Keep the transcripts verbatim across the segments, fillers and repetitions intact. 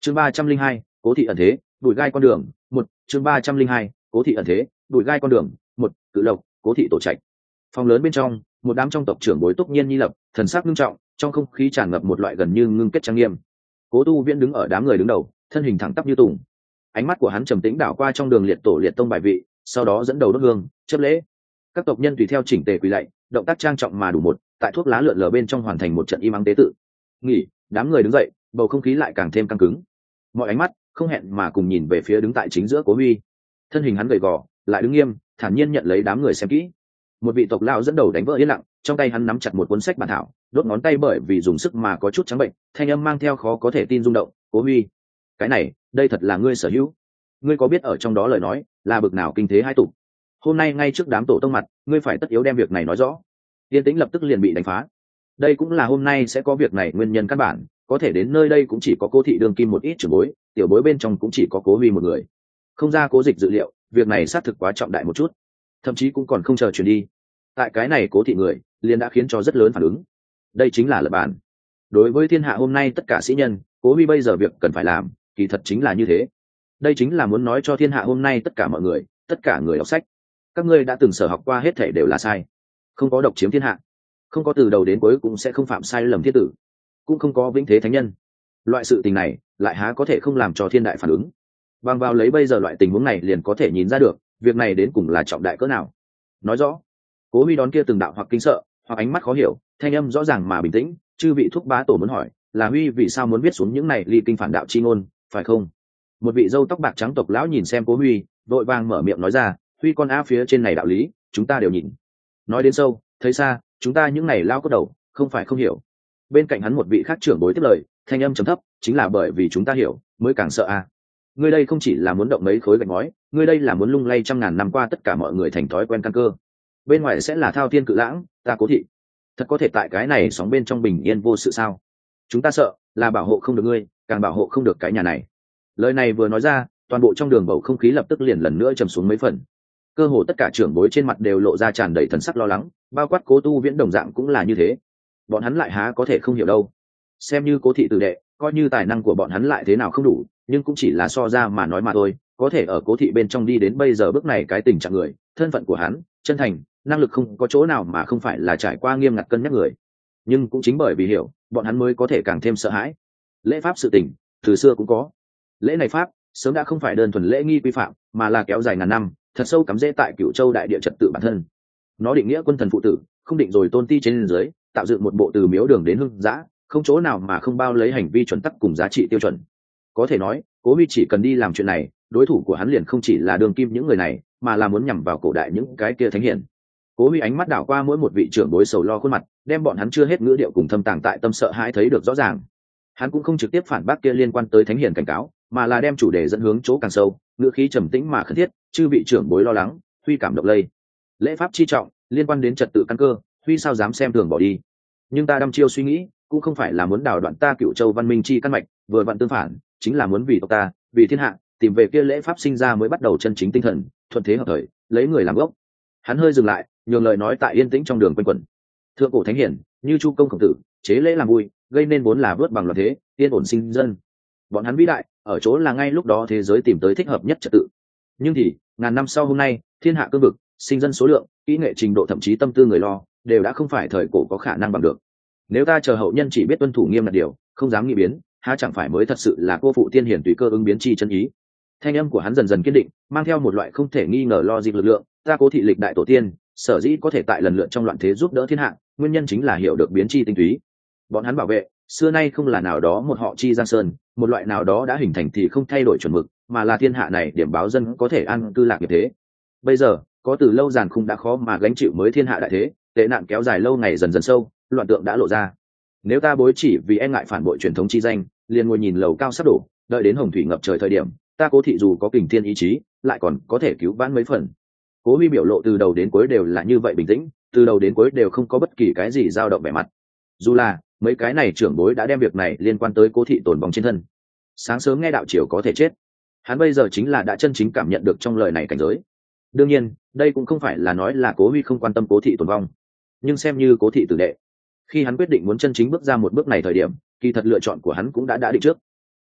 chương ba trăm linh hai cố thị ẩn thế đùi gai con đường một chương ba trăm linh hai cố thị ẩn thế đùi gai con đường một cự lộc cố thị tổ trạch. Phòng lớn bên trong, một đám trong tộc trưởng bối túc nhiên nhi lập, thần sắc nghiêm trọng, trong không khí tràn ngập một loại gần như ngưng kết trang nghiêm. Cố Tu Viễn đứng ở đám người đứng đầu, thân hình thẳng tắp như tùng. Ánh mắt của hắn trầm tĩnh đảo qua trong đường liệt tổ liệt tông bài vị, sau đó dẫn đầu đốt hương, chấp lễ. Các tộc nhân tùy theo chỉnh tề quỳ lạy, động tác trang trọng mà đủ một, tại thuốc lá lượn lờ bên trong hoàn thành một trận im ắng tế tự. Nghỉ, đám người đứng dậy, bầu không khí lại càng thêm căng cứng. Mọi ánh mắt không hẹn mà cùng nhìn về phía đứng tại chính giữa Cố Huy. Thân hình hắn gầy gò, lại đứng nghiêm, thản nhiên nhận lấy đám người xem kỹ. Một vị tộc lão dẫn đầu đánh vỡ yên lặng, trong tay hắn nắm chặt một cuốn sách bản thảo, đốt ngón tay bởi vì dùng sức mà có chút trắng bệnh, thanh âm mang theo khó có thể tin rung động. Cố Huy, cái này, đây thật là ngươi sở hữu? Ngươi có biết ở trong đó lời nói là bực nào kinh thế hai tục? Hôm nay ngay trước đám tổ tông mặt, ngươi phải tất yếu đem việc này nói rõ. Yên tĩnh lập tức liền bị đánh phá. Đây cũng là hôm nay sẽ có việc này nguyên nhân căn bản, có thể đến nơi đây cũng chỉ có Cố thị đường kim một ít trưởng bối, tiểu bối bên trong cũng chỉ có Cố Huy một người. Không ra Cố Dịch dự liệu, việc này xác thực quá trọng đại một chút, thậm chí cũng còn không chờ chuyển đi. Tại cái này Cố thị người liền đã khiến cho rất lớn phản ứng. Đây chính là lập bản. Đối với thiên hạ hôm nay tất cả sĩ nhân, Cố Huy bây giờ việc cần phải làm kỳ thật chính là như thế. Đây chính là muốn nói cho thiên hạ hôm nay tất cả mọi người, tất cả người đọc sách, các ngươi đã từng sở học qua hết thể đều là sai, không có độc chiếm thiên hạ, không có từ đầu đến cuối cũng sẽ không phạm sai lầm thiên tử, cũng không có vĩnh thế thánh nhân. Loại sự tình này lại há có thể không làm cho thiên đại phản ứng. Bằng vào lấy bây giờ loại tình huống này liền có thể nhìn ra được việc này đến cùng là trọng đại cỡ nào. Nói rõ. Cố Huy đón kia từng đạo hoặc kinh sợ hoặc ánh mắt khó hiểu, thanh âm rõ ràng mà bình tĩnh. Chư vị thúc bá tổ muốn hỏi là Huy vì sao muốn viết xuống những này ly kinh phản đạo chi ngôn, phải không? Một vị dâu tóc bạc trắng tộc lão nhìn xem Cố Huy, vội vàng mở miệng nói ra, Huy con a phía trên này đạo lý chúng ta đều nhìn, nói đến sâu thấy xa, chúng ta những này lao có đầu không phải không hiểu. Bên cạnh hắn một vị khác trưởng bối tiếp lời, thanh âm trầm thấp, chính là bởi vì chúng ta hiểu mới càng sợ a. Ngươi đây không chỉ là muốn động mấy khối gạch ngói, ngươi đây là muốn lung lay trăm ngàn năm qua tất cả mọi người thành thói quen căn cơ. Bên ngoài sẽ là thao thiên cự lãng, ta Cố thị thật có thể tại cái này sóng bên trong bình yên vô sự sao? Chúng ta sợ là bảo hộ không được ngươi, càng bảo hộ không được cái nhà này. Lời này vừa nói ra, toàn bộ trong đường bầu không khí lập tức liền lần nữa trầm xuống mấy phần. Cơ hồ tất cả trưởng bối trên mặt đều lộ ra tràn đầy thần sắc lo lắng, bao quát Cố Tu Viễn đồng dạng cũng là như thế. Bọn hắn lại há có thể không hiểu đâu. Xem như Cố thị tử đệ, coi như tài năng của bọn hắn lại thế nào không đủ, nhưng cũng chỉ là so ra mà nói mà thôi. Có thể ở Cố thị bên trong đi đến bây giờ bước này cái tình trạng người, thân phận của hắn, chân thành, năng lực không có chỗ nào mà không phải là trải qua nghiêm ngặt cân nhắc người. Nhưng cũng chính bởi vì hiểu, bọn hắn mới có thể càng thêm sợ hãi. Lễ pháp sự tình từ xưa cũng có. Lễ này pháp sớm đã không phải đơn thuần lễ nghi quy phạm, mà là kéo dài ngàn năm, thật sâu cắm rễ tại Cửu Châu đại địa trật tự bản thân. Nó định nghĩa quân thần phụ tử, không định rồi tôn ti trên dưới, tạo dựng một bộ từ miếu đường đến hưng dã, không chỗ nào mà không bao lấy hành vi chuẩn tắc cùng giá trị tiêu chuẩn. Có thể nói, Cố Huy chỉ cần đi làm chuyện này, đối thủ của hắn liền không chỉ là đường kim những người này, mà là muốn nhằm vào cổ đại những cái kia thánh hiển. Cố Huy ánh mắt đảo qua mỗi một vị trưởng bối sầu lo khuôn mặt, đem bọn hắn chưa hết ngữ điệu cùng thâm tàng tại tâm sợ hãi thấy được rõ ràng. Hắn cũng không trực tiếp phản bác kia liên quan tới thánh hiển cảnh cáo, mà là đem chủ đề dẫn hướng chỗ càng sâu, ngữ khí trầm tĩnh mà khẩn thiết, chư vị trưởng bối lo lắng, Huy cảm động lây. Lễ pháp chi trọng, liên quan đến trật tự căn cơ, Huy sao dám xem thường bỏ đi. Nhưng ta đăm chiêu suy nghĩ, cũng không phải là muốn đảo đoạn ta Cửu Châu văn minh chi căn mạch, vừa vặn tương phản, chính là muốn vì tộc ta, vì thiên hạ, tìm về kia lễ pháp sinh ra mới bắt đầu chân chính tinh thần, thuận thế hợp thời, lấy người làm gốc. Hắn hơi dừng lại, nhường lời nói tại yên tĩnh trong đường quanh quẩn. Thượng cổ thánh hiển, như Chu Công Khổng Tử, chế lễ làm vui, gây nên vốn là vớt bằng loạn thế, yên ổn sinh dân. Bọn hắn vĩ đại, ở chỗ là ngay lúc đó thế giới tìm tới thích hợp nhất trật tự. Nhưng thì, ngàn năm sau hôm nay, thiên hạ cương vực, sinh dân số lượng, kỹ nghệ trình độ thậm chí tâm tư người lo, đều đã không phải thời cổ có khả năng bằng được. Nếu ta chờ hậu nhân chỉ biết tuân thủ nghiêm ngặt điều, không dám nghi biến, há chẳng phải mới thật sự là cô phụ tiên hiển tùy cơ ứng biến chi chân ý. Thanh âm của hắn dần dần kiên định, mang theo một loại không thể nghi ngờ lo dịp lực lượng. Ta Cố thị lịch đại tổ tiên, sở dĩ có thể tại lần lượt trong loạn thế giúp đỡ thiên hạ, nguyên nhân chính là hiểu được biến chi tinh túy. Bọn hắn bảo vệ xưa nay không là nào đó một họ chi giang sơn, một loại nào đó đã hình thành thì không thay đổi chuẩn mực, mà là thiên hạ này điểm báo dân có thể an cư lạc nghiệp thế. Bây giờ có từ lâu giàn khung đã khó mà gánh chịu mới thiên hạ đại thế, tệ nạn kéo dài lâu ngày dần dần sâu, loạn tượng đã lộ ra. Nếu ta bối chỉ vì e ngại phản bội truyền thống chi danh, liền ngồi nhìn lầu cao sắp đổ, đợi đến hồng thủy ngập trời thời điểm, ta Cố thị dù có kình thiên ý chí, lại còn có thể cứu vãn mấy phần. Cố Huy biểu lộ từ đầu đến cuối đều là như vậy bình tĩnh, từ đầu đến cuối đều không có bất kỳ cái gì dao động vẻ mặt. Dù là mấy cái này trưởng bối đã đem việc này liên quan tới Cố thị tổn vong trên thân. Sáng sớm nghe đạo triều có thể chết, hắn bây giờ chính là đã chân chính cảm nhận được trong lời này cảnh giới. Đương nhiên, đây cũng không phải là nói là Cố Huy không quan tâm Cố thị tổn vong, nhưng xem như Cố thị tử đệ, khi hắn quyết định muốn chân chính bước ra một bước này thời điểm, kỳ thật lựa chọn của hắn cũng đã đã định trước.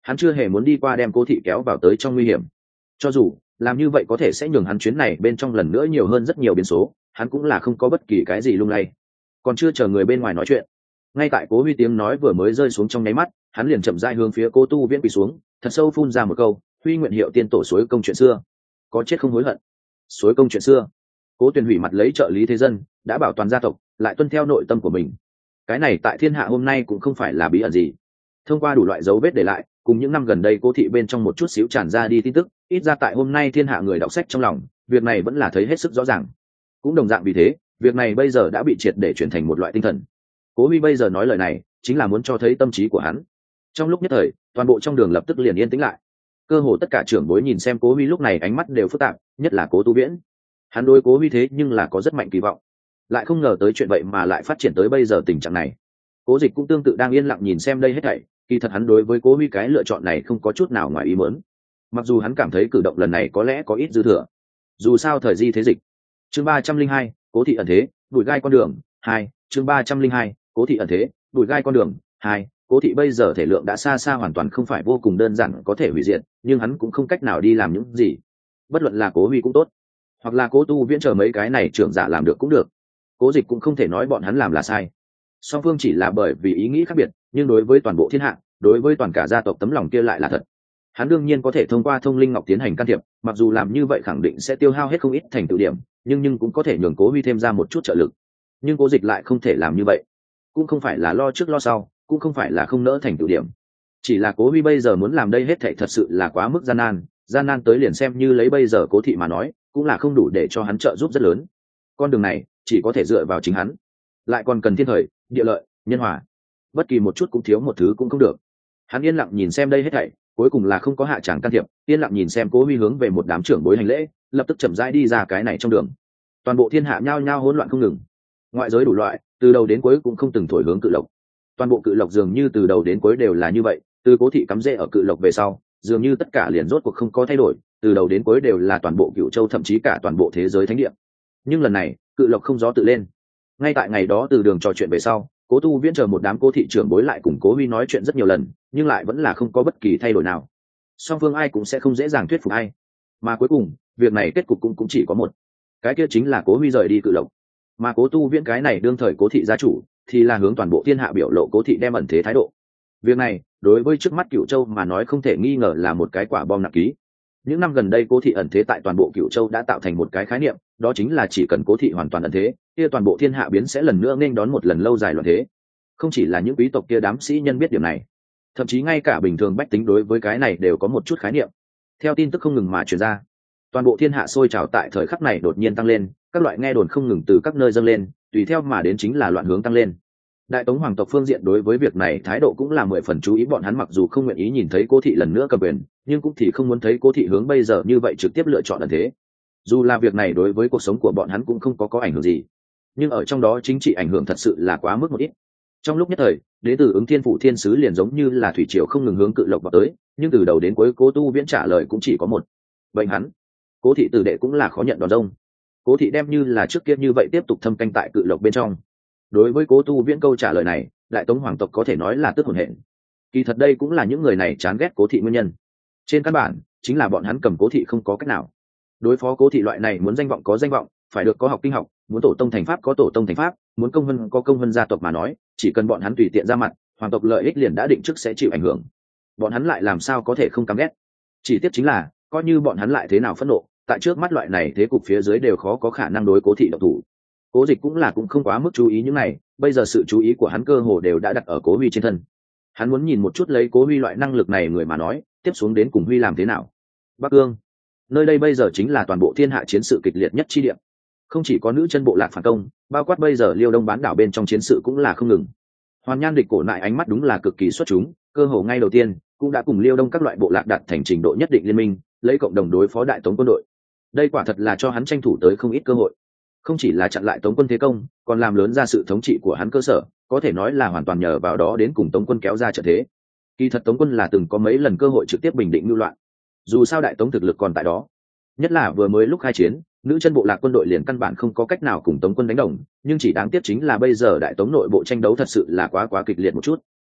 hắn chưa hề muốn đi qua đem cố thị kéo vào tới trong nguy hiểm. Cho dù làm như vậy có thể sẽ nhường hắn chuyến này bên trong lần nữa nhiều hơn rất nhiều biến số, hắn cũng là không có bất kỳ cái gì lung lay. Còn chưa chờ người bên ngoài nói chuyện, ngay tại Cố Huy tiếng nói vừa mới rơi xuống trong nháy mắt, hắn liền chậm rãi hướng phía Cố Tu Viễn quỳ xuống, thật sâu phun ra một câu: "Huy nguyện hiệu tiên tổ suối công chuyện xưa, có chết không hối hận." Suối công chuyện xưa. Cố Tuyền hủy mặt lấy trợ lý thế dân, đã bảo toàn gia tộc, lại tuân theo nội tâm của mình. Cái này tại thiên hạ hôm nay cũng không phải là bí ẩn gì. Thông qua đủ loại dấu vết để lại, cùng những năm gần đây Cố thị bên trong một chút xíu tràn ra đi tin tức, ít ra tại hôm nay thiên hạ người đọc sách trong lòng, việc này vẫn là thấy hết sức rõ ràng. Cũng đồng dạng vì thế, việc này bây giờ đã bị triệt để chuyển thành một loại tinh thần. Cố Huy bây giờ nói lời này, chính là muốn cho thấy tâm trí của hắn. Trong lúc nhất thời, toàn bộ trong đường lập tức liền yên tĩnh lại. Cơ hồ tất cả trưởng bối nhìn xem Cố Huy lúc này ánh mắt đều phức tạp, nhất là Cố Tu Viễn. Hắn đối Cố Huy thế nhưng là có rất mạnh kỳ vọng, lại không ngờ tới chuyện vậy mà lại phát triển tới bây giờ tình trạng này. Cố Dịch cũng tương tự đang yên lặng nhìn xem đây hết thảy, kỳ thật hắn đối với Cố Huy cái lựa chọn này không có chút nào ngoài ý muốn. Mặc dù hắn cảm thấy cử động lần này có lẽ có ít dư thừa. Dù sao thời di thế dịch. Chương ba trăm linh hai, Cố thị ẩn thế, đuổi gai con đường, hai, chương ba trăm linh hai, Cố thị ẩn thế, đuổi gai con đường, hai. Cố thị bây giờ thể lượng đã xa xa hoàn toàn không phải vô cùng đơn giản có thể hủy diệt, nhưng hắn cũng không cách nào đi làm những gì. Bất luận là Cố Huy cũng tốt, hoặc là Cố Tu Viễn chờ mấy cái này trưởng giả làm được cũng được. Cố Dịch cũng không thể nói bọn hắn làm là sai. Song phương chỉ là bởi vì ý nghĩ khác biệt, nhưng đối với toàn bộ thiên hạ, đối với toàn cả gia tộc tấm lòng kia lại là thật. Hắn đương nhiên có thể thông qua Thông Linh Ngọc tiến hành can thiệp, mặc dù làm như vậy khẳng định sẽ tiêu hao hết không ít thành tựu điểm, nhưng nhưng cũng có thể nhường Cố Huy thêm ra một chút trợ lực. Nhưng Cố Dịch lại không thể làm như vậy, cũng không phải là lo trước lo sau, cũng không phải là không nỡ thành tựu điểm, chỉ là Cố Huy bây giờ muốn làm đây hết thảy thật sự là quá mức gian nan, gian nan tới liền xem như lấy bây giờ Cố thị mà nói, cũng là không đủ để cho hắn trợ giúp rất lớn. Con đường này chỉ có thể dựa vào chính hắn, lại còn cần thiên thời, địa lợi, nhân hòa, bất kỳ một chút cũng thiếu một thứ cũng không được. Hắn yên lặng nhìn xem đây hết thảy, cuối cùng là không có hạ tràng can thiệp, yên lặng nhìn xem Cố Huy hướng về một đám trưởng bối hành lễ, lập tức chậm rãi đi ra cái này trong đường. Toàn bộ thiên hạ nhao nhao hỗn loạn không ngừng, ngoại giới đủ loại, từ đầu đến cuối cũng không từng thổi hướng Cự Lộc. Toàn bộ Cự Lộc dường như từ đầu đến cuối đều là như vậy, từ Cố thị cắm rễ ở Cự Lộc về sau, dường như tất cả liền rốt cuộc không có thay đổi, từ đầu đến cuối đều là toàn bộ Cửu Châu, thậm chí cả toàn bộ thế giới thánh địa. Nhưng lần này, Cự Lộc không gió tự lên. Ngay tại ngày đó từ đường trò chuyện về sau, Cố Tu Viễn chờ một đám Cố thị trưởng bối lại cùng Cố Huy nói chuyện rất nhiều lần, nhưng lại vẫn là không có bất kỳ thay đổi nào. Song phương ai cũng sẽ không dễ dàng thuyết phục ai, mà cuối cùng việc này kết cục cũng cũng chỉ có một, cái kia chính là Cố Huy rời đi Cự Lộc. Mà Cố Tu Viễn cái này đương thời Cố thị gia chủ thì là hướng toàn bộ thiên hạ biểu lộ Cố thị đem ẩn thế thái độ. Việc này đối với trước mắt Cửu Châu mà nói không thể nghi ngờ là một cái quả bom nặng ký. Những năm gần đây Cố thị ẩn thế tại toàn bộ Cửu Châu đã tạo thành một cái khái niệm, đó chính là chỉ cần Cố thị hoàn toàn ẩn thế, kia toàn bộ thiên hạ biến sẽ lần nữa nên đón một lần lâu dài loạn thế. Không chỉ là những quý tộc kia đám sĩ nhân biết điểm này, thậm chí ngay cả bình thường bách tính đối với cái này đều có một chút khái niệm. Theo tin tức không ngừng mà truyền ra, toàn bộ thiên hạ sôi trào tại thời khắc này đột nhiên tăng lên, các loại nghe đồn không ngừng từ các nơi dâng lên, tùy theo mà đến chính là loạn hướng tăng lên. Đại Tống hoàng tộc phương diện đối với việc này thái độ cũng là mười phần chú ý, bọn hắn mặc dù không nguyện ý nhìn thấy Cố thị lần nữa cầm quyền, nhưng cũng thì không muốn thấy Cố thị hướng bây giờ như vậy trực tiếp lựa chọn ẩn thế. Dù là việc này đối với cuộc sống của bọn hắn cũng không có có ảnh hưởng gì, nhưng ở trong đó chính trị ảnh hưởng thật sự là quá mức một ít. Trong lúc nhất thời, đế tử Ứng Thiên Phủ Thiên Sứ liền giống như là thủy triều không ngừng hướng Cự Lộc vào tới, nhưng từ đầu đến cuối Cố Tu Viễn trả lời cũng chỉ có một: bệnh hắn. Cố thị tử đệ cũng là khó nhận đòn rông. Cố thị đem như là trước kia như vậy tiếp tục thâm canh tại Cự Lộc bên trong. Đối với Cố Tu Viễn câu trả lời này, Đại Tống hoàng tộc có thể nói là tức hồn hển. Kỳ thật đây cũng là những người này chán ghét Cố thị nguyên nhân. Trên căn bản, chính là bọn hắn cầm Cố thị không có cách nào. Đối phó Cố thị loại này muốn danh vọng có danh vọng, phải được có học kinh học, muốn tổ tông thành pháp có tổ tông thành pháp, muốn công vân có công vân gia tộc mà nói, chỉ cần bọn hắn tùy tiện ra mặt, hoàng tộc lợi ích liền đã định trước sẽ chịu ảnh hưởng. Bọn hắn lại làm sao có thể không căm ghét? Chỉ tiếc chính là, coi như bọn hắn lại thế nào phẫn nộ, tại trước mắt loại này thế cục phía dưới đều khó có khả năng đối Cố thị độc thủ. Cố Dịch cũng là cũng không quá mức chú ý những này, bây giờ sự chú ý của hắn cơ hồ đều đã đặt ở Cố Huy trên thân. Hắn muốn nhìn một chút lấy Cố Huy loại năng lực này người mà nói, tiếp xuống đến cùng Huy làm thế nào. Bắc Ương, nơi đây bây giờ chính là toàn bộ thiên hạ chiến sự kịch liệt nhất chi địa. Không chỉ có nữ chân bộ lạc phản công, bao quát bây giờ Liêu Đông bán đảo bên trong chiến sự cũng là không ngừng. Hoàn Nhan địch cổ lại ánh mắt đúng là cực kỳ xuất chúng, cơ hồ ngay đầu tiên cũng đã cùng Liêu Đông các loại bộ lạc đạt thành trình độ nhất định liên minh, lấy cộng đồng đối phó Đại Tống quân đội. Đây quả thật là cho hắn tranh thủ tới không ít cơ hội, không chỉ là chặn lại Tống quân thế công, còn làm lớn ra sự thống trị của hắn cơ sở, có thể nói là hoàn toàn nhờ vào đó đến cùng Tống quân kéo ra trận thế. Kỳ thật Tống quân là từng có mấy lần cơ hội trực tiếp bình định mưu loạn, dù sao Đại Tống thực lực còn tại đó, nhất là vừa mới lúc khai chiến, nữ chân bộ lạc quân đội liền căn bản không có cách nào cùng Tống quân đánh đồng, nhưng chỉ đáng tiếc chính là bây giờ Đại Tống nội bộ tranh đấu thật sự là quá quá kịch liệt một chút.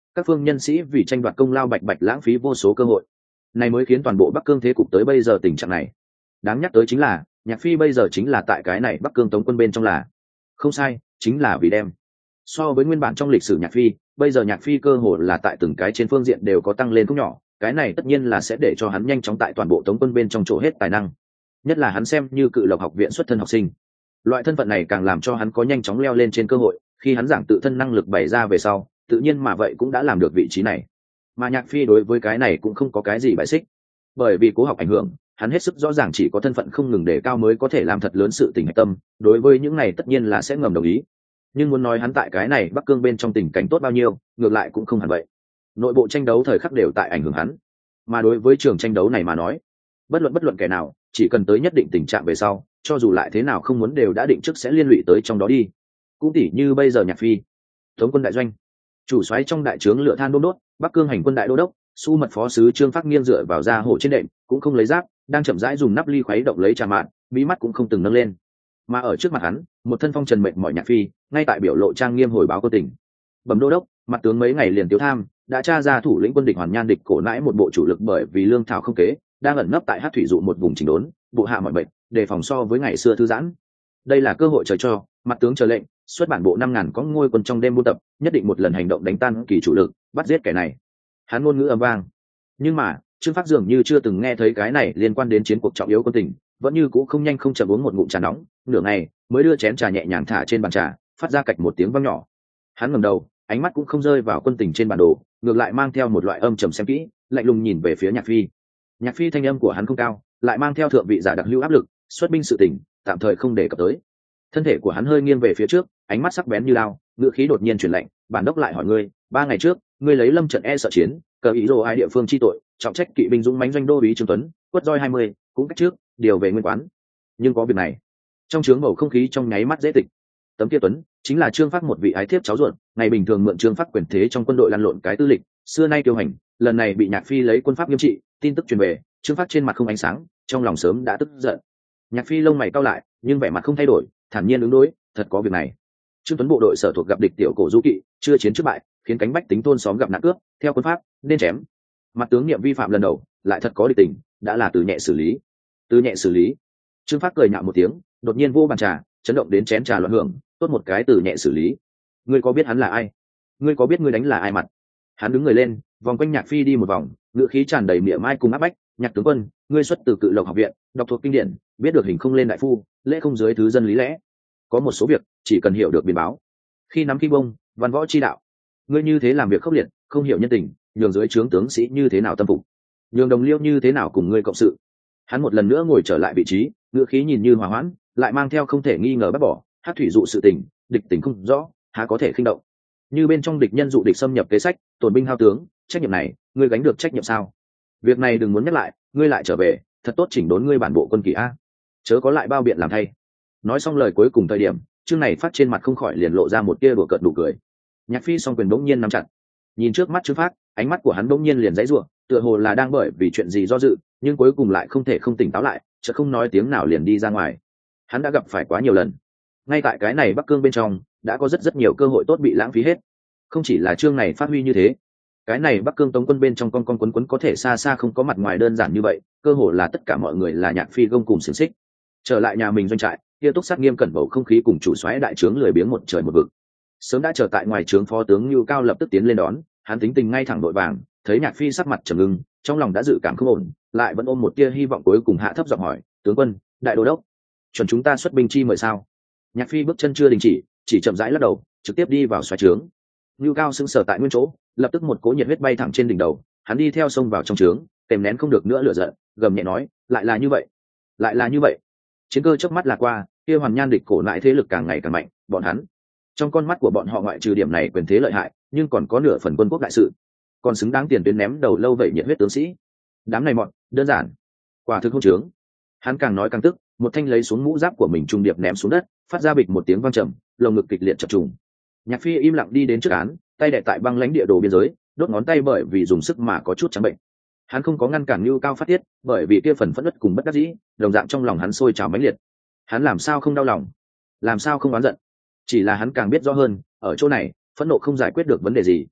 các phương nhân sĩ vì tranh đoạt công lao bạch bạch lãng phí vô số cơ hội, này mới khiến toàn bộ Bắc Cương thế cục tới bây giờ tình trạng này. Đáng nhắc tới chính là Nhạc Phi bây giờ chính là tại cái này Bắc Cương Tống quân bên trong là không sai, chính là vì đem so với nguyên bản trong lịch sử Nhạc Phi, bây giờ Nhạc Phi cơ hồ là tại từng cái trên phương diện đều có tăng lên không nhỏ, cái này tất nhiên là sẽ để cho hắn nhanh chóng tại toàn bộ Tống quân bên trong chỗ hết tài năng, nhất là hắn xem như Cự Lộc học viện xuất thân học sinh, loại thân phận này càng làm cho hắn có nhanh chóng leo lên trên cơ hội, khi hắn giảng tự thân năng lực bày ra về sau, tự nhiên mà vậy cũng đã làm được vị trí này. Mà Nhạc Phi đối với cái này cũng không có cái gì bài xích, bởi vì cố học ảnh hưởng, hắn hết sức rõ ràng chỉ có thân phận không ngừng đề cao mới có thể làm thật lớn sự tình hạch tâm, đối với những này tất nhiên là sẽ ngầm đồng ý. Nhưng muốn nói hắn tại cái này Bắc Cương bên trong tình cảnh tốt bao nhiêu, ngược lại cũng không hẳn vậy. Nội bộ tranh đấu thời khắc đều tại ảnh hưởng hắn, mà đối với trường tranh đấu này mà nói, bất luận bất luận kẻ nào, chỉ cần tới nhất định tình trạng về sau, cho dù lại thế nào không muốn đều đã định trước sẽ liên lụy tới trong đó đi. Cũng tỉ như bây giờ Nhạc Phi, Tống quân đại doanh, chủ soái trong đại trướng lửa than đốt đốt, Bắc Cương hành quân đại đô đốc, su mật phó sứ Trương Phác nghiêng dựa vào da hổ trên đệm, cũng không lấy giáp, đang chậm rãi dùng nắp ly khuấy động lấy trà mạn, mí mắt cũng không từng nâng lên. Mà ở trước mặt hắn, một thân phong trần mệt mỏi Nhạc Phi, ngay tại biểu lộ trang nghiêm hồi báo quân tình. Bẩm đô đốc, mặt tướng mấy ngày liền tiêu tham, đã tra ra thủ lĩnh quân địch Hoàn Nhan địch cổ nãi một bộ chủ lực bởi vì lương thảo không kế, đang ẩn nấp tại Hát thủy dụ một vùng chỉnh đốn, bộ hạ mọi bệnh, đề phòng so với ngày xưa thư giãn. Đây là cơ hội trời cho, mặt tướng chờ lệnh, xuất bản bộ năm ngàn có ngôi quân trong đêm buôn tập, nhất định một lần hành động đánh tan kỳ chủ lực, bắt giết kẻ này. Hắn ngôn ngữ âm vang, nhưng mà Trương Phác dường như chưa từng nghe thấy cái này liên quan đến chiến cuộc trọng yếu quân tình, vẫn như cũ không nhanh không chậm uống một ngụm trà nóng, nửa ngày mới đưa chén trà nhẹ nhàng thả trên bàn trà, phát ra cạch một tiếng vang nhỏ. Hắn ngẩng đầu, ánh mắt cũng không rơi vào quân tình trên bản đồ, ngược lại mang theo một loại âm trầm xem kỹ, lạnh lùng nhìn về phía Nhạc Phi. Nhạc Phi thanh âm của hắn không cao, lại mang theo thượng vị giả đặc lưu áp lực, xuất binh sự tình, tạm thời không để cập tới. Thân thể của hắn hơi nghiêng về phía trước, ánh mắt sắc bén như lao, ngữ khí đột nhiên chuyển lạnh, bản đốc lại hỏi ngươi, ba ngày trước, ngươi lấy lâm trận e sợ chiến, cờ ý đồ ai địa phương chi tội, trọng trách kỵ binh dũng mãnh doanh đô úy Trương Tuấn, quất roi hai mươi, cũng cách trước, điều về nguyên quán. Nhưng có việc này, trong trướng bầu không khí trong nháy mắt dễ tịch. Tấm kia Tuấn chính là Trương Phác một vị ái thiếp cháu ruột, ngày bình thường mượn Trương Phác quyền thế trong quân đội lăn lộn cái tư lịch, xưa nay kiêu hành, lần này bị Nhạc Phi lấy quân pháp nghiêm trị, tin tức truyền về, Trương Phác trên mặt không ánh sáng, trong lòng sớm đã tức giận. Nhạc Phi lông mày cau lại, nhưng vẻ mặt không thay đổi, thản nhiên ứng đối, thật có việc này. Trương Tuấn bộ đội sở thuộc gặp địch tiểu cổ du kỵ, chưa chiến trước bại, khiến cánh bách tính thôn xóm gặp nạn cướp, theo quân pháp nên chém. Mặt tướng niệm vi phạm lần đầu, lại thật có địch tình, đã là từ nhẹ xử lý. Từ nhẹ xử lý. Trương Phác cười nhạo một tiếng, đột nhiên vô bàn trà, chấn động đến chén trà loạn hưởng, tốt một cái từ nhẹ xử lý. Ngươi có biết hắn là ai? Ngươi có biết ngươi đánh là ai mặt? Hắn đứng người lên, vòng quanh Nhạc Phi đi một vòng, ngựa khí tràn đầy mỉa mai cùng áp bách. Nhạc tướng quân, ngươi xuất từ Cự Lộc học viện, đọc thuộc kinh điển, biết được hình không lên đại phu, lễ không dưới thứ dân lý lẽ. Có một số việc chỉ cần hiểu được biến báo, khi nắm khi bông, văn võ chi đạo. Ngươi như thế làm việc khốc liệt, không hiểu nhân tình, nhường dưới trướng tướng sĩ như thế nào tâm phục, nhường đồng liêu như thế nào cùng ngươi cộng sự. Hắn một lần nữa ngồi trở lại vị trí, ngựa khí nhìn như hòa hoãn, lại mang theo không thể nghi ngờ bác bỏ. Hát thủy dụ sự tình, địch tình không rõ, há có thể khinh động. Như bên trong địch nhân dụ địch xâm nhập kế sách, tổn binh hao tướng, trách nhiệm này ngươi gánh được trách nhiệm sao? Việc này đừng muốn nhắc lại, ngươi lại trở về, thật tốt chỉnh đốn ngươi bản bộ quân kỳ a, chớ có lại bao biện làm thay. Nói xong lời cuối cùng thời điểm, chương này phát trên mặt không khỏi liền lộ ra một tia đùa cợt đủ cười. Nhạc Phi song quyền bỗng nhiên nắm chặt, nhìn trước mắt Trương Phác, ánh mắt của hắn bỗng nhiên liền dãy rủa, tựa hồ là đang bởi vì chuyện gì do dự, nhưng cuối cùng lại không thể không tỉnh táo lại, chợt không nói tiếng nào liền đi ra ngoài. Hắn đã gặp phải quá nhiều lần, ngay tại cái này Bắc Cương bên trong, đã có rất rất nhiều cơ hội tốt bị lãng phí hết. Không chỉ là chương này phát huy như thế, cái này Bắc Cương Tống quân bên trong con con quấn quấn có thể xa xa không có mặt ngoài đơn giản như vậy, cơ hồ là tất cả mọi người là Nhạc Phi gông cùng xiềng xích. Trở lại nhà mình doanh trại, kia túc sát nghiêm cẩn bầu không khí cùng chủ soái đại trướng lười biếng một trời một vực. Sớm đã chờ tại ngoài trướng phó tướng Nưu Cao lập tức tiến lên đón, hắn tính tình ngay thẳng đội vàng, thấy Nhạc Phi sắc mặt trầm ngưng, trong lòng đã dự cảm không ổn, lại vẫn ôm một tia hy vọng cuối cùng hạ thấp giọng hỏi, tướng quân, đại đô đốc, chuẩn chúng ta xuất binh chi mời sao? Nhạc Phi bước chân chưa đình chỉ, chỉ chậm rãi lắc đầu, trực tiếp đi vào xoáy trướng. Nưu Cao sững sờ tại nguyên chỗ, lập tức một cỗ nhiệt huyết bay thẳng trên đỉnh đầu, hắn đi theo xông vào trong trướng, kèm nén không được nữa lửa giận, gầm nhẹ nói, lại là như vậy, lại là như vậy. Chiến cơ chớp mắt là qua, kia Hoàn Nhan địch cổ lại thế lực càng ngày càng mạnh, bọn hắn trong con mắt của bọn họ ngoại trừ điểm này quyền thế lợi hại, nhưng còn có nửa phần quân quốc đại sự, còn xứng đáng tiền tuyến ném đầu lâu vậy nhiệt huyết tướng sĩ. Đám này mọn, đơn giản, quả thực hôn trướng. Hắn càng nói càng tức, một thanh lấy xuống mũ giáp của mình trung điệp ném xuống đất, phát ra bịch một tiếng vang trầm, lồng ngực kịch liệt chập trùng. Nhạc Phi im lặng đi đến trước án, tay đè tại băng lãnh địa đồ biên giới, đốt ngón tay bởi vì dùng sức mà có chút trắng bệnh. Hắn không có ngăn cản Nưu Cao phát tiết, bởi vì kia phần phẫn uất cùng bất đắc dĩ, đồng dạng trong lòng hắn sôi trào mãnh liệt. Hắn làm sao không đau lòng, làm sao không oán giận? Chỉ là hắn càng biết rõ hơn, ở chỗ này, phẫn nộ không giải quyết được vấn đề gì.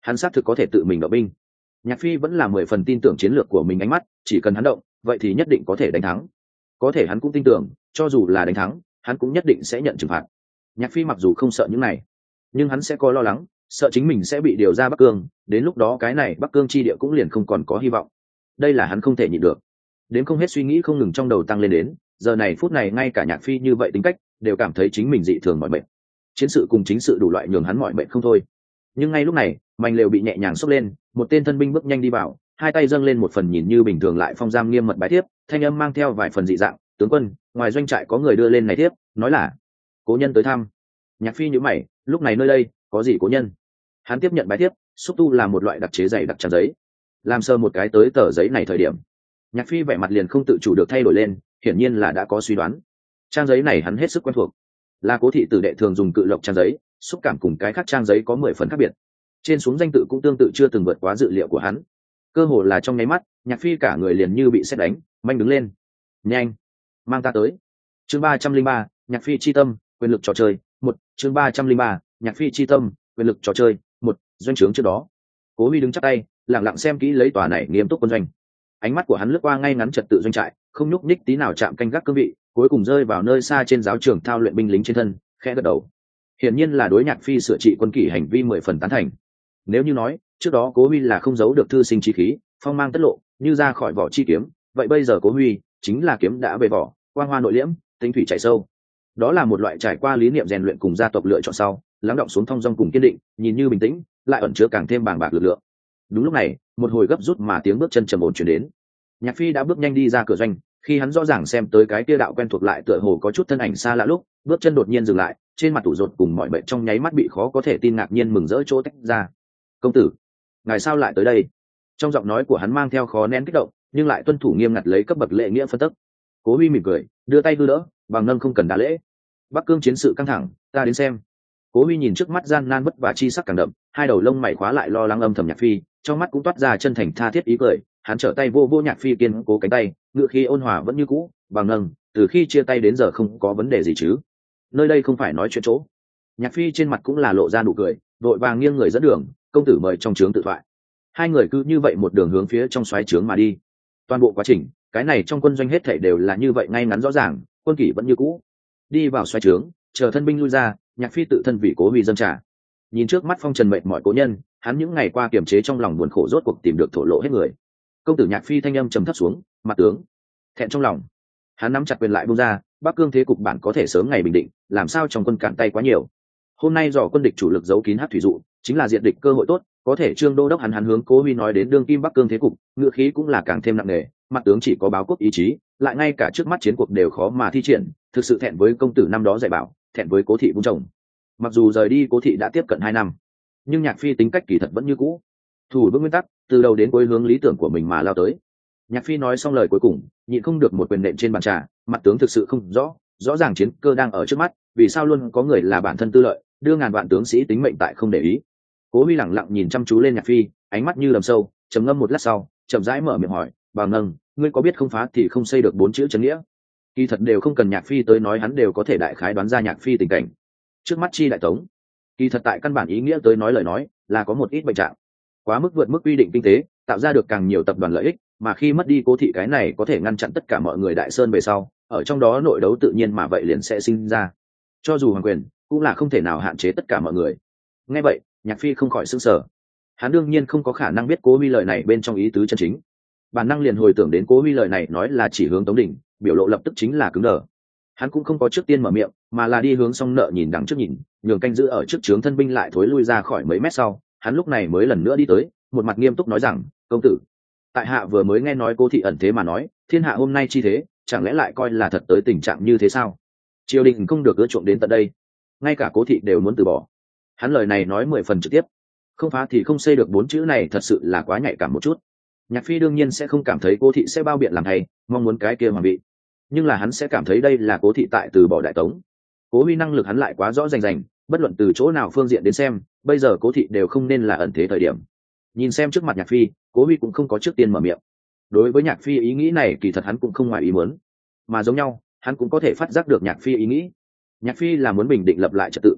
hắn xác thực có thể tự mình động binh. Nhạc Phi vẫn là mười phần tin tưởng chiến lược của mình, ánh mắt chỉ cần hắn động vậy thì nhất định có thể đánh thắng. Có thể hắn cũng tin tưởng cho dù là đánh thắng hắn cũng nhất định sẽ nhận trừng phạt. Nhạc Phi mặc dù không sợ những này nhưng hắn sẽ có lo lắng, sợ chính mình sẽ bị điều ra Bắc Cương, đến lúc đó cái này Bắc Cương chi địa cũng liền không còn có hy vọng. Đây là hắn không thể nhịn được. Đến không hết suy nghĩ không ngừng trong đầu tăng lên đến giờ này phút này, ngay cả Nhạc Phi như vậy tính cách đều cảm thấy chính mình dị thường mỏi mệt. Chiến sự cùng chính sự đủ loại nhường hắn mỏi mệt không thôi. Nhưng ngay lúc này mảnh lều bị nhẹ nhàng xốc lên, một tên thân binh bước nhanh đi vào, hai tay dâng lên một phần nhìn như bình thường lại phong giam nghiêm mật bái thiếp, thanh âm mang theo vài phần dị dạng: tướng quân, ngoài doanh trại có người đưa lên này thiếp, nói là cố nhân tới thăm. Nhạc Phi nhíu mày, lúc này nơi đây có gì cố nhân? Hắn tiếp nhận bái thiếp, xúc tu là một loại đặc chế dày đặc trang giấy, làm sơ một cái tới tờ giấy này thời điểm, Nhạc Phi vẻ mặt liền không tự chủ được thay đổi lên, hiển nhiên là đã có suy đoán. Trang giấy này hắn hết sức quen thuộc, là Cố thị tử đệ thường dùng cự lộc trang giấy, xúc cảm cùng cái khác trang giấy có mười phần khác biệt, trên xuống danh tự cũng tương tự chưa từng vượt quá dự liệu của hắn. Cơ hồ là trong nháy mắt, Nhạc Phi cả người liền như bị sét đánh, manh đứng lên. Nhanh, mang ta tới. Chương ba trăm linh ba, Nhạc Phi chi tâm, quyền lực trò chơi. Một, chương ba trăm linh ba, Nhạc Phi chi tâm, quyền lực trò chơi. Một, doanh trướng trước đó, Cố Huy đứng chắp tay, lặng lặng xem kỹ lấy tòa này nghiêm túc quân doanh. Ánh mắt của hắn lướt qua ngay ngắn trật tự doanh trại, không nhúc nhích tí nào chạm canh gác cương vị, cuối cùng rơi vào nơi xa trên giáo trường thao luyện binh lính trên thân, khẽ gật đầu. Hiển nhiên là đối Nhạc Phi sửa trị quân kỷ hành vi mười phần tán thành. Nếu như nói trước đó Cố Huy là không giấu được thư sinh chi khí, phong mang tất lộ, như ra khỏi vỏ chi kiếm, vậy bây giờ Cố Huy chính là kiếm đã về vỏ, quang hoa nội liễm, tinh thủy chảy sâu. Đó là một loại trải qua lý niệm rèn luyện cùng gia tộc lựa chọn sau, lắng động xuống thong dong cùng kiên định, nhìn như bình tĩnh, lại ẩn chứa càng thêm bàng bạc lực lượng. Đúng lúc này, một hồi gấp rút mà tiếng bước chân trầm ổn truyền đến. Nhạc Phi đã bước nhanh đi ra cửa doanh, khi hắn rõ ràng xem tới cái kia đạo quen thuộc lại tựa hồ có chút thân ảnh xa lạ lúc, bước chân đột nhiên dừng lại, trên mặt tủ rột cùng mọi bệnh trong nháy mắt bị khó có thể tin ngạc nhiên mừng rỡ chỗ tách ra. Công tử, ngài sao lại tới đây? Trong giọng nói của hắn mang theo khó nén kích động, nhưng lại tuân thủ nghiêm ngặt lấy cấp bậc lễ nghĩa phân tức. Cố Huy mỉm cười, đưa tay đưa đỡ, bằng nâng không cần đa lễ. Bắc Cương chiến sự căng thẳng, ta đến xem. Cố Huy nhìn trước mắt gian nan vất vả chi sắc càng đậm, hai đầu lông mày khóa lại lo lắng âm thầm Nhạc Phi, trong mắt cũng toát ra chân thành tha thiết ý cười. Hắn trở tay vô vô Nhạc Phi kiên cố cánh tay, ngựa khí ôn hòa vẫn như cũ, bằng nâng, từ khi chia tay đến giờ không có vấn đề gì chứ? Nơi đây không phải nói chuyện chỗ. Nhạc Phi trên mặt cũng là lộ ra nụ cười, đội vàng nghiêng người dẫn đường, công tử mời trong trướng tự thoại. Hai người cứ như vậy một đường hướng phía trong xoáy trướng mà đi. Toàn bộ quá trình, cái này trong quân doanh hết thảy đều là như vậy ngay ngắn rõ ràng, quân kỷ vẫn như cũ. Đi vào xoáy trướng, chờ thân binh lui ra, Nhạc Phi tự thân vì Cố Huy dâng trà. Nhìn trước mắt phong trần mệt mỏi cố nhân, hắn những ngày qua kiềm chế trong lòng buồn khổ rốt cuộc tìm được thổ lộ hết người. Công tử. Nhạc Phi thanh âm trầm thấp xuống, mặt tướng thẹn trong lòng. Hắn nắm chặt quyền lại buông ra, Bắc Cương thế cục bản có thể sớm ngày bình định, làm sao trong quân cản tay quá nhiều. Hôm nay dò quân địch chủ lực giấu kín hắc thủy dụ, chính là diện địch cơ hội tốt, có thể Trương Đô đốc hắn hắn hướng Cố Huy nói đến đương kim Bắc Cương thế cục, ngựa khí cũng là càng thêm nặng nề, mặt tướng chỉ có báo quốc ý chí, lại ngay cả trước mắt chiến cuộc đều khó mà thi triển, thực sự thẹn với công tử năm đó dạy bảo, thẹn với Cố thị vun trồng. Mặc dù rời đi Cố thị đã tiếp cận hai năm, nhưng Nhạc Phi tính cách kỳ thật vẫn như cũ, thủ vững nguyên tắc, từ đầu đến cuối hướng lý tưởng của mình mà lao tới. Nhạc Phi nói xong lời cuối cùng, nhịn không được một quyền nện trên bàn trà, mặt tướng thực sự không rõ, rõ ràng chiến cơ đang ở trước mắt, vì sao luôn có người là bản thân tư lợi, đưa ngàn vạn tướng sĩ tính mệnh tại không để ý. Cố Huy lẳng lặng nhìn chăm chú lên Nhạc Phi, ánh mắt như đầm sâu, trầm ngâm một lát sau, chậm rãi mở miệng hỏi, "Bà Nâng, ngươi có biết không phá thì không xây được bốn chữ trấn nghĩa?" Kỳ thật đều không cần Nhạc Phi tới nói, hắn đều có thể đại khái đoán ra Nhạc Phi tình cảnh. Trước mắt chi đại tống, kỳ thật tại căn bản ý nghĩa tới nói lời nói, là có một ít bệnh trạng, quá mức vượt mức quy định kinh tế, tạo ra được càng nhiều tập đoàn lợi ích, mà khi mất đi Cố thị cái này có thể ngăn chặn tất cả mọi người đại sơn về sau, ở trong đó nội đấu tự nhiên mà vậy liền sẽ sinh ra. Cho dù hoàng quyền, cũng là không thể nào hạn chế tất cả mọi người. Nghe vậy, Nhạc Phi không khỏi sững sờ. Hắn đương nhiên không có khả năng biết Cố Huy lời này bên trong ý tứ chân chính. Bản năng liền hồi tưởng đến Cố Huy lời này nói là chỉ hướng Tống Đình, biểu lộ lập tức chính là cứng đờ. Hắn cũng không có trước tiên mở miệng, mà là đi hướng song nợ nhìn đằng trước nhìn, nhường canh giữ ở trước trướng thân binh lại thối lui ra khỏi mấy mét sau, hắn lúc này mới lần nữa đi tới, một mặt nghiêm túc nói rằng, "Công tử, tại hạ vừa mới nghe nói Cố thị ẩn thế mà nói, thiên hạ hôm nay chi thế, chẳng lẽ lại coi là thật tới tình trạng như thế sao? Triều đình không được ưa chuộng đến tận đây, ngay cả Cố thị đều muốn từ bỏ." Hắn lời này nói mười phần trực tiếp, không phá thì không xây được bốn chữ này thật sự là quá nhạy cảm một chút. Nhạc Phi đương nhiên sẽ không cảm thấy Cố thị sẽ bao biện làm hay, mong muốn cái kia hoàng vị, nhưng là hắn sẽ cảm thấy đây là Cố thị tại từ bỏ đại tống. Cố Huy năng lực hắn lại quá rõ rành rành, bất luận từ chỗ nào phương diện đến xem, bây giờ Cố thị đều không nên là ẩn thế thời điểm. Nhìn xem trước mặt Nhạc Phi, Cố Huy cũng không có trước tiên mở miệng. Đối với Nhạc Phi ý nghĩ này kỳ thật hắn cũng không ngoài ý muốn, mà giống nhau, hắn cũng có thể phát giác được Nhạc Phi ý nghĩ. Nhạc Phi là muốn bình định lập lại trật tự,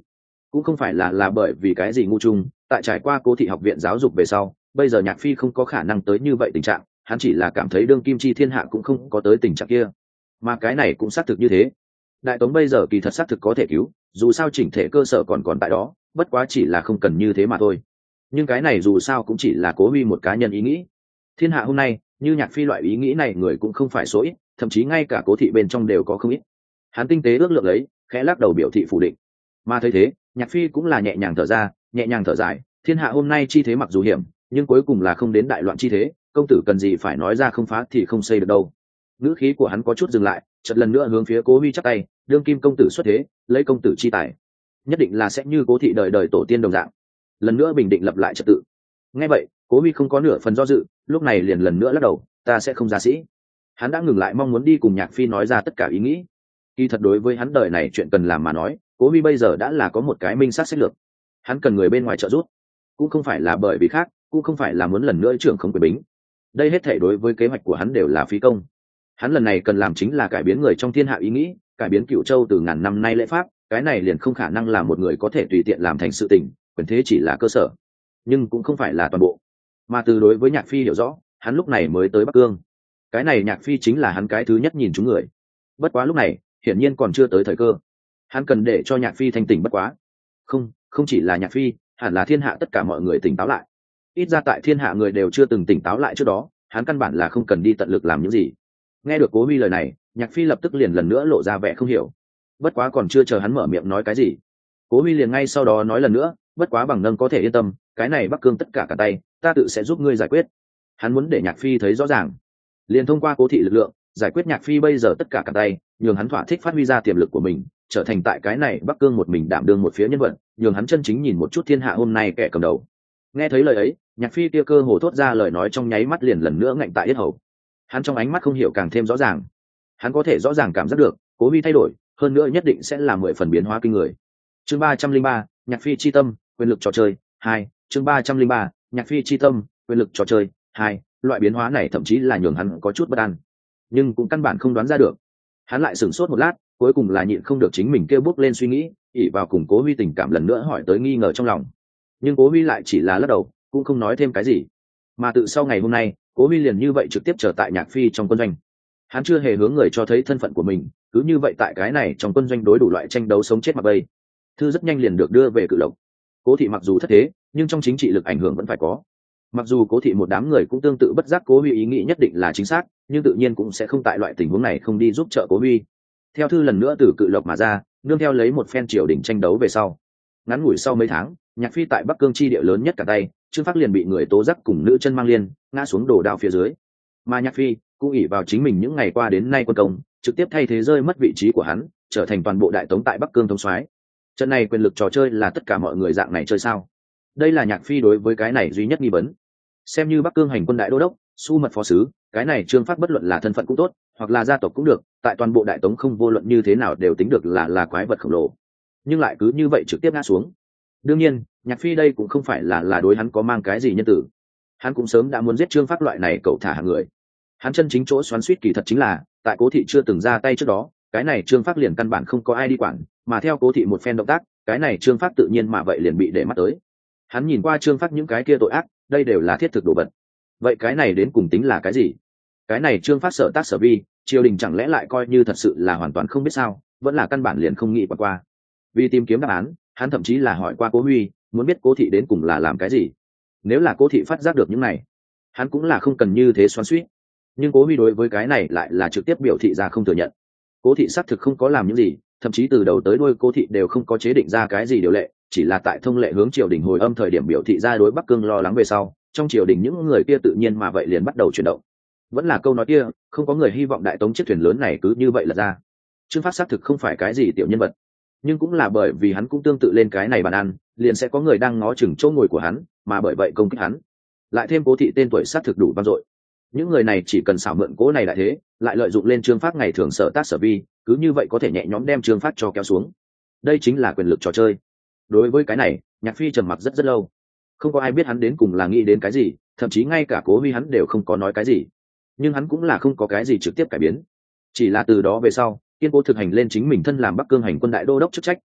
cũng không phải là là bởi vì cái gì ngu chung. Tại trải qua Cố thị học viện giáo dục về sau, bây giờ Nhạc Phi không có khả năng tới như vậy tình trạng, hắn chỉ là cảm thấy đương kim chi thiên hạ cũng không có tới tình trạng kia, mà cái này cũng xác thực như thế. Đại Tống bây giờ kỳ thật xác thực có thể cứu, dù sao chỉnh thể cơ sở còn còn tại đó, bất quá chỉ là không cần như thế mà thôi. Nhưng cái này dù sao cũng chỉ là Cố Huy một cá nhân ý nghĩ. Thiên hạ hôm nay, như Nhạc Phi loại ý nghĩ này người cũng không phải số ít, thậm chí ngay cả Cố thị bên trong đều có không ít. Hắn tinh tế ước lượng lấy, khẽ lắc đầu biểu thị phủ định. Mà thấy thế, Nhạc Phi cũng là nhẹ nhàng thở ra, nhẹ nhàng thở dài, thiên hạ hôm nay chi thế mặc dù hiểm, nhưng cuối cùng là không đến đại loạn chi thế, công tử cần gì phải nói ra không phá thì không xây được đâu. Ngữ khí của hắn có chút dừng lại, chợt lần nữa hướng phía Cố Huy chắp tay, đương kim công tử xuất thế, lấy công tử chi tài, nhất định là sẽ như Cố thị đời đời tổ tiên đồng dạng, lần nữa bình định lập lại trật tự. Nghe vậy, Cố Huy không có nửa phần do dự, lúc này liền lần nữa lắc đầu, ta sẽ không ra sĩ. Hắn đã ngừng lại mong muốn đi cùng Nhạc Phi nói ra tất cả ý nghĩ. Kỳ thật đối với hắn đời này chuyện cần làm mà nói, Cố Huy bây giờ đã là có một cái minh sát sách lược. Hắn cần người bên ngoài trợ giúp, cũng không phải là bởi vì khác, cũng không phải là muốn lần nữa trưởng không quyền bính. Đây hết thảy đối với kế hoạch của hắn đều là phí công. Hắn lần này cần làm chính là cải biến người trong thiên hạ ý nghĩ, cải biến Cửu Châu từ ngàn năm nay lễ pháp, cái này liền không khả năng là một người có thể tùy tiện làm thành sự tình, quyền thế chỉ là cơ sở, nhưng cũng không phải là toàn bộ. Mà từ đối với Nhạc Phi hiểu rõ, hắn lúc này mới tới Bắc Cương. Cái này Nhạc Phi chính là hắn cái thứ nhất nhìn chúng người. Bất quá lúc này, hiển nhiên còn chưa tới thời cơ. Hắn cần để cho Nhạc Phi thanh tỉnh bất quá. Không, không chỉ là Nhạc Phi, hẳn là thiên hạ tất cả mọi người tỉnh táo lại. Ít ra tại thiên hạ người đều chưa từng tỉnh táo lại trước đó, hắn căn bản là không cần đi tận lực làm những gì. Nghe được Cố Huy lời này, Nhạc Phi lập tức liền lần nữa lộ ra vẻ không hiểu. Bất quá còn chưa chờ hắn mở miệng nói cái gì, Cố Huy liền ngay sau đó nói lần nữa, bất quá bằng nâng có thể yên tâm, cái này Bắc Cương tất cả cả tay, ta tự sẽ giúp ngươi giải quyết. Hắn muốn để Nhạc Phi thấy rõ ràng, liền thông qua Cố thị lực lượng giải quyết Nhạc Phi bây giờ tất cả cả tay, nhường hắn thỏa thích phát huy ra tiềm lực của mình, trở thành tại cái này Bắc Cương một mình đảm đương một phía nhân vật, nhường hắn chân chính nhìn một chút thiên hạ hôm nay kẻ cầm đầu. Nghe thấy lời ấy, Nhạc Phi kia cơ hồ thốt ra lời nói trong nháy mắt liền lần nữa ngạnh tại yết hầu. Hắn trong ánh mắt không hiểu càng thêm rõ ràng, hắn có thể rõ ràng cảm giác được Cố Huy thay đổi, hơn nữa nhất định sẽ là mười phần biến hóa kinh người. Chương ba trăm linh ba, Nhạc Phi chi tâm, quyền lực trò chơi hai. Chương ba trăm linh ba, Nhạc Phi chi tâm, quyền lực trò chơi hai. Loại biến hóa này thậm chí là nhường hắn có chút bất an, nhưng cũng căn bản không đoán ra được. Hắn lại sửng sốt một lát, cuối cùng là nhịn không được chính mình kêu bước lên suy nghĩ, ỷ vào cùng Cố Huy tình cảm lần nữa hỏi tới nghi ngờ trong lòng. Nhưng Cố Huy lại chỉ là lắc đầu, cũng không nói thêm cái gì. Mà tự sau ngày hôm nay, Cố Huy liền như vậy trực tiếp trở tại Nhạc Phi trong quân doanh. Hắn chưa hề hướng người cho thấy thân phận của mình, cứ như vậy tại cái này trong quân doanh đối đủ loại tranh đấu sống chết mặc bay. Thư rất nhanh liền được đưa về Cự Lộc. Cố thị mặc dù thất thế, nhưng trong chính trị lực ảnh hưởng vẫn phải có. Mặc dù Cố thị một đám người cũng tương tự bất giác Cố Huy ý nghĩ nhất định là chính xác, nhưng tự nhiên cũng sẽ không tại loại tình huống này không đi giúp trợ Cố Huy. Theo thư lần nữa từ Cự Lộc mà ra, nương theo lấy một phen triều đình tranh đấu về sau, ngắn ngủi sau mấy tháng, Nhạc Phi tại Bắc Cương chi địa lớn nhất cả tay, Trương Phác liền bị người tố giác cùng nữ chân mang liên ngã xuống đổ đao phía dưới. Mà Nhạc Phi cũng ỷ vào chính mình những ngày qua đến nay quân công, trực tiếp thay thế rơi mất vị trí của hắn, trở thành toàn bộ đại tống tại Bắc Cương thống soái. Trận này quyền lực trò chơi là tất cả mọi người dạng này chơi sao? Đây là Nhạc Phi đối với cái này duy nhất nghi vấn. Xem như Bắc Cương hành quân đại đô đốc, su mật phó sứ, cái này Trương Phác bất luận là thân phận cũng tốt, hoặc là gia tộc cũng được, tại toàn bộ đại tống không vô luận như thế nào đều tính được là là quái vật khổng lồ, nhưng lại cứ như vậy trực tiếp ngã xuống. Đương nhiên, Nhạc Phi đây cũng không phải là là đối hắn có mang cái gì nhân tử. Hắn cũng sớm đã muốn giết Trương Phác loại này cậu thả hàng người. Hắn chân chính chỗ xoắn xuýt kỳ thật chính là, tại Cố thị chưa từng ra tay trước đó, cái này Trương Phác liền căn bản không có ai đi quản, mà theo Cố thị một phen động tác, cái này Trương Phác tự nhiên mà vậy liền bị để mắt tới. Hắn nhìn qua Trương Phác những cái kia tội ác, đây đều là thiết thực đồ vật. Vậy cái này đến cùng tính là cái gì? Cái này Trương Phác sở tác sở vi, triều đình chẳng lẽ lại coi như thật sự là hoàn toàn không biết sao, vẫn là căn bản liền không nghĩ qua qua. Vì tìm kiếm đáp án, hắn thậm chí là hỏi qua Cố Huy, muốn biết Cố thị đến cùng là làm cái gì. Nếu là Cố thị phát giác được những này, hắn cũng là không cần như thế xoắn xuýt. Nhưng Cố Huy đối với cái này lại là trực tiếp biểu thị ra không thừa nhận. Cố thị xác thực không có làm những gì, thậm chí từ đầu tới đuôi Cố thị đều không có chế định ra cái gì điều lệ, chỉ là tại thông lệ hướng triều đình hồi âm thời điểm biểu thị ra đối Bắc Cương lo lắng về sau, trong triều đình những người kia tự nhiên mà vậy liền bắt đầu chuyển động. Vẫn là câu nói kia, không có người hy vọng đại tống chiếc thuyền lớn này cứ như vậy là ra. Trương Phác xác thực không phải cái gì tiểu nhân vật, nhưng cũng là bởi vì hắn cũng tương tự lên cái này bàn ăn, liền sẽ có người đang ngó chừng chỗ ngồi của hắn, mà bởi vậy công kích hắn. Lại thêm Cố thị tên tuổi xác thực đủ vang dội, những người này chỉ cần xảo mượn Cố này đại thế, lại lợi dụng lên Trương Phác ngày thường sở tác sở vi, cứ như vậy có thể nhẹ nhõm đem Trương Phác cho kéo xuống. Đây chính là quyền lực trò chơi. Đối với cái này, Nhạc Phi trầm mặc rất rất lâu, không có ai biết hắn đến cùng là nghĩ đến cái gì, thậm chí ngay cả Cố Huy hắn đều không có nói cái gì, nhưng hắn cũng là không có cái gì trực tiếp cải biến, chỉ là từ đó về sau kiên cố thực hành lên chính mình thân làm Bắc Cương hành quân đại đô đốc chức trách,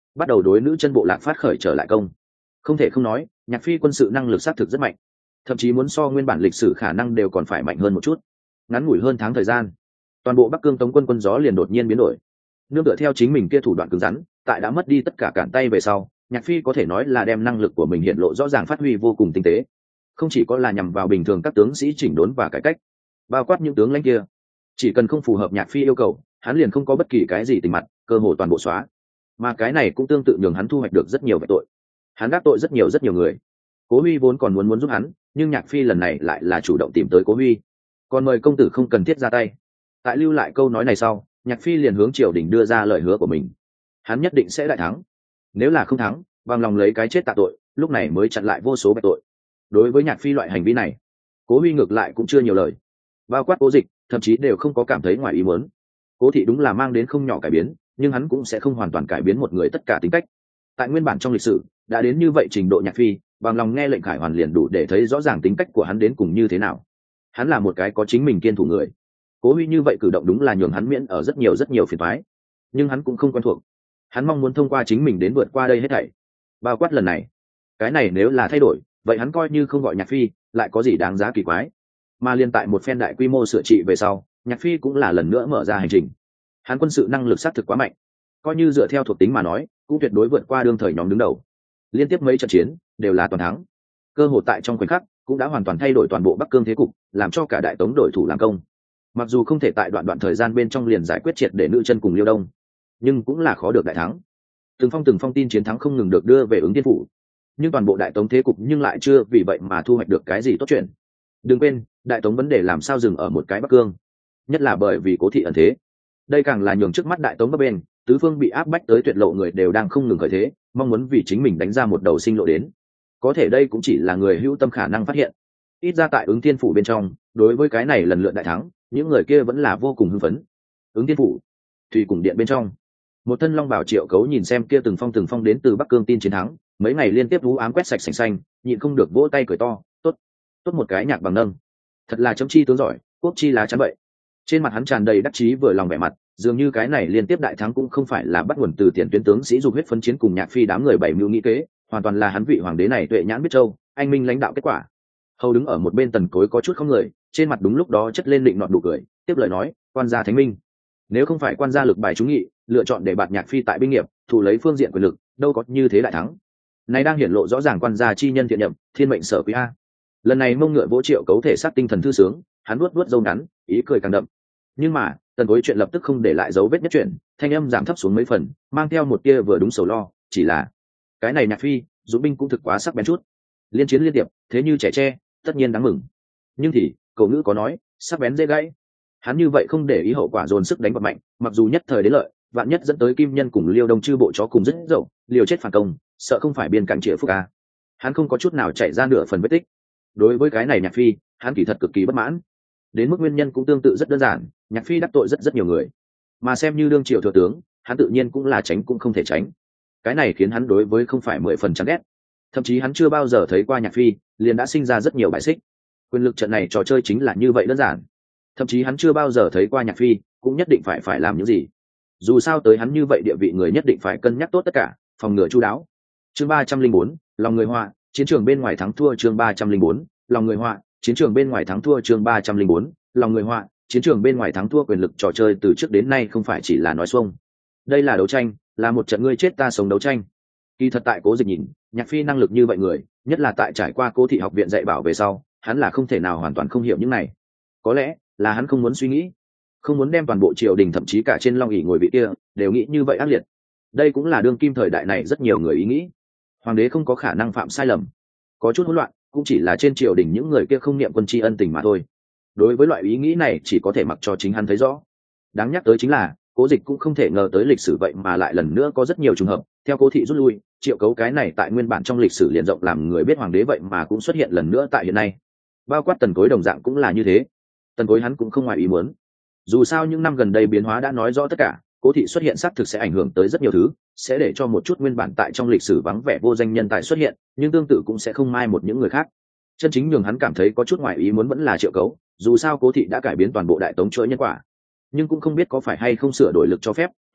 bắt đầu đối nữ chân bộ lạc phát khởi trở lại công. Không thể không nói, Nhạc Phi quân sự năng lực xác thực rất mạnh, thậm chí muốn so nguyên bản lịch sử khả năng đều còn phải mạnh hơn một chút. Ngắn ngủi hơn tháng thời gian, toàn bộ Bắc Cương Tống quân quân gió liền đột nhiên biến đổi. Nương tựa theo chính mình kia thủ đoạn cứng rắn, tại đã mất đi tất cả cản tay về sau, Nhạc Phi có thể nói là đem năng lực của mình hiện lộ rõ ràng, phát huy vô cùng tinh tế. Không chỉ có là nhằm vào bình thường các tướng sĩ chỉnh đốn và cải cách, bao quát những tướng lãnh kia, chỉ cần không phù hợp Nhạc Phi yêu cầu, hắn liền không có bất kỳ cái gì tình mặt, cơ hội toàn bộ xóa. Mà cái này cũng tương tự nhường hắn thu hoạch được rất nhiều vạch tội. Hắn đắc tội rất nhiều rất nhiều người. Cố Huy vốn còn muốn muốn giúp hắn, nhưng Nhạc Phi lần này lại là chủ động tìm tới Cố Huy, còn mời công tử không cần thiết ra tay. Tại lưu lại câu nói này sau, Nhạc Phi liền hướng triều đình đưa ra lời hứa của mình. Hắn nhất định sẽ đại thắng, nếu là không thắng, bằng lòng lấy cái chết tạ tội, lúc này mới chặn lại vô số bạch tội. Đối với Nhạc Phi loại hành vi này, Cố Huy ngược lại cũng chưa nhiều lời, bao quát Cố Dịch thậm chí đều không có cảm thấy ngoài ý muốn. Cố thị đúng là mang đến không nhỏ cải biến, nhưng hắn cũng sẽ không hoàn toàn cải biến một người tất cả tính cách. Tại nguyên bản trong lịch sử đã đến như vậy trình độ, Nhạc Phi bằng lòng nghe lệnh khải hoàn liền đủ để thấy rõ ràng tính cách của hắn đến cùng như thế nào. Hắn là một cái có chính mình kiên thủ người. Cố Huy như vậy cử động đúng là nhường hắn miễn ở rất nhiều rất nhiều phiền toái, nhưng hắn cũng không quen thuộc. Hắn mong muốn thông qua chính mình đến vượt qua đây hết thảy, bao quát lần này. Cái này nếu là thay đổi, vậy hắn coi như không gọi Nhạc Phi lại có gì đáng giá kỳ quái. Mà liên tại một phen đại quy mô sửa trị về sau, Nhạc Phi cũng là lần nữa mở ra hành trình. Hắn quân sự năng lực xác thực quá mạnh, coi như dựa theo thuộc tính mà nói cũng tuyệt đối vượt qua đương thời nhóm đứng đầu. Liên tiếp mấy trận chiến đều là toàn thắng, cơ hội tại trong khoảnh khắc cũng đã hoàn toàn thay đổi toàn bộ Bắc Cương thế cục, làm cho cả đại tống đổi thủ làm công. Mặc dù không thể tại đoạn đoạn thời gian bên trong liền giải quyết triệt để nữ chân cùng Liêu Đông, nhưng cũng là khó được đại thắng. Từng phong từng phong tin chiến thắng không ngừng được đưa về ứng Thiên phủ, nhưng toàn bộ đại tống thế cục nhưng lại chưa vì vậy mà thu hoạch được cái gì tốt chuyện. Đừng quên, đại tống vấn đề làm sao dừng ở một cái Bắc Cương, nhất là bởi vì Cố thị ẩn thế. Đây càng là nhường trước mắt đại tống bắc bên tứ phương bị áp bách tới tuyệt lộ, người đều đang không ngừng khởi thế, mong muốn vì chính mình đánh ra một đầu sinh lộ đến. Có thể đây cũng chỉ là người hữu tâm khả năng phát hiện. Ít ra tại ứng Thiên phủ bên trong, đối với cái này lần lượt đại thắng, những người kia vẫn là vô cùng hưng phấn. Ứng Thiên phủ, thủy cùng điện bên trong, một thân long bảo Triệu Cấu nhìn xem kia từng phong từng phong đến từ Bắc Cương tin chiến thắng, mấy ngày liên tiếp vũ ám quét sạch sành xanh, nhịn không được vỗ tay cười to, tốt, tốt một cái nhạc bằng nâng, thật là chấm chi tướng giỏi, quốc chi lá chắn vậy. Trên mặt hắn tràn đầy đắc chí vừa lòng vẻ mặt, dường như cái này liên tiếp đại thắng cũng không phải là bắt nguồn từ tiền tuyến tướng sĩ dục huyết phấn chiến cùng Nhạc Phi đám người bảy mưu nghĩ kế, hoàn toàn là hắn vị hoàng đế này tuệ nhãn biết châu, anh minh lãnh đạo kết quả. Hầu đứng ở một bên Tần Cối có chút không người, trên mặt đúng lúc đó chất lên định nọt đủ cười, tiếp lời nói, quan gia thánh minh, nếu không phải quan gia lực bài trúng nghị, lựa chọn để bạt Nhạc Phi tại binh nghiệp, thủ lấy phương diện quyền lực, đâu có như thế đại thắng. Này đang hiển lộ rõ ràng quan gia chi nhân thiện nhậm, thiên mệnh sở quý a. Lần này mông ngựa vỗ Triệu Cấu thể xác tinh thần thư sướng, hắn nuốt nuốt râu ngắn, ý cười càng đậm. Nhưng mà Tần Cối chuyện lập tức không để lại dấu vết nhất chuyện, thanh âm giảm thấp xuống mấy phần, mang theo một tia vừa đúng sầu lo, chỉ là cái này Nhạc Phi dũng binh cũng thực quá sắc bén chút, liên chiến liên tiệp, thế như trẻ tre, tất nhiên đáng mừng. Nhưng thì cổ ngữ có nói, sắc bén dễ gãy. Hắn như vậy không để ý hậu quả, dồn sức đánh vào mạnh, mặc dù nhất thời đến lợi, vạn nhất dẫn tới Kim Nhân cùng Liêu Đông chư bộ chó cùng rất dậu, liều chết phản công, sợ không phải biên cảnh Triệu Phúc a. Hắn không có chút nào chạy ra nửa phần vết tích. Đối với cái này Nhạc Phi, hắn kỳ thật cực kỳ bất mãn. Đến mức nguyên nhân cũng tương tự rất đơn giản, Nhạc Phi đắc tội rất rất nhiều người, mà xem như đương triều thừa tướng, hắn tự nhiên cũng là tránh cũng không thể tránh. Cái này khiến hắn đối với không phải mười phần chán ghét, thậm chí hắn chưa bao giờ thấy qua Nhạc Phi, liền đã sinh ra rất nhiều bài xích. Quyền lực trận này trò chơi chính là như vậy đơn giản. Thậm chí hắn chưa bao giờ thấy qua Nhạc Phi, cũng nhất định phải phải làm những gì. Dù sao tới hắn như vậy địa vị người nhất định phải cân nhắc tốt tất cả, phòng ngừa chu đáo. Chương ba trăm linh bốn, lòng người Hoa, chiến trường bên ngoài thắng thua. Chương ba trăm linh bốn, lòng người Hoa, chiến trường bên ngoài thắng thua. Chương ba trăm linh bốn, lòng người Hoa, chiến trường bên ngoài thắng thua. Quyền lực trò chơi từ trước đến nay không phải chỉ là nói xuông. Đây là đấu tranh, là một trận ngươi chết ta sống đấu tranh. Kỳ thật tại Cố Dịch nhìn, Nhạc Phi năng lực như vậy người, nhất là tại trải qua Cố thị học viện dạy bảo về sau, hắn là không thể nào hoàn toàn không hiểu những này. Có lẽ là hắn không muốn suy nghĩ, không muốn đem toàn bộ triều đình thậm chí cả trên long ỷ ngồi vị kia đều nghĩ như vậy ác liệt. Đây cũng là đương kim thời đại này rất nhiều người ý nghĩ. Hoàng đế không có khả năng phạm sai lầm, có chút hỗn loạn cũng chỉ là trên triều đình những người kia không niệm quân tri ân tình mà thôi. Đối với loại ý nghĩ này chỉ có thể mặc cho chính hắn thấy rõ. Đáng nhắc tới chính là Cố Dịch cũng không thể ngờ tới lịch sử vậy mà lại lần nữa có rất nhiều trùng hợp. Theo Cố thị rút lui, Triệu Cấu cái này tại nguyên bản trong lịch sử liền rộng làm người biết hoàng đế vậy mà cũng xuất hiện lần nữa tại hiện nay. Bao quát Tần Cối đồng dạng cũng là như thế. Tần Cối hắn cũng không ngoài ý muốn. Dù sao những năm gần đây biến hóa đã nói rõ tất cả, Cố thị xuất hiện xác thực sẽ ảnh hưởng tới rất nhiều thứ, sẽ để cho một chút nguyên bản tại trong lịch sử vắng vẻ vô danh nhân tài xuất hiện, nhưng tương tự cũng sẽ không mai một những người khác. Chân chính nhường hắn cảm thấy có chút ngoài ý muốn vẫn là Triệu Cấu, dù sao Cố thị đã cải biến toàn bộ đại tống chuỗi nhân quả, nhưng cũng không biết có phải hay không sửa đổi lực cho phép,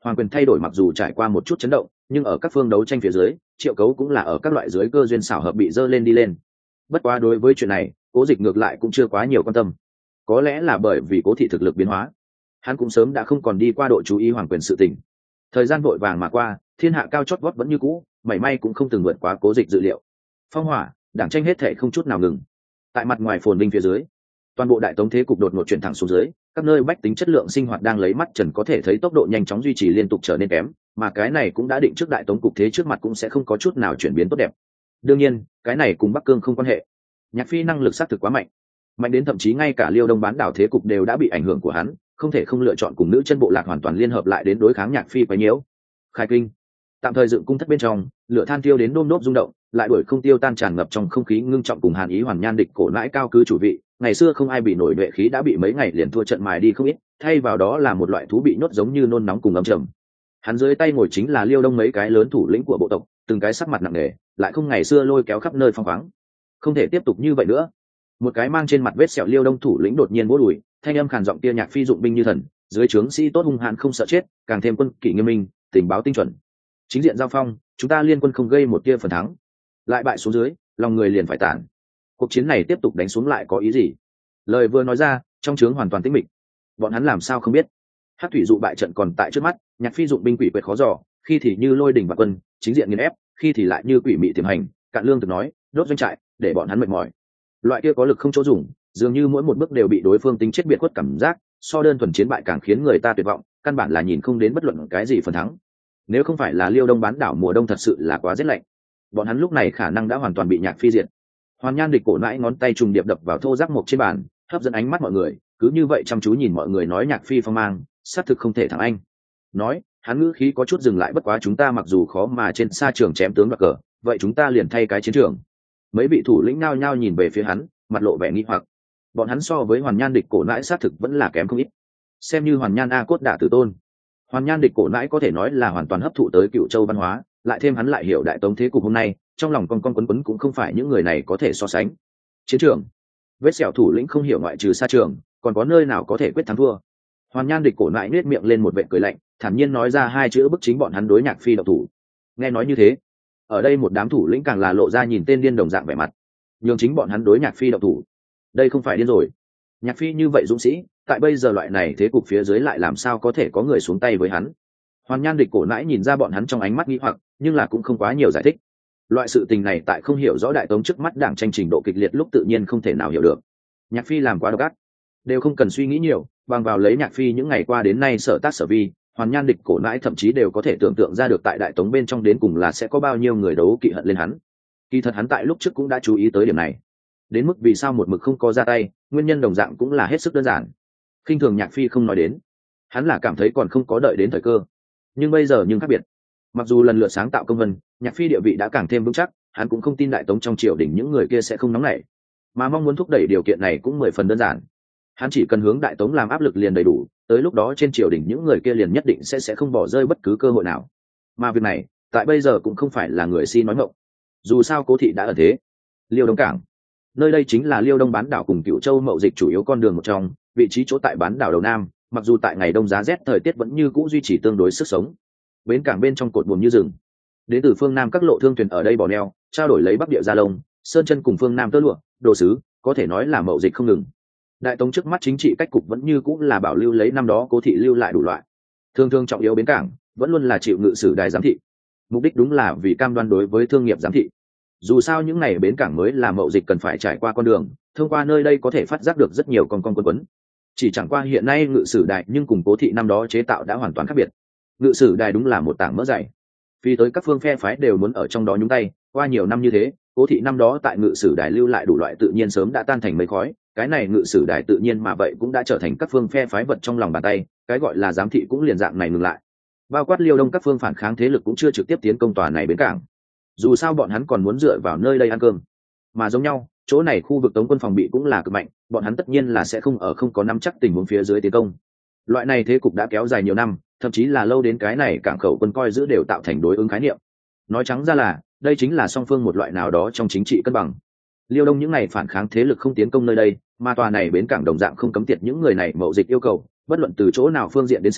Hoàng quyền thay đổi mặc dù trải qua một chút chấn động, nhưng ở các phương đấu tranh phía dưới, Triệu Cấu cũng là ở các loại dưới cơ duyên xảo hợp bị dơ lên đi lên. Bất quá đối với chuyện này, Cố Dịch ngược lại cũng chưa quá nhiều quan tâm. Có lẽ là bởi vì Cố thị thực lực biến hóa, hắn cũng sớm đã không còn đi qua độ chú ý hoàng quyền sự tình. Thời gian vội vàng mà qua, thiên hạ cao chót vót vẫn như cũ, mảy may cũng không từng vượt quá Cố Dịch dự liệu. Phong hỏa, đảng tranh hết thệ không chút nào ngừng. Tại mặt ngoài phồn vinh phía dưới, toàn bộ đại tống thế cục đột ngột chuyển thẳng xuống dưới, các nơi bách tính chất lượng sinh hoạt đang lấy mắt trần có thể thấy tốc độ nhanh chóng duy trì liên tục trở nên kém, mà cái này cũng đã định trước đại tống cục thế trước mặt cũng sẽ không có chút nào chuyển biến tốt đẹp. Đương nhiên, cái này cùng Bắc Cương không quan hệ. Nhạc Phi năng lực xác thực quá mạnh, mạnh đến thậm chí ngay cả Liêu Đông bán đảo thế cục đều đã bị ảnh hưởng của hắn, không thể không lựa chọn cùng nữ chân bộ lạc hoàn toàn liên hợp lại đến đối kháng Nhạc Phi quấy nhiễu. Khai kinh, tạm thời dựng cung thất bên trong, lửa than tiêu đến đôm đốp rung động, lại đuổi không tiêu tan tràn ngập trong không khí ngưng trọng cùng hàn ý hoàn nhan địch cổ nãi cao cứ chủ vị. Ngày xưa không ai bị nổi nhuệ khí đã bị mấy ngày liền thua trận mài đi không ít, thay vào đó là một loại thú bị nhốt giống như nôn nóng cùng âm trầm. Hắn dưới tay ngồi chính là Liêu Đông mấy cái lớn thủ lĩnh của bộ tộc, từng cái sắc mặt nặng nề, lại không ngày xưa lôi kéo khắp nơi phong khoáng. Không thể tiếp tục như vậy nữa. Một cái mang trên mặt vết sẹo Liêu Đông thủ lĩnh đột nhiên vỗ đùi, thanh âm khàn giọng kia Nhạc Phi dụng binh như thần, dưới trướng sĩ tốt hung hãn không sợ chết, càng thêm quân kỷ nghiêm minh, tình báo tinh chuẩn. Chính diện giao phong, chúng ta liên quân không gây một tia phần thắng, lại bại xuống dưới, lòng người liền phải tản. Cuộc chiến này tiếp tục đánh xuống lại có ý gì? Lời vừa nói ra, trong trướng hoàn toàn tĩnh mịch. Bọn hắn làm sao không biết? Hắc thủy dụ bại trận còn tại trước mắt, Nhạc Phi dụng binh quỷ quyệt khó dò, khi thì như lôi đỉnh bạc quân, chính diện nghiền ép, khi thì lại như quỷ mị tiềm hành, cạn lương thực nói, đốt doanh trại, để bọn hắn mệt mỏi. Loại kia có lực không chỗ dùng, dường như mỗi một bước đều bị đối phương tính chết biệt khuất cảm giác, so đơn thuần chiến bại càng khiến người ta tuyệt vọng, căn bản là nhìn không đến bất luận cái gì phần thắng. Nếu không phải là Liêu Đông bán đảo mùa đông thật sự là quá rét lạnh, bọn hắn lúc này khả năng đã hoàn toàn bị Nhạc Phi diệt. Hoàn nhan địch cổ nãi ngón tay trùng điệp đập vào thô rác mộc trên bàn, hấp dẫn ánh mắt mọi người, cứ như vậy chăm chú nhìn mọi người nói Nhạc Phi phong mang, xác thực không thể thắng anh. Nói, hắn ngữ khí có chút dừng lại, bất quá chúng ta mặc dù khó mà trên xa trường chém tướng đoạt cờ, vậy chúng ta liền thay cái chiến trường. Mấy vị thủ lĩnh nhao nhao nhìn về phía hắn, mặt lộ vẻ nghi hoặc. Bọn hắn so với Hoàn nhan địch cổ nãi xác thực vẫn là kém không ít. Xem như Hoàn nhan a cốt đả tử tôn, Hoàn nhan địch cổ nãi có thể nói là hoàn toàn hấp thụ tới Cựu Châu văn hóa, lại thêm hắn lại hiểu đại tống thế cục hôm nay, trong lòng con con quấn quấn cũng không phải những người này có thể so sánh. Chiến trường, vết sẹo thủ lĩnh không hiểu ngoại trừ xa trường, còn có nơi nào có thể quyết thắng thua. Hoàn nhan địch cổ nãi nết miệng lên một vệt cười lạnh, thản nhiên nói ra hai chữ bức chính bọn hắn đối Nhạc Phi độc thủ. Nghe nói như thế, ở đây một đám thủ lĩnh càng là lộ ra nhìn tên điên đồng dạng vẻ mặt, nhường chính bọn hắn đối Nhạc Phi độc thủ. Đây không phải điên rồi? Nhạc Phi như vậy dũng sĩ, tại bây giờ loại này thế cục phía dưới lại làm sao có thể có người xuống tay với hắn? Hoàn nhan địch cổ nãi nhìn ra bọn hắn trong ánh mắt nghi hoặc, nhưng là cũng không quá nhiều giải thích. Loại sự tình này tại không hiểu rõ đại tống trước mắt đảng tranh trình độ kịch liệt lúc tự nhiên không thể nào hiểu được. Nhạc Phi làm quá độc ác, đều không cần suy nghĩ nhiều, bằng vào lấy Nhạc Phi những ngày qua đến nay sở tác sở vi, Hoàn nhan địch cổ nãi thậm chí đều có thể tưởng tượng ra được tại đại tống bên trong đến cùng là sẽ có bao nhiêu người đấu kỵ hận lên hắn. Kỳ thật hắn tại lúc trước cũng đã chú ý tới điểm này. Đến mức vì sao một mực không có ra tay, nguyên nhân đồng dạng cũng là hết sức đơn giản. Khinh thường Nhạc Phi không nói đến, hắn là cảm thấy còn không có đợi đến thời cơ. Nhưng bây giờ nhưng khác biệt. Mặc dù lần lượt sáng tạo công vân, Nhạc Phi địa vị đã càng thêm vững chắc, hắn cũng không tin đại tống trong triều đình những người kia sẽ không nóng nảy, mà mong muốn thúc đẩy điều kiện này cũng mười phần đơn giản. Hắn chỉ cần hướng đại tống làm áp lực liền đầy đủ, tới lúc đó trên triều đình những người kia liền nhất định sẽ sẽ không bỏ rơi bất cứ cơ hội nào. Mà việc này, tại bây giờ cũng không phải là người si nói mộng. Dù sao Cố thị đã ở thế. Liêu Đông cảng, nơi đây chính là Liêu Đông bán đảo cùng Cựu Châu mậu dịch chủ yếu con đường một trong, vị trí chỗ tại bán đảo đầu nam, mặc dù tại ngày đông giá rét thời tiết vẫn như cũ duy trì tương đối sức sống. Bến cảng bên trong cột buồm như rừng, đến từ phương nam các lộ thương thuyền ở đây bỏ neo, trao đổi lấy bắc địa gia lông, sơn chân cùng phương nam tơ lụa, đồ sứ, có thể nói là mậu dịch không ngừng. Đại tống trước mắt chính trị cách cục vẫn như cũ là bảo lưu lấy năm đó Cố thị lưu lại đủ loại. Thương thương trọng yếu bến cảng vẫn luôn là chịu ngự sử đài giám thị, mục đích đúng là vì cam đoan đối với thương nghiệp giám thị. Dù sao những ngày bến cảng mới là mậu dịch cần phải trải qua con đường, thông qua nơi đây có thể phát giác được rất nhiều con con quấn quấn. Chỉ chẳng qua hiện nay ngự sử đài nhưng cùng Cố thị năm đó chế tạo đã hoàn toàn khác biệt. Ngự sử đài đúng là một tảng mỡ dày, vì tới các phương phe phái đều muốn ở trong đó nhúng tay. Qua nhiều năm như thế, Cố thị năm đó tại ngự sử đài lưu lại đủ loại tự nhiên sớm đã tan thành mây khói. Cái này ngự sử đài tự nhiên mà vậy cũng đã trở thành các phương phe phái vật trong lòng bàn tay, cái gọi là giám thị cũng liền dạng này ngừng lại. Bao quát Liêu Đông các phương phản kháng thế lực cũng chưa trực tiếp tiến công tòa này bến cảng, dù sao bọn hắn còn muốn dựa vào nơi đây ăn cơm. Mà giống nhau, chỗ này khu vực tống quân phòng bị cũng là cực mạnh, bọn hắn tất nhiên là sẽ không ở không có nắm chắc tình huống phía dưới tiến công. Loại này thế cục đã kéo dài nhiều năm, thậm chí là lâu đến cái này cảng khẩu quân coi giữ đều tạo thành đối ứng khái niệm. Nói trắng ra là đây chính là song phương một loại nào đó trong chính trị cân bằng. Liêu Đông những này phản kháng thế lực không tiến công nơi đây, mà tòa này bến cảng đồng dạng không cấm tiệt những người này mậu dịch yêu cầu, bất luận từ chỗ nào phương diện đến xem,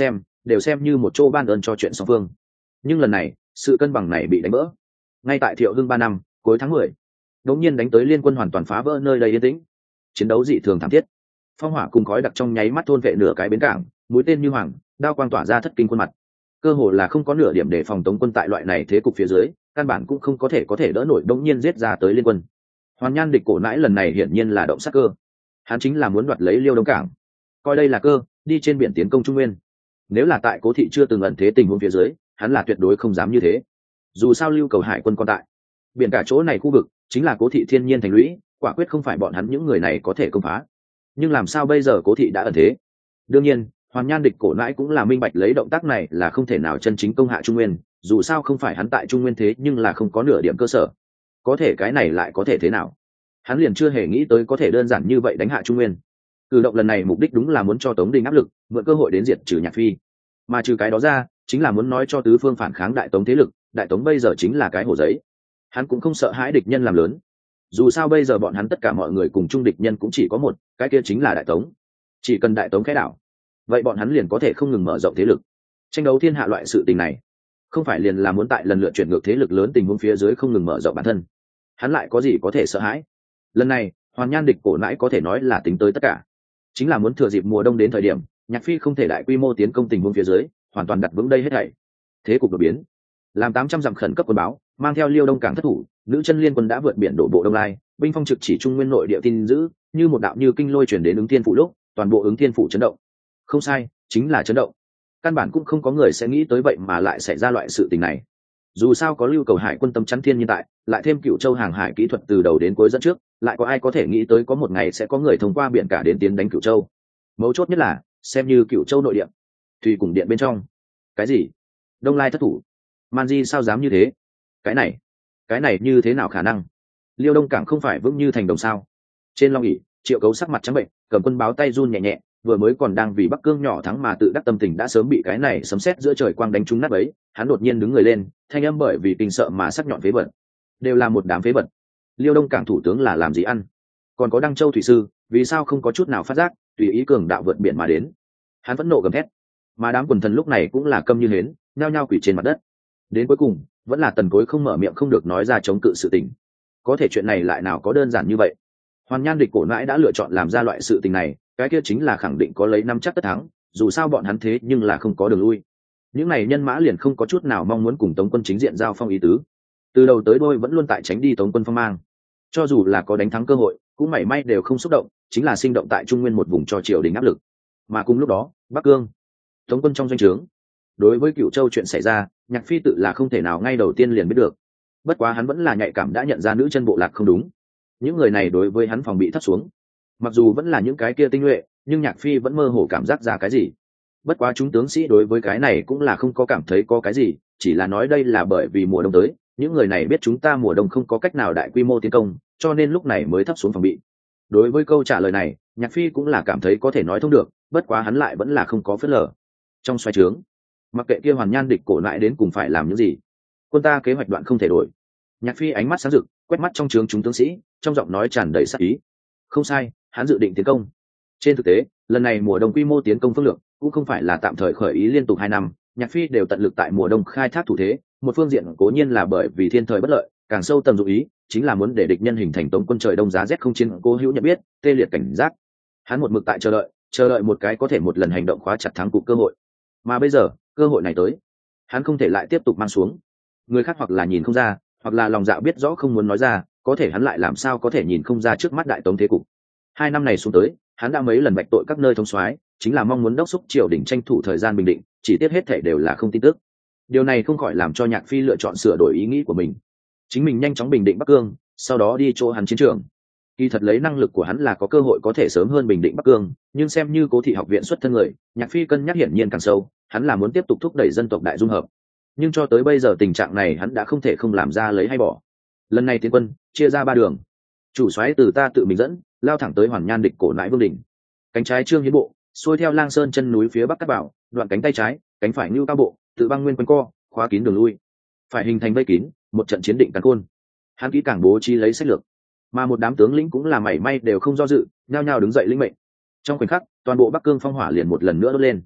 đều xem như một chỗ ban ơn cho chuyện song phương. Nhưng lần này sự cân bằng này bị đánh vỡ. Ngay tại Thiệu Hưng ba năm cuối tháng mười, đột nhiên đánh tới liên quân hoàn toàn phá vỡ nơi đây yên tĩnh. Chiến đấu dị thường thảm thiết, phong hỏa cùng khói đặc trong nháy mắt thôn vệ nửa cái bến cảng, mũi tên như hoàng, đao quang tỏa ra thất kinh quân mặt. Cơ hồ là không có nửa điểm để phòng Tống quân tại loại này thế cục phía dưới, căn bản cũng không có thể có thể đỡ nổi đống nhiên giết ra tới liên quân. Hoàn Nhan Địch Cổ Nãi lần này hiển nhiên là động sát cơ, hắn chính là muốn đoạt lấy Liêu Đông cảng, coi đây là cơ, đi trên biển tiến công Trung Nguyên. Nếu là tại Cố Thị chưa từng ẩn thế tình huống phía dưới, hắn là tuyệt đối không dám như thế. Dù sao Lưu Cầu Hải quân còn tại, biển cả chỗ này khu vực chính là Cố Thị thiên nhiên thành lũy, quả quyết không phải bọn hắn những người này có thể công phá. Nhưng làm sao bây giờ Cố Thị đã ẩn thế? Đương nhiên, Hoàn Nhan Địch Cổ Nãi cũng là minh bạch lấy động tác này là không thể nào chân chính công hạ Trung Nguyên, dù sao không phải hắn tại Trung Nguyên thế nhưng là không có nửa điểm cơ sở. Có thể cái này lại có thể thế nào? Hắn liền chưa hề nghĩ tới có thể đơn giản như vậy đánh hạ Trung Nguyên. Cử động lần này mục đích đúng là muốn cho Tống Đình áp lực, mượn cơ hội đến diệt trừ Nhạc Phi. Mà trừ cái đó ra, chính là muốn nói cho tứ phương phản kháng Đại Tống thế lực, Đại Tống bây giờ chính là cái hồ giấy. Hắn cũng không sợ hãi địch nhân làm lớn. Dù sao bây giờ bọn hắn tất cả mọi người cùng chung địch nhân cũng chỉ có một, cái kia chính là Đại Tống. Chỉ cần Đại Tống khẽ đảo, vậy bọn hắn liền có thể không ngừng mở rộng thế lực. Tranh đấu thiên hạ loại sự tình này, không phải liền là muốn tại lần lượt chuyển ngược thế lực lớn tình huống phía dưới không ngừng mở rộng bản thân. Hắn lại có gì có thể sợ hãi? Lần này, Hoàn Nhan Địch Cổ Nãi có thể nói là tính tới tất cả, chính là muốn thừa dịp mùa đông đến thời điểm Nhạc Phi không thể đại quy mô tiến công tình huống phía dưới, hoàn toàn đặt vững đây hết thảy. Thế cục đột biến, làm tám trăm dặm khẩn cấp quân báo, mang theo Liêu Đông cảng thất thủ, nữ chân liên quân đã vượt biển đổ bộ Đông Lai, binh phong trực chỉ Trung Nguyên nội địa tin giữ, như một đạo như kinh lôi chuyển đến ứng thiên phủ lúc, toàn bộ ứng thiên phủ chấn động. Không sai, chính là chấn động. Căn bản cũng không có người sẽ nghĩ tới vậy mà lại xảy ra loại sự tình này. Dù sao có Lưu Cầu Hải quân tâm chắn thiên nhiên tại, lại thêm Cửu Châu hàng hải kỹ thuật từ đầu đến cuối dẫn trước, lại có ai có thể nghĩ tới có một ngày sẽ có người thông qua biển cả đến tiến đánh Cửu Châu. Mấu chốt nhất là, xem như Cửu Châu nội địa, thủy cùng điện bên trong. Cái gì? Đông Lai thất thủ? Man Di sao dám như thế? Cái này, cái này như thế nào khả năng? Liêu Đông cảng không phải vững như thành đồng sao? Trên long ỷ, Triệu Cấu sắc mặt trắng bệnh, cầm quân báo tay run nhẹ nhẹ, vừa mới còn đang vì Bắc Cương nhỏ thắng mà tự đắc tâm tình đã sớm bị cái này sấm sét giữa trời quang đánh trúng nát ấy. Hắn đột nhiên đứng người lên, thanh âm bởi vì kinh sợ mà sắc nhọn phế vật. Đều là một đám phế vật. Liêu Đông cảng thủ tướng là làm gì ăn? Còn có Đăng Châu thủy sư, vì sao không có chút nào phát giác, tùy ý cường đạo vượt biển mà đến? Hắn vẫn nộ gầm thét, mà đám quần thần lúc này cũng là câm như hến, nhao nhao quỳ trên mặt đất. Đến cuối cùng, vẫn là Tần Cối không mở miệng không được nói ra chống cự sự tình. Có thể chuyện này lại nào có đơn giản như vậy? Hoàn Nhan Địch Cổ Nãi đã lựa chọn làm ra loại sự tình này, cái kia chính là khẳng định có lấy năm chắc tất thắng, dù sao bọn hắn thế nhưng là không có đường lui. Những này nhân mã liền không có chút nào mong muốn cùng Tống quân chính diện giao phong ý tứ, từ đầu tới đuôi vẫn luôn tại tránh đi Tống quân phong mang. Cho dù là có đánh thắng cơ hội, cũng mảy may đều không xúc động, chính là sinh động tại Trung Nguyên một vùng cho triều đình áp lực. Mà cùng lúc đó, Bắc Cương, Tống quân trong doanh trướng, đối với Cửu Châu chuyện xảy ra, Nhạc Phi tự là không thể nào ngay đầu tiên liền biết được. Bất quá hắn vẫn là nhạy cảm đã nhận ra nữ chân bộ lạc không đúng. Những người này đối với hắn phòng bị thấp xuống. Mặc dù vẫn là những cái kia tinh nhuệ, nhưng Nhạc Phi vẫn mơ hồ cảm giác ra cái gì. Bất quá chúng tướng sĩ đối với cái này cũng là không có cảm thấy có cái gì, chỉ là nói đây là bởi vì mùa đông tới, những người này biết chúng ta mùa đông không có cách nào đại quy mô tiến công, cho nên lúc này mới thấp xuống phòng bị. Đối với câu trả lời này, Nhạc Phi cũng là cảm thấy có thể nói thông được, bất quá hắn lại vẫn là không có phớt lờ. Trong xoay trướng, mặc kệ kia Hoàn Nhan Địch Cổ Nãi đến cùng phải làm những gì, quân ta kế hoạch đoạn không thể đổi. Nhạc Phi ánh mắt sáng rực, quét mắt trong trướng chúng tướng sĩ, trong giọng nói tràn đầy sát ý. Không sai, hắn dự định tiến công. Trên thực tế, lần này mùa đông quy mô tiến công phương lược cũng không phải là tạm thời khởi ý liên tục hai năm, Nhạc Phi đều tận lực tại mùa đông khai thác thủ thế. Một phương diện cố nhiên là bởi vì thiên thời bất lợi, càng sâu tầng dụng ý chính là muốn để địch nhân hình thành Tống quân trời đông giá rét không chiến, cố hữu nhận biết, tê liệt cảnh giác. Hắn một mực tại chờ đợi, chờ đợi một cái có thể một lần hành động khóa chặt thắng cục cơ hội. Mà bây giờ, cơ hội này tới, hắn không thể lại tiếp tục mang xuống. Người khác hoặc là nhìn không ra, hoặc là lòng dạ biết rõ không muốn nói ra, có thể hắn lại làm sao có thể nhìn không ra trước mắt đại Tống thế cục. Hai năm này xuống tới, hắn đã mấy lần bạch tội các nơi thống soái, chính là mong muốn đốc thúc triều đình tranh thủ thời gian bình định, chỉ tiếc hết thể đều là không tin tức. Điều này không khỏi làm cho Nhạc Phi lựa chọn sửa đổi ý nghĩ của mình, chính mình nhanh chóng bình định Bắc Cương, sau đó đi chỗ hắn chiến trường. Kỳ thật lấy năng lực của hắn là có cơ hội có thể sớm hơn bình định Bắc Cương, nhưng xem như Cố Thị học viện xuất thân người, Nhạc Phi cân nhắc hiển nhiên càng sâu, hắn là muốn tiếp tục thúc đẩy dân tộc đại dung hợp. Nhưng cho tới bây giờ tình trạng này hắn đã không thể không làm ra lấy hay bỏ. Lần này tiến quân chia ra ba đường, chủ soái từ ta tự mình dẫn, lao thẳng tới Hoàn Nhan Địch Cổ Nãi vương đỉnh. Cánh trái Trương Hiến bộ, xuôi theo Lang Sơn chân núi phía bắc cắt bảo, đoạn cánh tay trái, cánh phải Nưu Cao bộ, tự băng nguyên quanh co, khóa kín đường lui, phải hình thành vây kín, một trận chiến định càn khôn. Hắn kỹ càng bố trí lấy sách lược, mà một đám tướng lĩnh cũng là mảy may đều không do dự, nhao nhao đứng dậy lĩnh mệnh. Trong khoảnh khắc, toàn bộ Bắc Cương phong hỏa liền một lần nữa đốt lên.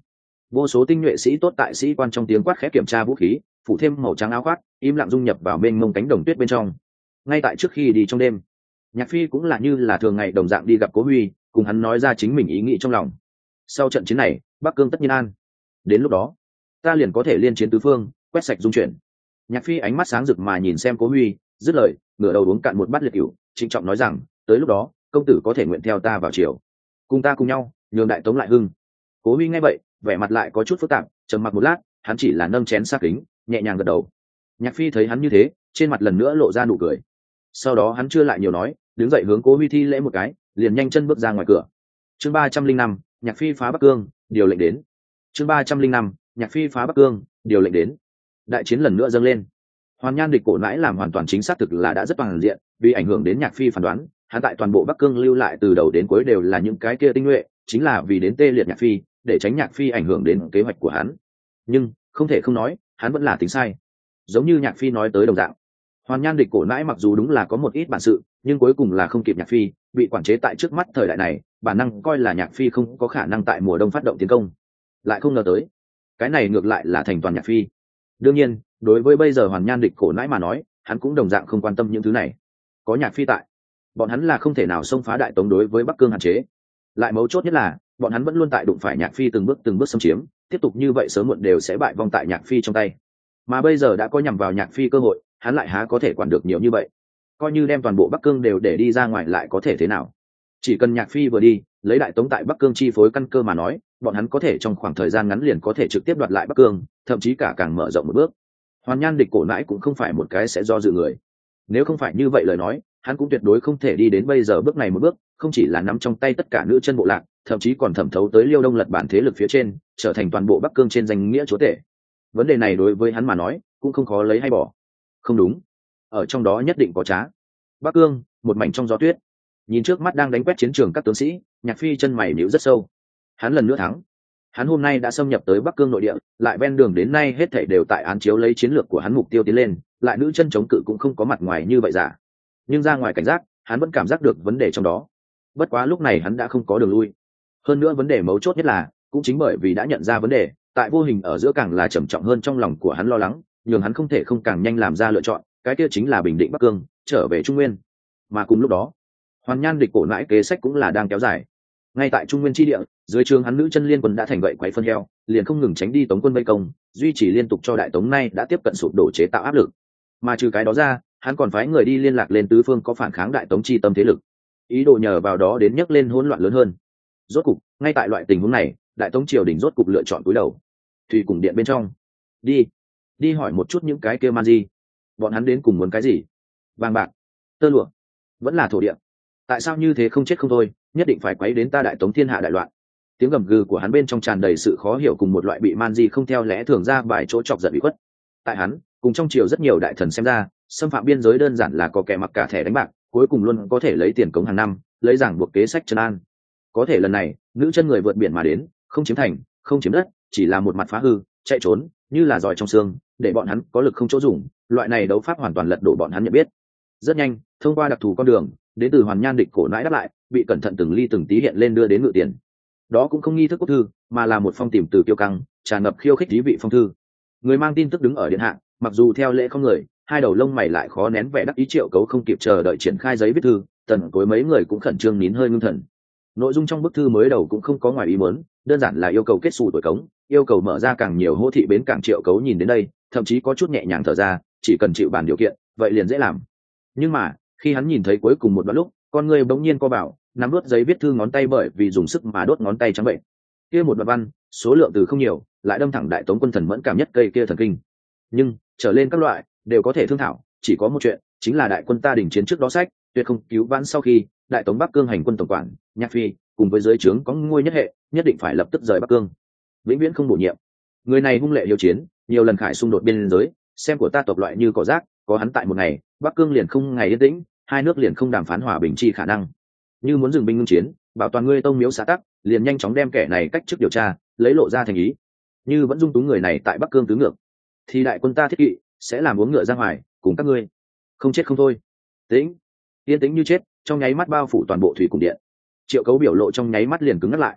Vô số tinh nhuệ sĩ tốt tại sĩ quan trong tiếng quát khẽ kiểm tra vũ khí, phủ thêm màu trắng áo khoác, im lặng dung nhập vào mênh mông cánh đồng tuyết bên trong. Ngay tại trước khi đi trong đêm, Nhạc Phi cũng là như là thường ngày đồng dạng đi gặp Cố Huy, cùng hắn nói ra chính mình ý nghĩ trong lòng. Sau trận chiến này, Bắc Cương tất nhiên an. Đến lúc đó, ta liền có thể liên chiến tứ phương, quét sạch dung chuyển. Nhạc Phi ánh mắt sáng rực mà nhìn xem Cố Huy, dứt lời, ngửa đầu uống cạn một bát liệt cửu, trịnh trọng nói rằng, tới lúc đó, công tử có thể nguyện theo ta vào triều, cùng ta cùng nhau, nhường đại tống lại hưng. Cố Huy nghe vậy, vẻ mặt lại có chút phức tạp, trầm mặc một lát, hắn chỉ là nâng chén sát kính, nhẹ nhàng gật đầu. Nhạc Phi thấy hắn như thế, trên mặt lần nữa lộ ra nụ cười. Sau đó hắn chưa lại nhiều nói, đứng dậy hướng Cố Huy thi lễ một cái, liền nhanh chân bước ra ngoài cửa. Chương ba trăm linh năm, Nhạc Phi phá Bắc Cương, điều lệnh đến. Chương ba trăm linh năm, Nhạc Phi phá Bắc Cương, điều lệnh đến. Đại chiến lần nữa dâng lên. Hoàn Nhan địch cổ nãi làm hoàn toàn chính xác thực là đã rất toàn diện, vì ảnh hưởng đến Nhạc Phi phán đoán, hắn tại toàn bộ Bắc Cương lưu lại từ đầu đến cuối đều là những cái kia tinh nhuệ, chính là vì đến tê liệt Nhạc Phi, để tránh Nhạc Phi ảnh hưởng đến kế hoạch của hắn. Nhưng không thể không nói, hắn vẫn là tính sai. Giống như Nhạc Phi nói tới đồng dạng, Hoàn Nhan địch cổ nãi mặc dù đúng là có một ít bản sự, nhưng cuối cùng là không kịp Nhạc Phi, bị quản chế tại trước mắt thời đại này, bản năng coi là Nhạc Phi không có khả năng tại mùa đông phát động tiến công. Lại không ngờ tới, cái này ngược lại là thành toàn Nhạc Phi. Đương nhiên, đối với bây giờ Hoàn Nhan địch cổ nãi mà nói, hắn cũng đồng dạng không quan tâm những thứ này. Có Nhạc Phi tại, bọn hắn là không thể nào xông phá đại tống đối với Bắc Cương hạn chế. Lại mấu chốt nhất là, bọn hắn vẫn luôn tại đụng phải Nhạc Phi từng bước từng bước xâm chiếm, tiếp tục như vậy sớm muộn đều sẽ bại vong tại Nhạc Phi trong tay. Mà bây giờ đã có nhằm vào Nhạc Phi cơ hội, hắn lại há có thể quản được nhiều như vậy. Coi như đem toàn bộ Bắc Cương đều để đi ra ngoài lại có thể thế nào? Chỉ cần Nhạc Phi vừa đi, lấy đại tống tại Bắc Cương chi phối căn cơ mà nói, bọn hắn có thể trong khoảng thời gian ngắn liền có thể trực tiếp đoạt lại Bắc Cương, thậm chí cả càng mở rộng một bước. Hoàn Nhan địch cổ nãi cũng không phải một cái sẽ do dự người. Nếu không phải như vậy lời nói, hắn cũng tuyệt đối không thể đi đến bây giờ bước này một bước, không chỉ là nắm trong tay tất cả nữ chân bộ lạc, thậm chí còn thẩm thấu tới Liêu Đông lật bản thế lực phía trên, trở thành toàn bộ Bắc Cương trên danh nghĩa chúa tể. Vấn đề này đối với hắn mà nói, cũng không khó lấy hay bỏ. Không đúng, ở trong đó nhất định có trá. Bắc Cương, một mảnh trong gió tuyết. Nhìn trước mắt đang đánh quét chiến trường các tướng sĩ, Nhạc Phi chân mày nhíu rất sâu. Hắn lần nữa thắng. Hắn hôm nay đã xâm nhập tới Bắc Cương nội địa, lại ven đường đến nay hết thảy đều tại án chiếu lấy chiến lược của hắn mục tiêu tiến lên, lại nữ chân chống cự cũng không có mặt ngoài như vậy giả. Nhưng ra ngoài cảnh giác, hắn vẫn cảm giác được vấn đề trong đó. Bất quá lúc này hắn đã không có đường lui. Hơn nữa vấn đề mấu chốt nhất là, cũng chính bởi vì đã nhận ra vấn đề, tại vô hình ở giữa càng là trầm trọng hơn trong lòng của hắn lo lắng, nhường hắn không thể không càng nhanh làm ra lựa chọn, cái kia chính là bình định Bắc Cương, trở về Trung Nguyên. Mà cùng lúc đó, Hoàn Nhan địch cổ nãi kế sách cũng là đang kéo dài. Ngay tại Trung Nguyên chi địa, dưới trường hắn nữ chân liên quân đã thành vậy quấy phân heo, liền không ngừng tránh đi tống quân vây công, duy trì liên tục cho đại tống nay đã tiếp cận sụp đổ chế tạo áp lực. Mà trừ cái đó ra, hắn còn phái người đi liên lạc lên tứ phương có phản kháng đại tống chi tâm thế lực, ý đồ nhờ vào đó đến nhấc lên hỗn loạn lớn hơn. Rốt cục, ngay tại loại tình huống này, đại tống triều đình rốt cục lựa chọn cúi đầu. Thủy cùng điện bên trong, đi, đi hỏi một chút những cái kia man di, bọn hắn đến cùng muốn cái gì? Vàng bạc, tơ lụa, vẫn là thổ địa? Tại sao như thế không chết không thôi, nhất định phải quấy đến ta đại tống thiên hạ đại loạn? Tiếng gầm gừ của hắn bên trong tràn đầy sự khó hiểu cùng một loại bị man di không theo lẽ thường ra vài chỗ chọc giận bị khuất. Tại hắn, cùng trong triều rất nhiều đại thần xem ra, xâm phạm biên giới đơn giản là có kẻ mặc cả thẻ đánh bạc, cuối cùng luôn có thể lấy tiền cống hàng năm, lấy giảng buộc kế sách trấn an. Có thể lần này, nữ chân người vượt biển mà đến, không chiếm thành, không chiếm đất, chỉ là một mặt phá hư, chạy trốn, như là giỏi trong xương, để bọn hắn có lực không chỗ dùng, loại này đấu pháp hoàn toàn lật đổ bọn hắn nhận biết. Rất nhanh, thông qua đặc thù con đường, đến từ Hoàn Nhan địch cổ nãi đáp lại, bị cẩn thận từng ly từng tí hiện lên đưa đến ngự tiền. Đó cũng không nghi thức quốc thư, mà là một phong tìm từ kiêu căng, tràn ngập khiêu khích ý vị phong thư. Người mang tin tức đứng ở điện hạ, mặc dù theo lễ không người, hai đầu lông mày lại khó nén vẻ đắc ý. Triệu Cấu không kịp chờ đợi triển khai giấy viết thư, tần cuối mấy người cũng khẩn trương nín hơi ngưng thần. Nội dung trong bức thư mới đầu cũng không có ngoài ý muốn, đơn giản là yêu cầu kết xù tuổi cống, yêu cầu mở ra càng nhiều hô thị bến cảng. Triệu Cấu nhìn đến đây, thậm chí có chút nhẹ nhàng thở ra, chỉ cần chịu bàn điều kiện, vậy liền dễ làm. Nhưng mà, khi hắn nhìn thấy cuối cùng một đoạn lúc, con người bỗng nhiên co bảo, nắm vớt giấy viết thư ngón tay bởi vì dùng sức mà đốt ngón tay trắng bệnh. Kia một đoạn văn, số lượng từ không nhiều, lại đâm thẳng đại tống quân thần mẫn cảm nhất cây kia thần kinh. Nhưng trở lên các loại đều có thể thương thảo, chỉ có một chuyện, chính là đại quân ta đình chiến trước đó sách, tuyệt không cứu vãn sau khi đại tống Bắc Cương hành quân tổng quản Nhạc Phi cùng với dưới trướng có ngôi nhất hệ, nhất định phải lập tức rời Bắc Cương, vĩnh viễn không bổ nhiệm. Người này hung lệ hiếu chiến, nhiều lần khải xung đột biên giới, xem của ta tộc loại như cỏ rác, có hắn tại một ngày, Bắc Cương liền không ngày yên tĩnh, hai nước liền không đàm phán hòa bình chi khả năng. Như muốn dừng binh ngưng chiến, bảo toàn ngươi tông miếu xã tắc, liền nhanh chóng đem kẻ này cách chức điều tra, lấy lộ ra thành ý. Như vẫn dung túng người này tại Bắc Cương tứ ngược, thì đại quân ta thiết kỵ sẽ làm uống ngựa ra ngoài, cùng các ngươi không chết không thôi. Tĩnh, yên tĩnh như chết, trong nháy mắt bao phủ toàn bộ thủy cùng điện. Triệu Cấu biểu lộ trong nháy mắt liền cứng ngắt lại.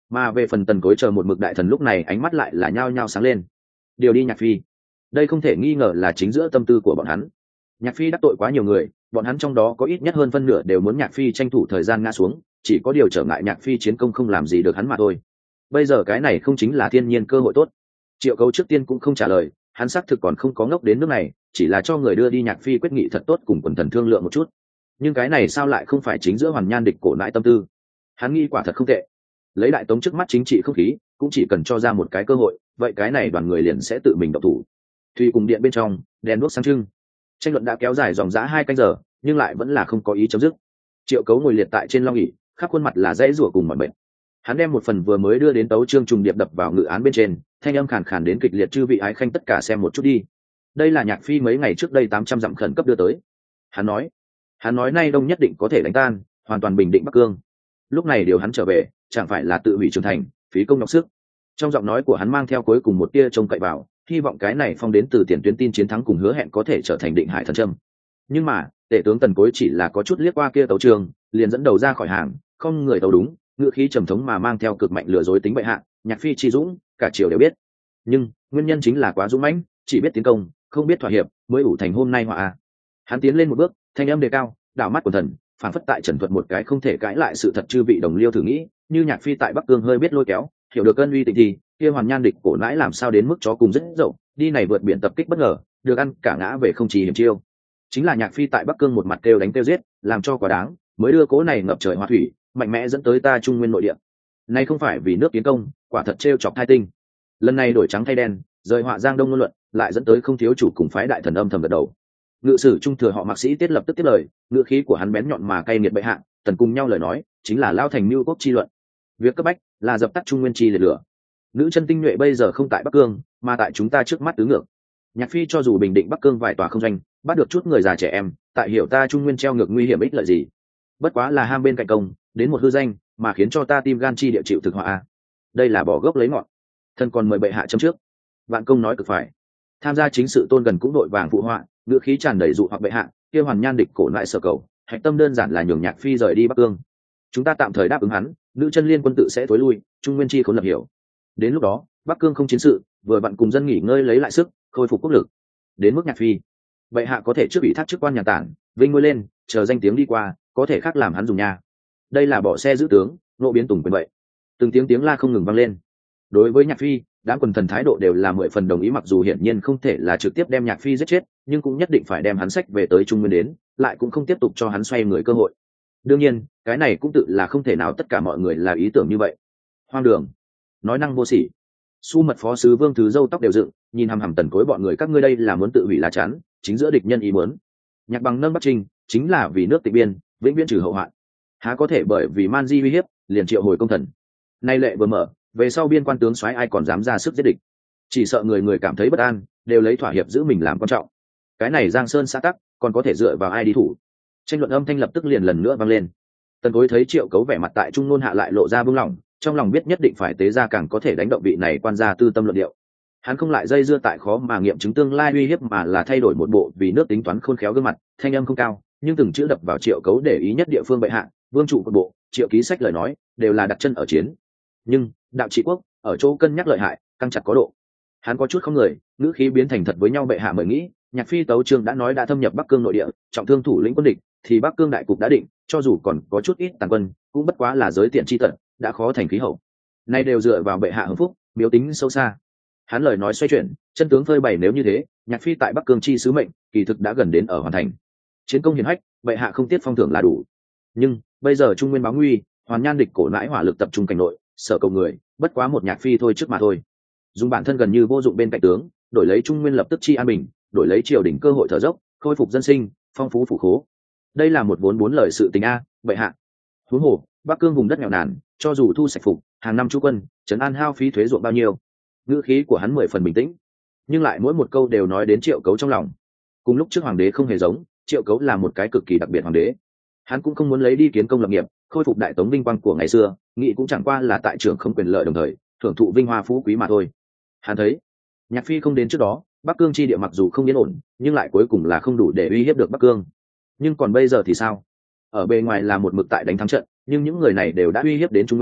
Mà về phần Tần Cối chờ một mực đại thần lúc này ánh mắt lại là nhao nhao sáng lên. Điều đi Nhạc Phi, đây không thể nghi ngờ là chính giữa tâm tư của bọn hắn. Nhạc Phi đắc tội quá nhiều người, bọn hắn trong đó có ít nhất hơn phân nửa đều muốn Nhạc Phi tranh thủ thời gian ngã xuống, chỉ có điều trở ngại Nhạc Phi chiến công không làm gì được hắn mà thôi. Bây giờ cái này không chính là thiên nhiên cơ hội tốt. Triệu Cấu trước tiên cũng không trả lời, hắn xác thực còn không có ngốc đến nước này, chỉ là cho người đưa đi Nhạc Phi quyết nghị thật tốt cùng quần thần thương lượng một chút. Nhưng cái này sao lại không phải chính giữa Hoàn Nhan địch cổ nãi tâm tư? Hắn nghĩ quả thật không tệ. Lấy Đại Tống trước mắt chính trị không khí, cũng chỉ cần cho ra một cái cơ hội, vậy cái này đoàn người liền sẽ tự mình động thủ. Thùy cùng điện bên trong, đèn đuốc sáng trưng. Tranh luận đã kéo dài dòng dã hai canh giờ, nhưng lại vẫn là không có ý chấm dứt. Triệu Cấu ngồi liệt tại trên long ỷ, khắp khuôn mặt là dãy rủa cùng mọi bệnh. Hắn đem một phần vừa mới đưa đến tấu chương trùng điệp đập vào ngự án bên trên, thanh âm khàn khàn đến kịch liệt, chư vị ái khanh tất cả xem một chút đi. Đây là Nhạc Phi mấy ngày trước đây tám trăm dặm khẩn cấp đưa tới. Hắn nói, hắn nói nay đông nhất định có thể đánh tan, hoàn toàn bình định Bắc Cương. Lúc này điều hắn trở về, chẳng phải là tự hủy trường thành, phí công nhọc sức. Trong giọng nói của hắn mang theo cuối cùng một tia trông cậy vào, hy vọng cái này phong đến từ tiền tuyến tin chiến thắng cùng hứa hẹn có thể trở thành định hải thần châm. Nhưng mà tể tướng Tần Cối chỉ là có chút liếc qua kia tấu trường, liền dẫn đầu ra khỏi hàng, không người tấu đúng, ngựa khí trầm thống mà mang theo cực mạnh lừa dối tính bệ hạ. Nhạc Phi chi dũng, cả triều đều biết, nhưng nguyên nhân chính là quá dũng mãnh, chỉ biết tiến công, không biết thỏa hiệp, mới ủ thành hôm nay họa a. Hắn tiến lên một bước, thanh âm đề cao, đảo mắt của thần, phản phất tại trần thuật một cái không thể cãi lại sự thật. Chư vị đồng liêu thử nghĩ, như Nhạc Phi tại Bắc Cương hơi biết lôi kéo, hiểu được ân uy tình thì kia Hoàn Nhan địch cổ nãi làm sao đến mức chó cùng rất dậu, đi này vượt biển tập kích bất ngờ, được ăn cả ngã về không chỉ hiểm chiêu. Chính là Nhạc Phi tại Bắc Cương một mặt kêu đánh kêu giết, làm cho quá đáng, mới đưa cố này ngập trời hoa thủy, mạnh mẽ dẫn tới ta Trung Nguyên nội địa. Nay không phải vì nước tiến công, quả thật trêu chọc thai tinh. Lần này đổi trắng thay đen, rời họa giang đông ngôn luận, lại dẫn tới không thiếu chủ cùng phái đại thần âm thầm gật đầu. Ngự sử trung thừa họ Mạc Sĩ Tiết lập tức tiếp lời, ngữ khí của hắn bén nhọn mà cay nghiệt bệ hạ, tần cùng nhau lời nói, chính là lao thành mưu quốc chi luận. Việc cấp bách là dập tắt Trung Nguyên chi liệt lửa. Nữ chân tinh nhuệ bây giờ không tại Bắc Cương, mà tại chúng ta trước mắt tứ ngược. Nhạc Phi cho dù bình định Bắc Cương vài tòa không doanh, bắt được chút người già trẻ em, tại hiểu ta Trung Nguyên treo ngược nguy hiểm ích lợi gì? Bất quá là ham bên cạnh công, đến một hư danh, mà khiến cho ta tim gan chi địa chịu thực họa. Đây là bỏ gốc lấy ngọn. Thân còn mời bệ hạ châm trước. Vạn công nói cực phải. Tham gia chính sự Tôn Gần cũng đội vàng phụ họa, ngữ khí tràn đầy dụ hoặc bệ hạ, kia Hoàn Nhan địch cổ lại sở cầu, hạch tâm đơn giản là nhường Nhạc Phi rời đi Bắc Cương. Chúng ta tạm thời đáp ứng hắn, nữ chân liên quân tự sẽ tối lui, Trung Nguyên chi khốn lập hiểu. Đến lúc đó, Bắc Cương không chiến sự, vừa vặn cùng dân nghỉ ngơi lấy lại sức, khôi phục quốc lực. Đến mức Nhạc Phi, bệ hạ có thể trước ủy thác chức quan nhà tản, vinh ngôi lên, chờ danh tiếng đi qua, có thể khác làm hắn dùng nhà. Đây là bỏ xe giữ tướng, nộ biến tùng quyền vậy. Từng tiếng tiếng la không ngừng vang lên. Đối với Nhạc Phi, đám quần thần thái độ đều là mười phần đồng ý, mặc dù hiển nhiên không thể là trực tiếp đem Nhạc Phi giết chết, nhưng cũng nhất định phải đem hắn sách về tới Trung Nguyên đến, lại cũng không tiếp tục cho hắn xoay người cơ hội. Đương nhiên, cái này cũng tự là không thể nào tất cả mọi người là ý tưởng như vậy. Hoang đường, nói năng vô sỉ. Su mật phó sứ Vương Thứ Dâu tóc đều dựng, nhìn hằm hằm Tần Cối bọn người, các ngươi đây là muốn tự hủy lá chắn, chính giữa địch nhân ý muốn. Nhạc Bằng nâng Bắc Trinh, chính là vì nước tịch biên, vĩnh viễn trừ hậu hoạn. Há có thể bởi vì man di uy hiếp, liền triệu hồi công thần. Nay lệ vừa mở, về sau biên quan tướng soái ai còn dám ra sức giết địch? Chỉ sợ người người cảm thấy bất an, đều lấy thỏa hiệp giữ mình làm quan trọng. Cái này Giang Sơn xã tắc, còn có thể dựa vào ai đi thủ? Tranh luận âm thanh lập tức liền lần nữa vang lên. Tần Cối thấy Triệu Cấu vẻ mặt tại trung nôn hạ lại lộ ra buông lỏng, trong lòng biết nhất định phải tế ra càng có thể đánh động vị này quan gia tư tâm luận điệu. Hắn không lại dây dưa tại khó mà nghiệm chứng tương lai uy hiếp, mà là thay đổi một bộ vì nước tính toán khôn khéo gương mặt, thanh âm không cao, nhưng từng chữ đập vào Triệu Cấu để ý nhất địa phương bệ hạ, vương trụ quân bộ, Triệu ký sách lời nói, đều là đặt chân ở chiến. Nhưng, đạo trị quốc, ở chỗ cân nhắc lợi hại, căng chặt có độ. Hắn có chút không người, ngữ khí biến thành thật với nhau bệ hạ mời nghĩ, Nhạc Phi tấu chương đã nói đã thâm nhập Bắc Cương nội địa, trọng thương thủ lĩnh quân địch, thì Bắc Cương đại cục đã định, cho dù còn có chút ít tàn quân, cũng bất quá là giới tiện chi tận, đã khó thành khí hậu. Nay đều dựa vào bệ hạ hưng phúc, miếu tính sâu xa. Hắn lời nói xoay chuyển, chân tướng phơi bày nếu như thế, Nhạc Phi tại Bắc Cương chi sứ mệnh, kỳ thực đã gần đến ở hoàn thành. Chiến công hiển hách, bệ hạ không tiết phong thưởng là đủ. Nhưng bây giờ Trung Nguyên báo nguy, Hoàn Nhan địch cổ nãi hỏa lực tập trung cảnh nội, sợ cầu người, bất quá một Nhạc Phi thôi trước mà thôi. Dùng bản thân gần như vô dụng bên cạnh tướng, đổi lấy Trung Nguyên lập tức chi an bình, đổi lấy triều đình cơ hội thở dốc, khôi phục dân sinh, phong phú phủ khố. Đây là một vốn bốn lời sự tình a, bệ hạ. Huống hồ, Bắc Cương vùng đất nghèo nàn, cho dù thu sạch phục, hàng năm chú quân, trấn an hao phí thuế ruộng bao nhiêu. Ngữ khí của hắn mười phần bình tĩnh, nhưng lại mỗi một câu đều nói đến Triệu Cấu trong lòng. Cùng lúc trước hoàng đế không hề giống, Triệu Cấu là một cái cực kỳ đặc biệt hoàng đế. Hắn cũng không muốn lấy đi kiến công lập nghiệp, khôi phục đại tống vinh quang của ngày xưa, nghĩ cũng chẳng qua là tại trường không quyền lợi đồng thời, thưởng thụ vinh hoa phú quý mà thôi. Hắn thấy, Nhạc Phi không đến trước đó, Bắc Cương chi địa mặc dù không yên ổn, nhưng lại cuối cùng là không đủ để uy hiếp được Bắc Cương. Nhưng còn bây giờ thì sao? Ở bề ngoài là một mực tại đánh thắng trận, nhưng những người này đều đã uy hiếp đến Trung Nguyên,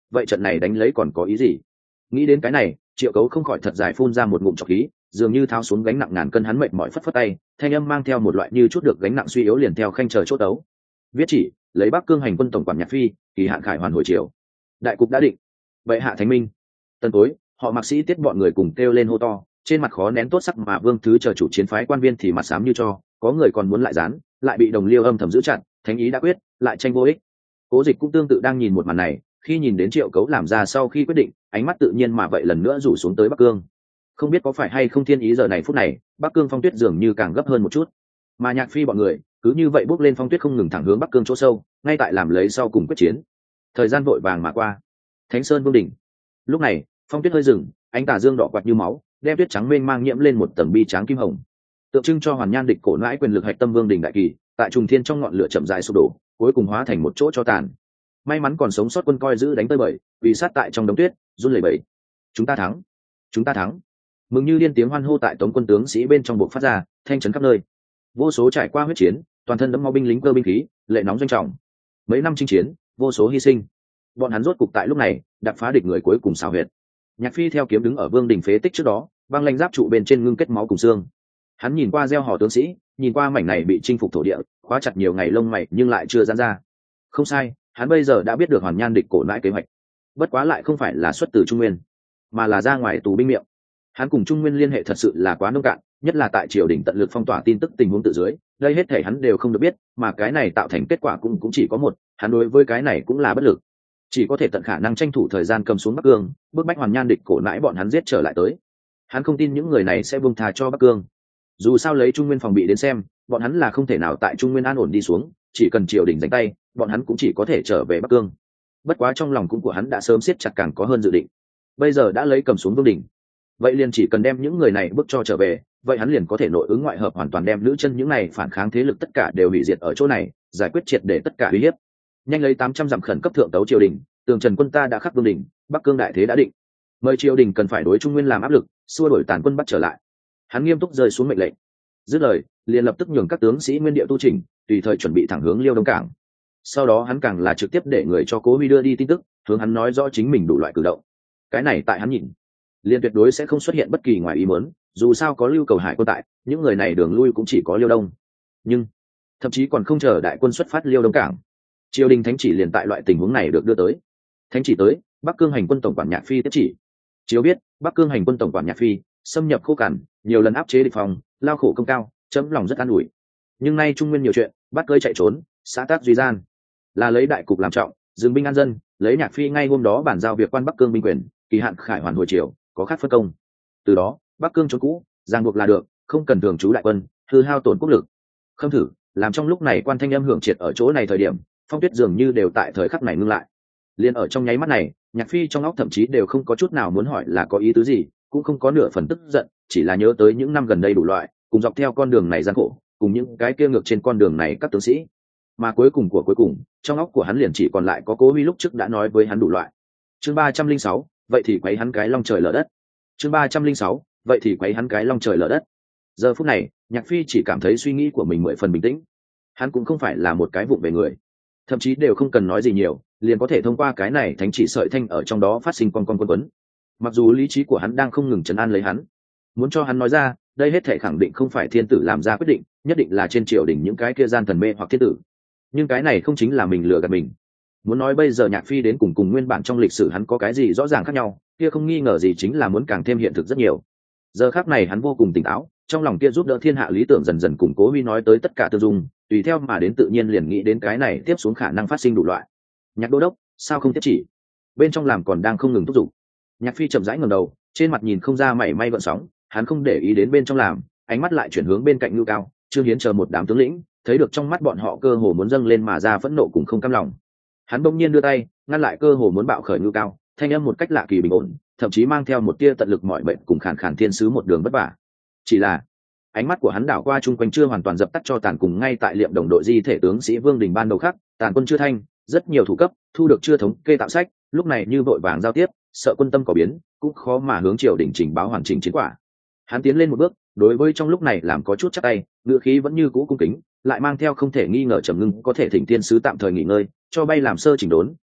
vậy trận này đánh lấy còn có ý gì? Nghĩ đến cái này, Triệu Cấu không khỏi thật dài phun ra một ngụm trọc khí, dường như tháo xuống gánh nặng ngàn cân, hắn mệt mỏi phất phất tay, thanh âm mang theo một loại như chút được gánh nặng suy yếu liền theo khanh chờ chốt đấu. Viết chỉ, lấy Bắc Cương hành quân tổng quản Nhạc Phi, kỳ hạn khải hoàn hồi triều. Đại cục đã định. Bệ hạ thánh minh. Tân tối, họ Mạc Sĩ Tiết bọn người cùng kêu lên hô to, trên mặt khó nén tốt sắc, mà Vương Thứ chờ chủ chiến phái quan viên thì mặt xám như cho, có người còn muốn lại dán, lại bị đồng liêu âm thầm giữ chặt, thánh ý đã quyết, lại tranh vô ích. Cố Dịch cũng tương tự đang nhìn một màn này, khi nhìn đến Triệu Cấu làm ra sau khi quyết định, ánh mắt tự nhiên mà vậy lần nữa rủ xuống tới Bắc Cương. Không biết có phải hay không thiên ý giờ này phút này, Bắc Cương phong tuyết dường như càng gấp hơn một chút, mà Nhạc Phi bọn người cứ như vậy bước lên phong tuyết không ngừng thẳng hướng Bắc Cương chỗ sâu, ngay tại làm lấy sau cùng quyết chiến. Thời gian vội vàng mà qua. Thánh Sơn Vương đỉnh. Lúc này, phong tuyết hơi dừng, ánh tà dương đỏ quạt như máu, đem tuyết trắng mênh mang nhiễm lên một tầng bi tráng kim hồng, tượng trưng cho hoàn nhan địch cổ nãi quyền lực hạch tâm Vương đỉnh đại kỳ, tại trùng thiên trong ngọn lửa chậm rãi sụp đổ, cuối cùng hóa thành một chỗ cho tàn. May mắn còn sống sót quân coi giữ đánh tới bời, vì sát tại trong đống tuyết, run lẩy bẩy. Chúng ta thắng, chúng ta thắng. Mừng như điên tiếng hoan hô tại tống quân tướng sĩ bên trong buộc phát ra, thanh trấn khắp nơi. Vô số trải qua huyết chiến, toàn thân đẫm máu binh lính cơ binh khí, lệ nóng doanh trọng. Mấy năm chinh chiến, vô số hy sinh. Bọn hắn rốt cục tại lúc này, đạp phá địch người cuối cùng xào huyệt. Nhạc Phi theo kiếm đứng ở Vương đỉnh phế tích trước đó, băng lanh giáp trụ bên trên ngưng kết máu cùng xương. Hắn nhìn qua gieo hò tướng sĩ, nhìn qua mảnh này bị chinh phục thổ địa, khóa chặt nhiều ngày lông mày nhưng lại chưa giãn ra. Không sai, hắn bây giờ đã biết được hoàn nhan địch cổ nãi kế hoạch. Bất quá lại không phải là xuất từ Trung Nguyên, mà là ra ngoài tù binh miệng. Hắn cùng Trung Nguyên liên hệ thật sự là quá nông cạn, nhất là tại triều đình tận lực phong tỏa tin tức tình huống tự dưới, đây hết thể hắn đều không được biết, mà cái này tạo thành kết quả cũng cũng chỉ có một, hắn đối với cái này cũng là bất lực, chỉ có thể tận khả năng tranh thủ thời gian cầm xuống Bắc Cương, bức bách hoàn nhan địch cổ nãi bọn hắn giết trở lại tới. Hắn không tin những người này sẽ buông tha cho Bắc Cương. Dù sao lấy Trung Nguyên phòng bị đến xem, bọn hắn là không thể nào tại Trung Nguyên an ổn đi xuống, chỉ cần triều đình giành tay, bọn hắn cũng chỉ có thể trở về Bắc Cương. Bất quá trong lòng cũng của hắn đã sớm siết chặt càng có hơn dự định. Bây giờ đã lấy cầm xuống Vương đỉnh, vậy liền chỉ cần đem những người này bước cho trở về, vậy hắn liền có thể nội ứng ngoại hợp, hoàn toàn đem nữ chân những này phản kháng thế lực tất cả đều hủy diệt ở chỗ này, giải quyết triệt để tất cả uy hiếp. Nhanh lấy tám trăm dặm khẩn cấp thượng tấu triều đình, tường trần quân ta đã khắc Vương đỉnh, Bắc Cương đại thế đã định, mời triều đình cần phải đối Trung Nguyên làm áp lực, xua đuổi tàn quân bắt trở lại. Hắn nghiêm túc rơi xuống mệnh lệnh, dứt lời liền lập tức nhường các tướng sĩ nguyên địa tu chỉnh, tùy thời chuẩn bị thẳng hướng Liêu Đông cảng. Sau đó hắn càng là trực tiếp để người cho Cố Huy đưa đi tin tức, hướng hắn nói rõ chính mình đủ loại cử động. Cái này tại hắn nhìn, liền tuyệt đối sẽ không xuất hiện bất kỳ ngoài ý muốn, dù sao có Lưu Cầu Hải quân tại, những người này đường lui cũng chỉ có Liêu Đông. Nhưng thậm chí còn không chờ đại quân xuất phát Liêu Đông cảng, triều đình thánh chỉ liền tại loại tình huống này được đưa tới. Thánh chỉ tới, Bắc Cương hành quân tổng quản Nhạc Phi tiếp chỉ. Chiếu biết, Bắc Cương hành quân tổng quản Nhạc Phi xâm nhập khô cằn, nhiều lần áp chế địch phòng, lao khổ công cao, chấm lòng rất an ủi. Nhưng nay Trung Nguyên nhiều chuyện, bắt cơi chạy trốn, xã tác duy gian, là lấy đại cục làm trọng, dừng binh an dân, lấy Nhạc Phi ngay hôm đó bản giao việc quan Bắc Cương binh quyền, kỳ hạn khải hoàn hồi triều, có khác phân công. Từ đó, Bắc Cương trốn cũ, giang buộc là được, không cần thường trú đại quân, hư hao tổn quốc lực. Khâm thử, làm trong lúc này quan thanh âm hưởng triệt ở chỗ này thời điểm, phong tuyết dường như đều tại thời khắc này ngưng lại. Liên ở trong nháy mắt này, Nhạc Phi trong óc thậm chí đều không có chút nào muốn hỏi là có ý tứ gì, cũng không có nửa phần tức giận, chỉ là nhớ tới những năm gần đây đủ loại, cùng dọc theo con đường này gian khổ, cùng những cái kia ngược trên con đường này các tướng sĩ. Mà cuối cùng của cuối cùng, trong óc của hắn liền chỉ còn lại có Cố Huy lúc trước đã nói với hắn đủ loại. Chương ba trăm linh sáu, vậy thì quấy hắn cái long trời lở đất. Chương ba trăm linh sáu, vậy thì quấy hắn cái long trời lở đất. Giờ phút này, Nhạc Phi chỉ cảm thấy suy nghĩ của mình mười phần bình tĩnh. Hắn cũng không phải là một cái vụng về người, thậm chí đều không cần nói gì nhiều, liền có thể thông qua cái này thánh chỉ sợi thanh ở trong đó phát sinh con con quân quấn. Mặc dù lý trí của hắn đang không ngừng trấn an lấy hắn, muốn cho hắn nói ra, đây hết thể khẳng định không phải thiên tử làm ra quyết định, nhất định là trên triều đình những cái kia gian thần mê hoặc thiên tử. Nhưng cái này không chính là mình lừa gạt mình. Muốn nói bây giờ Nhạc Phi đến cùng cùng nguyên bản trong lịch sử hắn có cái gì rõ ràng khác nhau, kia không nghi ngờ gì chính là muốn càng thêm hiện thực rất nhiều. Giờ khắc này hắn vô cùng tỉnh táo, trong lòng kia giúp đỡ thiên hạ lý tưởng dần dần củng cố Huy nói tới tất cả tư dung, tùy theo mà đến tự nhiên liền nghĩ đến cái này tiếp xuống khả năng phát sinh đủ loại. Nhạc đô đốc, sao không tiếp chỉ? Bên trong làm còn đang không ngừng thúc giục. Nhạc Phi chậm rãi ngẩng đầu, trên mặt nhìn không ra mảy may gợn sóng, hắn không để ý đến bên trong làm, ánh mắt lại chuyển hướng bên cạnh Ngưu Cao, Trương Hiến chờ một đám tướng lĩnh, thấy được trong mắt bọn họ cơ hồ muốn dâng lên mà ra phẫn nộ cùng không cam lòng. Hắn bỗng nhiên đưa tay, ngăn lại cơ hồ muốn bạo khởi Ngưu Cao, thanh âm một cách lạ kỳ bình ổn, thậm chí mang theo một tia tận lực mọi bệnh cùng khàn khàn thiên sứ một đường vất vả. Chỉ là, ánh mắt của hắn đảo qua chung quanh chưa hoàn toàn dập tắt cho tàn cùng ngay tại liệm đồng đội di thể tướng sĩ Vương Đình ban đầu khác, tàn quân chưa thanh, rất nhiều thủ cấp, thu được chưa thống kê tạo sách, lúc này như vội vàng giao tiếp, sợ quân tâm có biến, cũng khó mà hướng triều đình trình báo hoàn chỉnh chiến quả. Hắn tiến lên một bước, đối với trong lúc này làm có chút chắc tay, ngữ khí vẫn như cũ cung kính, lại mang theo không thể nghi ngờ trầm ngưng, có thể thỉnh tiên sứ tạm thời nghỉ ngơi, cho bay làm sơ chỉnh đốn,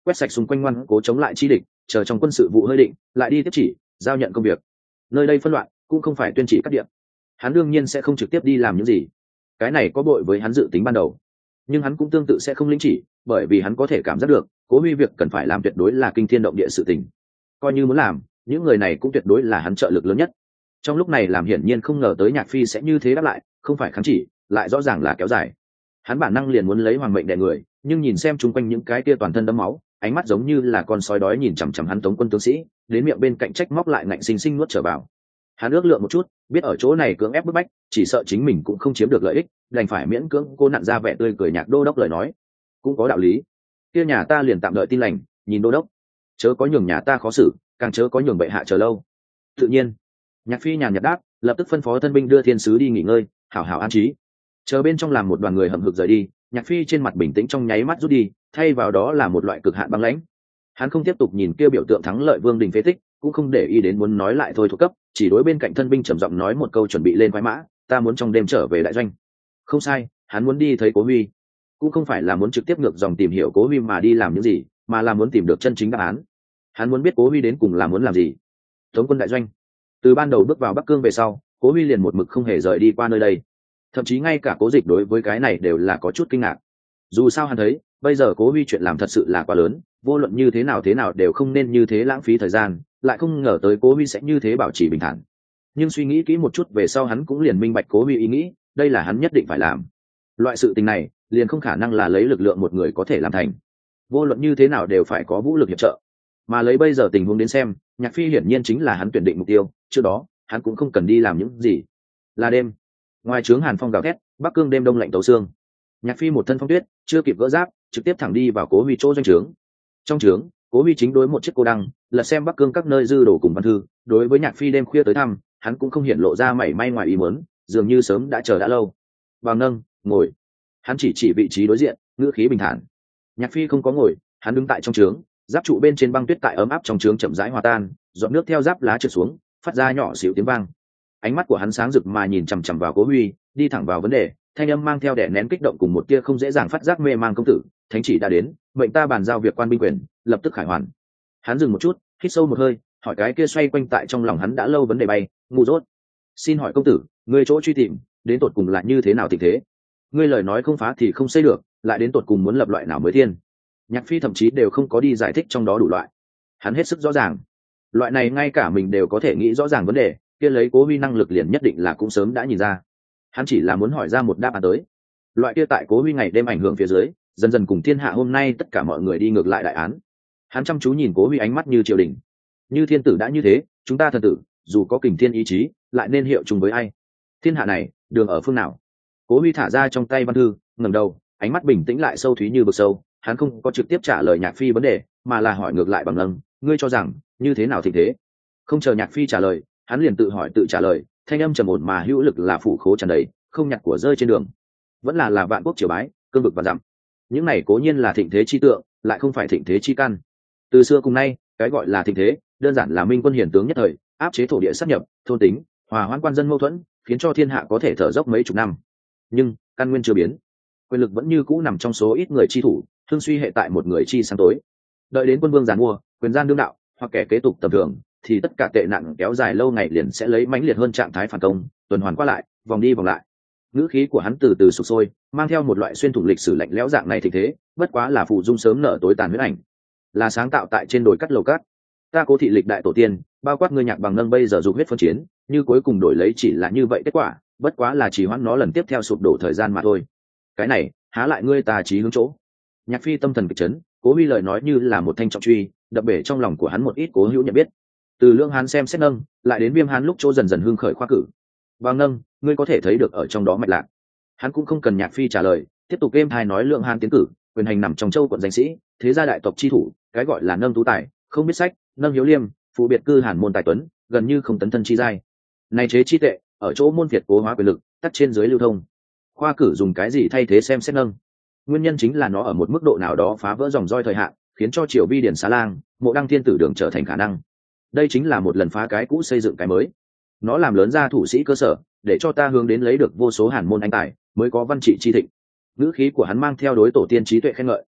quét sạch xung quanh ngoan cố chống lại chi địch, chờ trong quân sự vụ hơi định lại đi tiếp chỉ giao nhận công việc. Nơi đây phân loạn cũng không phải tuyên chỉ cắt điện, hắn đương nhiên sẽ không trực tiếp đi làm những gì, cái này có bội với hắn dự tính ban đầu. Nhưng hắn cũng tương tự sẽ không lĩnh chỉ, bởi vì hắn có thể cảm giác được Cố Huy việc cần phải làm tuyệt đối là kinh thiên động địa sự tình. Coi như muốn làm, những người này cũng tuyệt đối là hắn trợ lực lớn nhất. Trong lúc này làm hiển nhiên không ngờ tới Nhạc Phi sẽ như thế đáp lại, không phải kháng chỉ, lại rõ ràng là kéo dài. Hắn bản năng liền muốn lấy hoàng mệnh đè người, nhưng nhìn xem chung quanh những cái kia toàn thân đẫm máu, ánh mắt giống như là con sói đói nhìn chằm chằm hắn Tống quân tướng sĩ, đến miệng bên cạnh trách móc lại ngạnh sinh sinh nuốt trở vào. Hắn ước lượng một chút, biết ở chỗ này cưỡng ép bức bách, chỉ sợ chính mình cũng không chiếm được lợi ích, đành phải miễn cưỡng cô nặn ra vẻ tươi cười. Nhạc đô đốc lời nói cũng có đạo lý, kia nhà ta liền tạm đợi tin lành, nhìn đô đốc, chớ có nhường nhà ta khó xử, càng chớ có nhường bệ hạ chờ lâu. Tự nhiên, Nhạc Phi nhàn nhạt đáp, lập tức phân phó thân binh đưa thiên sứ đi nghỉ ngơi, hảo hảo an trí. Chờ bên trong làm một đoàn người hậm hực rời đi, Nhạc Phi trên mặt bình tĩnh trong nháy mắt rút đi, thay vào đó là một loại cực hạn băng lãnh. Hắn không tiếp tục nhìn kia biểu tượng thắng lợi vương đình phế tích, cũng không để ý đến muốn nói lại thôi thuộc cấp, chỉ đối bên cạnh thân binh trầm giọng nói một câu chuẩn bị lên khoái mã, ta muốn trong đêm trở về đại doanh. Không sai, hắn muốn đi thấy Cố Huy, cũng không phải là muốn trực tiếp ngược dòng tìm hiểu Cố Huy mà đi làm những gì, mà là muốn tìm được chân chính đáp án. Hắn muốn biết Cố Huy đến cùng là muốn làm gì. Tống quân đại doanh, từ ban đầu bước vào Bắc Cương về sau, Cố Huy liền một mực không hề rời đi qua nơi đây, thậm chí ngay cả Cố Dịch đối với cái này đều là có chút kinh ngạc. Dù sao hắn thấy bây giờ Cố Huy chuyện làm thật sự là quá lớn, vô luận như thế nào thế nào đều không nên như thế lãng phí thời gian, lại không ngờ tới Cố Huy sẽ như thế bảo trì bình thản. Nhưng suy nghĩ kỹ một chút về sau hắn cũng liền minh bạch Cố Huy ý nghĩ, đây là hắn nhất định phải làm. Loại sự tình này liền không khả năng là lấy lực lượng một người có thể làm thành, vô luận như thế nào đều phải có vũ lực hiệp trợ. Mà lấy bây giờ tình huống đến xem, Nhạc Phi hiển nhiên chính là hắn tuyển định mục tiêu, trước đó hắn cũng không cần đi làm những gì. Là đêm, ngoài trướng hàn phong gào thét, Bắc Cương đêm đông lạnh tấu xương. Nhạc Phi một thân phong tuyết, chưa kịp gỡ giáp, trực tiếp thẳng đi vào Cố Huy chỗ doanh trướng. Trong trướng, Cố Huy chính đối một chiếc cô đăng, lật xem Bắc Cương các nơi dư đồ cùng văn thư. Đối với Nhạc Phi đêm khuya tới thăm, hắn cũng không hiện lộ ra mảy may ngoài ý muốn, dường như sớm đã chờ đã lâu. Bằng nâng, ngồi. Hắn chỉ chỉ vị trí đối diện, ngữ khí bình thản. Nhạc Phi không có ngồi, hắn đứng tại trong trướng, giáp trụ bên trên băng tuyết tại ấm áp trong trướng chậm rãi hòa tan, giọt nước theo giáp lá trượt xuống, phát ra nhỏ xíu tiếng vang. Ánh mắt của hắn sáng rực mà nhìn chằm chằm vào Cố Huy, đi thẳng vào vấn đề, thanh âm mang theo đè nén kích động cùng một tia không dễ dàng phát giác mê mang. Công tử, thánh chỉ đã đến, mệnh ta bàn giao việc quan binh quyền, lập tức khải hoàn. Hắn dừng một chút, hít sâu một hơi, hỏi cái kia xoay quanh tại trong lòng hắn đã lâu vấn đề bay, ngu dốt. Xin hỏi công tử, ngươi chỗ truy tìm đến tột cùng là như thế nào tình thế? Ngươi lời nói không phá thì không xây được, lại đến tột cùng muốn lập loại nào mới thiên? Nhạc Phi thậm chí đều không có đi giải thích trong đó đủ loại, hắn hết sức rõ ràng, loại này ngay cả mình đều có thể nghĩ rõ ràng vấn đề, kia lấy Cố Huy năng lực liền nhất định là cũng sớm đã nhìn ra. Hắn chỉ là muốn hỏi ra một đáp án tới. Loại kia tại Cố Huy ngày đêm ảnh hưởng phía dưới, dần dần cùng thiên hạ hôm nay tất cả mọi người đi ngược lại đại án. Hắn chăm chú nhìn Cố Huy ánh mắt như triều đình, như thiên tử đã như thế, chúng ta thần tử dù có kình thiên ý chí, lại nên hiệu chung với ai? Thiên hạ này đường ở phương nào? Cố Huy thả ra trong tay văn thư, ngẩng đầu, ánh mắt bình tĩnh lại sâu thúy như vực sâu. Hắn không có trực tiếp trả lời Nhạc Phi vấn đề, mà là hỏi ngược lại bằng nâng, ngươi cho rằng như thế nào tình thế? Không chờ Nhạc Phi trả lời, hắn liền tự hỏi tự trả lời, thanh âm trầm ổn mà hữu lực là phủ khố tràn đầy, không nhặt của rơi trên đường, vẫn là là vạn quốc triều bái, cương vực và dặm. Những này cố nhiên là thịnh thế chi tượng, lại không phải thịnh thế chi căn. Từ xưa cùng nay, cái gọi là thịnh thế, đơn giản là minh quân hiển tướng nhất thời, áp chế thổ địa sát nhập, thôn tính, hòa hoãn quan dân mâu thuẫn, khiến cho thiên hạ có thể thở dốc mấy chục năm. Nhưng căn nguyên chưa biến, quyền lực vẫn như cũ nằm trong số ít người chi thủ, thương suy hệ tại một người chi sáng tối. Đợi đến quân vương giàn mua, quyền gian đương đạo, hoặc kẻ kế tục tầm thường, thì tất cả tệ nạn kéo dài lâu ngày liền sẽ lấy mãnh liệt hơn trạng thái phản công, tuần hoàn qua lại, vòng đi vòng lại. Ngữ khí của hắn từ từ sụp sôi, mang theo một loại xuyên thủng lịch sử lạnh lẽo. Dạng này thì thế, bất quá là phụ dung sớm nở tối tàn huyết ảnh, là sáng tạo tại trên đồi cắt lầu cát. Ta Cố thị lịch đại tổ tiên, bao quát ngươi Nhạc Bằng Nâng bây giờ dục huyết phân chiến, như cuối cùng đổi lấy chỉ là như vậy kết quả, bất quá là chỉ hoãn nó lần tiếp theo sụp đổ thời gian mà thôi. Cái này há lại ngươi tà trí hướng chỗ? Nhạc Phi tâm thần kịch chấn, Cố Huy lời nói như là một thanh trọng truy, đập bể trong lòng của hắn một ít cố hữu nhận biết. Từ Lương Hán xem xét nâng, lại đến Viêm Hán lúc chỗ dần dần hưng khởi khoa cử. Bằng nâng, ngươi có thể thấy được ở trong đó mạch lạc. Hắn cũng không cần Nhạc Phi trả lời, tiếp tục êm thai nói Lương Hán tiến cử, quyền hành nằm trong châu quận danh sĩ, thế gia đại tộc chi thủ, cái gọi là nâng tú tài, không biết sách, nâng hiếu liêm, phụ biệt cư hàn môn tài tuấn, gần như không tấn thân chi giai. Này chế chi tệ, ở chỗ môn việt cố hóa quyền lực, tắt trên dưới lưu thông. Khoa cử dùng cái gì thay thế xem xét nâng? Nguyên nhân chính là nó ở một mức độ nào đó phá vỡ dòng roi thời hạn, khiến cho triều vi điển xá lang, mộ đăng thiên tử đường trở thành khả năng. Đây chính là một lần phá cái cũ xây dựng cái mới. Nó làm lớn ra thủ sĩ cơ sở, để cho ta hướng đến lấy được vô số hàn môn anh tài, mới có văn trị chi thịnh. Ngữ khí của hắn mang theo đối tổ tiên trí tuệ khen ngợi,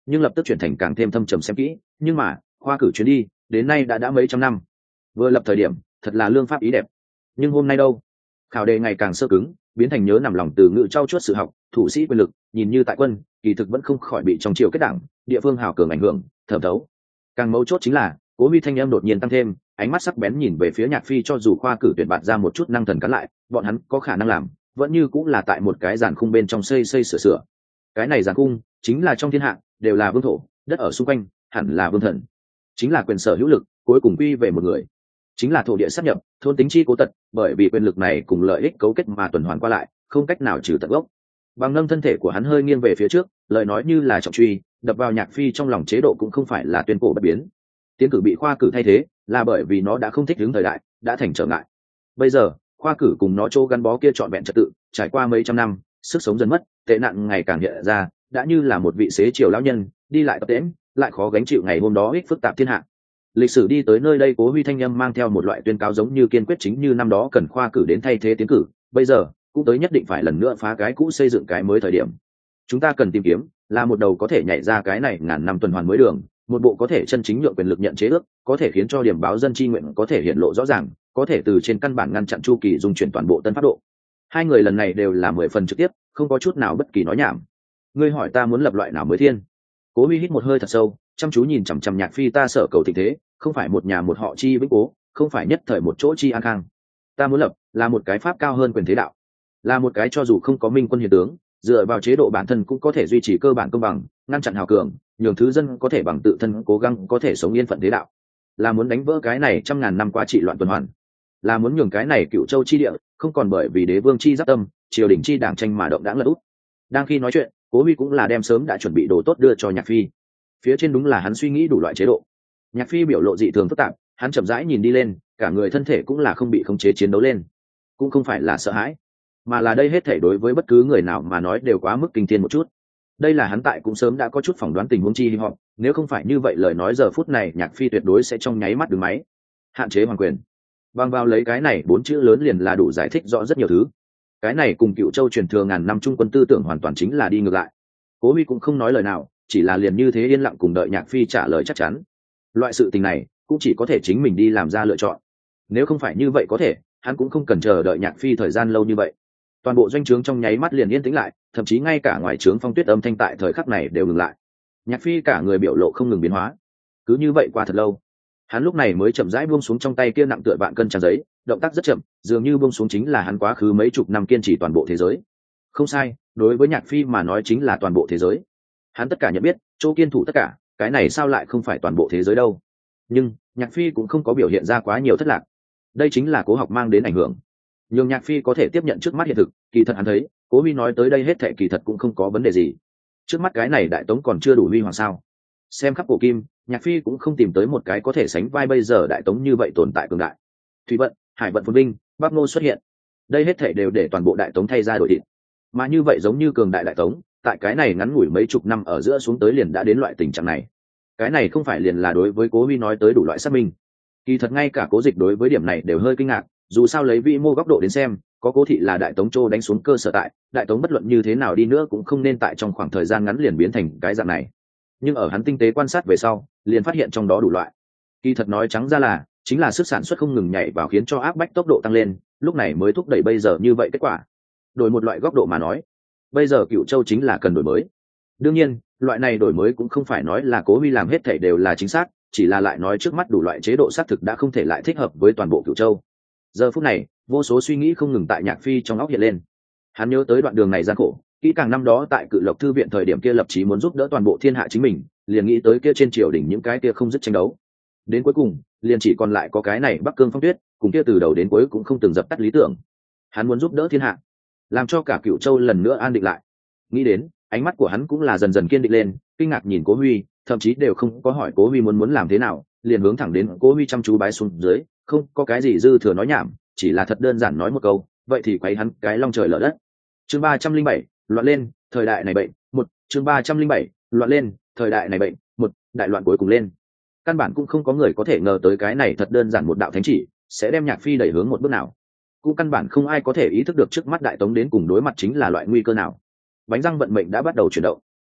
nhưng lập tức chuyển thành càng thêm thâm trầm xem kỹ. Nhưng mà khoa cử chuyến đi đến nay đã đã mấy trăm năm, vừa lập thời điểm thật là lương pháp ý đẹp, nhưng hôm nay đâu? Khảo đề ngày càng sơ cứng, biến thành nhớ nằm lòng từ ngữ trau chuốt sự học, thủ sĩ quyền lực, nhìn như tại quân kỳ thực vẫn không khỏi bị trong triều kết đảng địa phương hào cường ảnh hưởng thẩm thấu. Càng mấu chốt chính là Cố Huy thanh em đột nhiên tăng thêm, ánh mắt sắc bén nhìn về phía Nhạc Phi, cho dù khoa cử tuyển bạt ra một chút năng thần cắn lại, bọn hắn có khả năng làm vẫn như cũng là tại một cái giàn khung bên trong xây xây sửa sửa. Cái này giàn khung chính là trong thiên hạ đều là vương thổ, đất ở xung quanh hẳn là vương thần, chính là quyền sở hữu lực cuối cùng quy về một người, chính là thổ địa sáp nhập, thôn tính chi cố tật, bởi vì quyền lực này cùng lợi ích cấu kết mà tuần hoàn qua lại, không cách nào trừ tận gốc. Bằng nâng thân thể của hắn hơi nghiêng về phía trước, lời nói như là trọng truy đập vào Nhạc Phi trong lòng. Chế độ cũng không phải là tuyên cổ bất biến, tiến cử bị khoa cử thay thế là bởi vì nó đã không thích ứng thời đại, đã thành trở ngại. Bây giờ khoa cử cùng nó chỗ gắn bó kia trọn vẹn trật tự trải qua mấy trăm năm, sức sống dần mất, tệ nạn ngày càng hiện ra, đã như là một vị xế chiều lão nhân đi lại tập tễnh, lại khó gánh chịu ngày hôm đó ích phức tạp thiên hạ. Lịch sử đi tới nơi đây, Cố Huy thanh âm mang theo một loại tuyên cáo giống như kiên quyết, chính như năm đó cần khoa cử đến thay thế tiến cử, bây giờ cũng tới nhất định phải lần nữa phá cái cũ xây dựng cái mới thời điểm. Chúng ta cần tìm kiếm là một đầu có thể nhảy ra cái này ngàn năm tuần hoàn mới đường, một bộ có thể chân chính nhượng quyền lực nhận chế ước, có thể khiến cho điểm báo dân chi nguyện có thể hiện lộ rõ ràng, có thể từ trên căn bản ngăn chặn chu kỳ dung chuyển toàn bộ tân pháp độ. Hai người lần này đều là mười phần trực tiếp, không có chút nào bất kỳ nói nhảm. Ngươi hỏi ta muốn lập loại nào mới thiên? Cố Huy hít một hơi thật sâu, chăm chú nhìn chằm chằm Nhạc Phi. Ta sở cầu thịnh thế, không phải một nhà một họ chi vĩnh cố, không phải nhất thời một chỗ chi an khang. Ta muốn lập là một cái pháp cao hơn quyền thế đạo, là một cái cho dù không có minh quân hiền tướng, dựa vào chế độ bản thân cũng có thể duy trì cơ bản công bằng, ngăn chặn hào cường, nhường thứ dân có thể bằng tự thân cố gắng có thể sống yên phận thế đạo. Là muốn đánh vỡ cái này trăm ngàn năm qua trị loạn tuần hoàn, là muốn nhường cái này Cựu Châu chi địa không còn bởi vì đế vương chi giáp tâm, triều đình chi đảng tranh mà động đãng lật úp. Đang khi nói chuyện, Cố Huy cũng là đem sớm đã chuẩn bị đồ tốt đưa cho Nhạc Phi. Phía trên đúng là hắn suy nghĩ đủ loại chế độ. Nhạc Phi biểu lộ dị thường phức tạp, hắn chậm rãi nhìn đi lên, cả người thân thể cũng là không bị khống chế chiến đấu lên, cũng không phải là sợ hãi, mà là đây hết thể đối với bất cứ người nào mà nói đều quá mức kinh thiên một chút. Đây là hắn tại cũng sớm đã có chút phỏng đoán tình huống chi hy vọng, nếu không phải như vậy lời nói giờ phút này Nhạc Phi tuyệt đối sẽ trong nháy mắt đứng máy. Hạn chế hoàng quyền, bằng vào lấy cái này bốn chữ lớn liền là đủ giải thích rõ rất nhiều thứ. Cái này cùng Cựu Châu truyền thừa ngàn năm trung quân tư tưởng hoàn toàn chính là đi ngược lại. Cố Huy cũng không nói lời nào, chỉ là liền như thế yên lặng cùng đợi Nhạc Phi trả lời chắc chắn. Loại sự tình này cũng chỉ có thể chính mình đi làm ra lựa chọn, nếu không phải như vậy có thể hắn cũng không cần chờ đợi Nhạc Phi thời gian lâu như vậy. Toàn bộ doanh trướng trong nháy mắt liền yên tĩnh lại, thậm chí ngay cả ngoài trướng phong tuyết âm thanh tại thời khắc này đều ngừng lại. Nhạc Phi cả người biểu lộ không ngừng biến hóa. Cứ như vậy qua thật lâu, hắn lúc này mới chậm rãi buông xuống trong tay kia nặng tựa vạn cân trang giấy, động tác rất chậm, dường như buông xuống chính là hắn quá khứ mấy chục năm kiên trì toàn bộ thế giới. Không sai, đối với Nhạc Phi mà nói chính là toàn bộ thế giới. Hắn tất cả nhận biết, chỗ kiên thủ tất cả, cái này sao lại không phải toàn bộ thế giới đâu? Nhưng Nhạc Phi cũng không có biểu hiện ra quá nhiều thất lạc. Đây chính là Cố học mang đến ảnh hưởng, nhưng Nhạc Phi có thể tiếp nhận trước mắt hiện thực. Kỳ thật hắn thấy Cố Huy nói tới đây hết thệ kỳ thật cũng không có vấn đề gì. Trước mắt cái này đại tống còn chưa đủ huy hoàng sao? Xem khắp cổ kim, Nhạc Phi cũng không tìm tới một cái có thể sánh vai bây giờ đại tống như vậy tồn tại cường đại. Thủy vận, hải vận phồn vinh, Bắc Ngô xuất hiện, đây hết thệ đều để toàn bộ đại tống thay ra đổi thịt. Mà như vậy giống như cường đại đại tống, tại cái này ngắn ngủi mấy chục năm ở giữa xuống tới liền đã đến loại tình trạng này. Cái này không phải liền là đối với Cố Huy nói tới đủ loại xác minh. Kỳ thật ngay cả Cố Dịch đối với điểm này đều hơi kinh ngạc, dù sao lấy vĩ mô góc độ đến xem, có Cố thị là đại tống châu đánh xuống cơ sở tại, đại tống bất luận như thế nào đi nữa cũng không nên tại trong khoảng thời gian ngắn liền biến thành cái dạng này. Nhưng ở hắn tinh tế quan sát về sau, liền phát hiện trong đó đủ loại. Kỳ thật nói trắng ra là chính là sức sản xuất không ngừng nhảy vào khiến cho áp bách tốc độ tăng lên, lúc này mới thúc đẩy bây giờ như vậy kết quả. Đổi một loại góc độ mà nói, bây giờ Cựu Châu chính là cần đổi mới. Đương nhiên, loại này đổi mới cũng không phải nói là Cố Huy làm hết thảy đều là chính xác, chỉ là lại nói trước mắt đủ loại chế độ xác thực đã không thể lại thích hợp với toàn bộ Cựu Châu. Giờ phút này, vô số suy nghĩ không ngừng tại Nhạc Phi trong óc hiện lên. Hắn nhớ tới đoạn đường này gian khổ, kỹ càng năm đó tại Cự Lộc thư viện thời điểm kia lập chí muốn giúp đỡ toàn bộ thiên hạ chính mình, liền nghĩ tới kia trên triều đình những cái kia không dứt tranh đấu. Đến cuối cùng, liền chỉ còn lại có cái này Bắc Cương Phong Tuyết, cùng kia từ đầu đến cuối cũng không từng dập tắt lý tưởng. Hắn muốn giúp đỡ thiên hạ, làm cho cả Cựu Châu lần nữa an định lại. Nghĩ đến, ánh mắt của hắn cũng là dần dần kiên định lên, kinh ngạc nhìn Cố Huy, thậm chí đều không có hỏi Cố Huy muốn muốn làm thế nào, liền hướng thẳng đến Cố Huy chăm chú bái xuống dưới, không có cái gì dư thừa nói nhảm, chỉ là thật đơn giản nói một câu, vậy thì quấy hắn cái long trời lở đất. Chương ba trăm linh bảy, loạn lên, thời đại này bệnh, một, chương ba trăm linh bảy, loạn lên, thời đại này bệnh, một, đại loạn cuối cùng lên. Căn bản cũng không có người có thể ngờ tới cái này thật đơn giản một đạo thánh chỉ sẽ đem Nhạc Phi đẩy hướng một bước nào. Cũng căn bản không ai có thể ý thức được trước mắt đại tống đến cùng đối mặt chính là loại nguy cơ nào. Bánh răng vận mệnh đã bắt đầu chuyển động.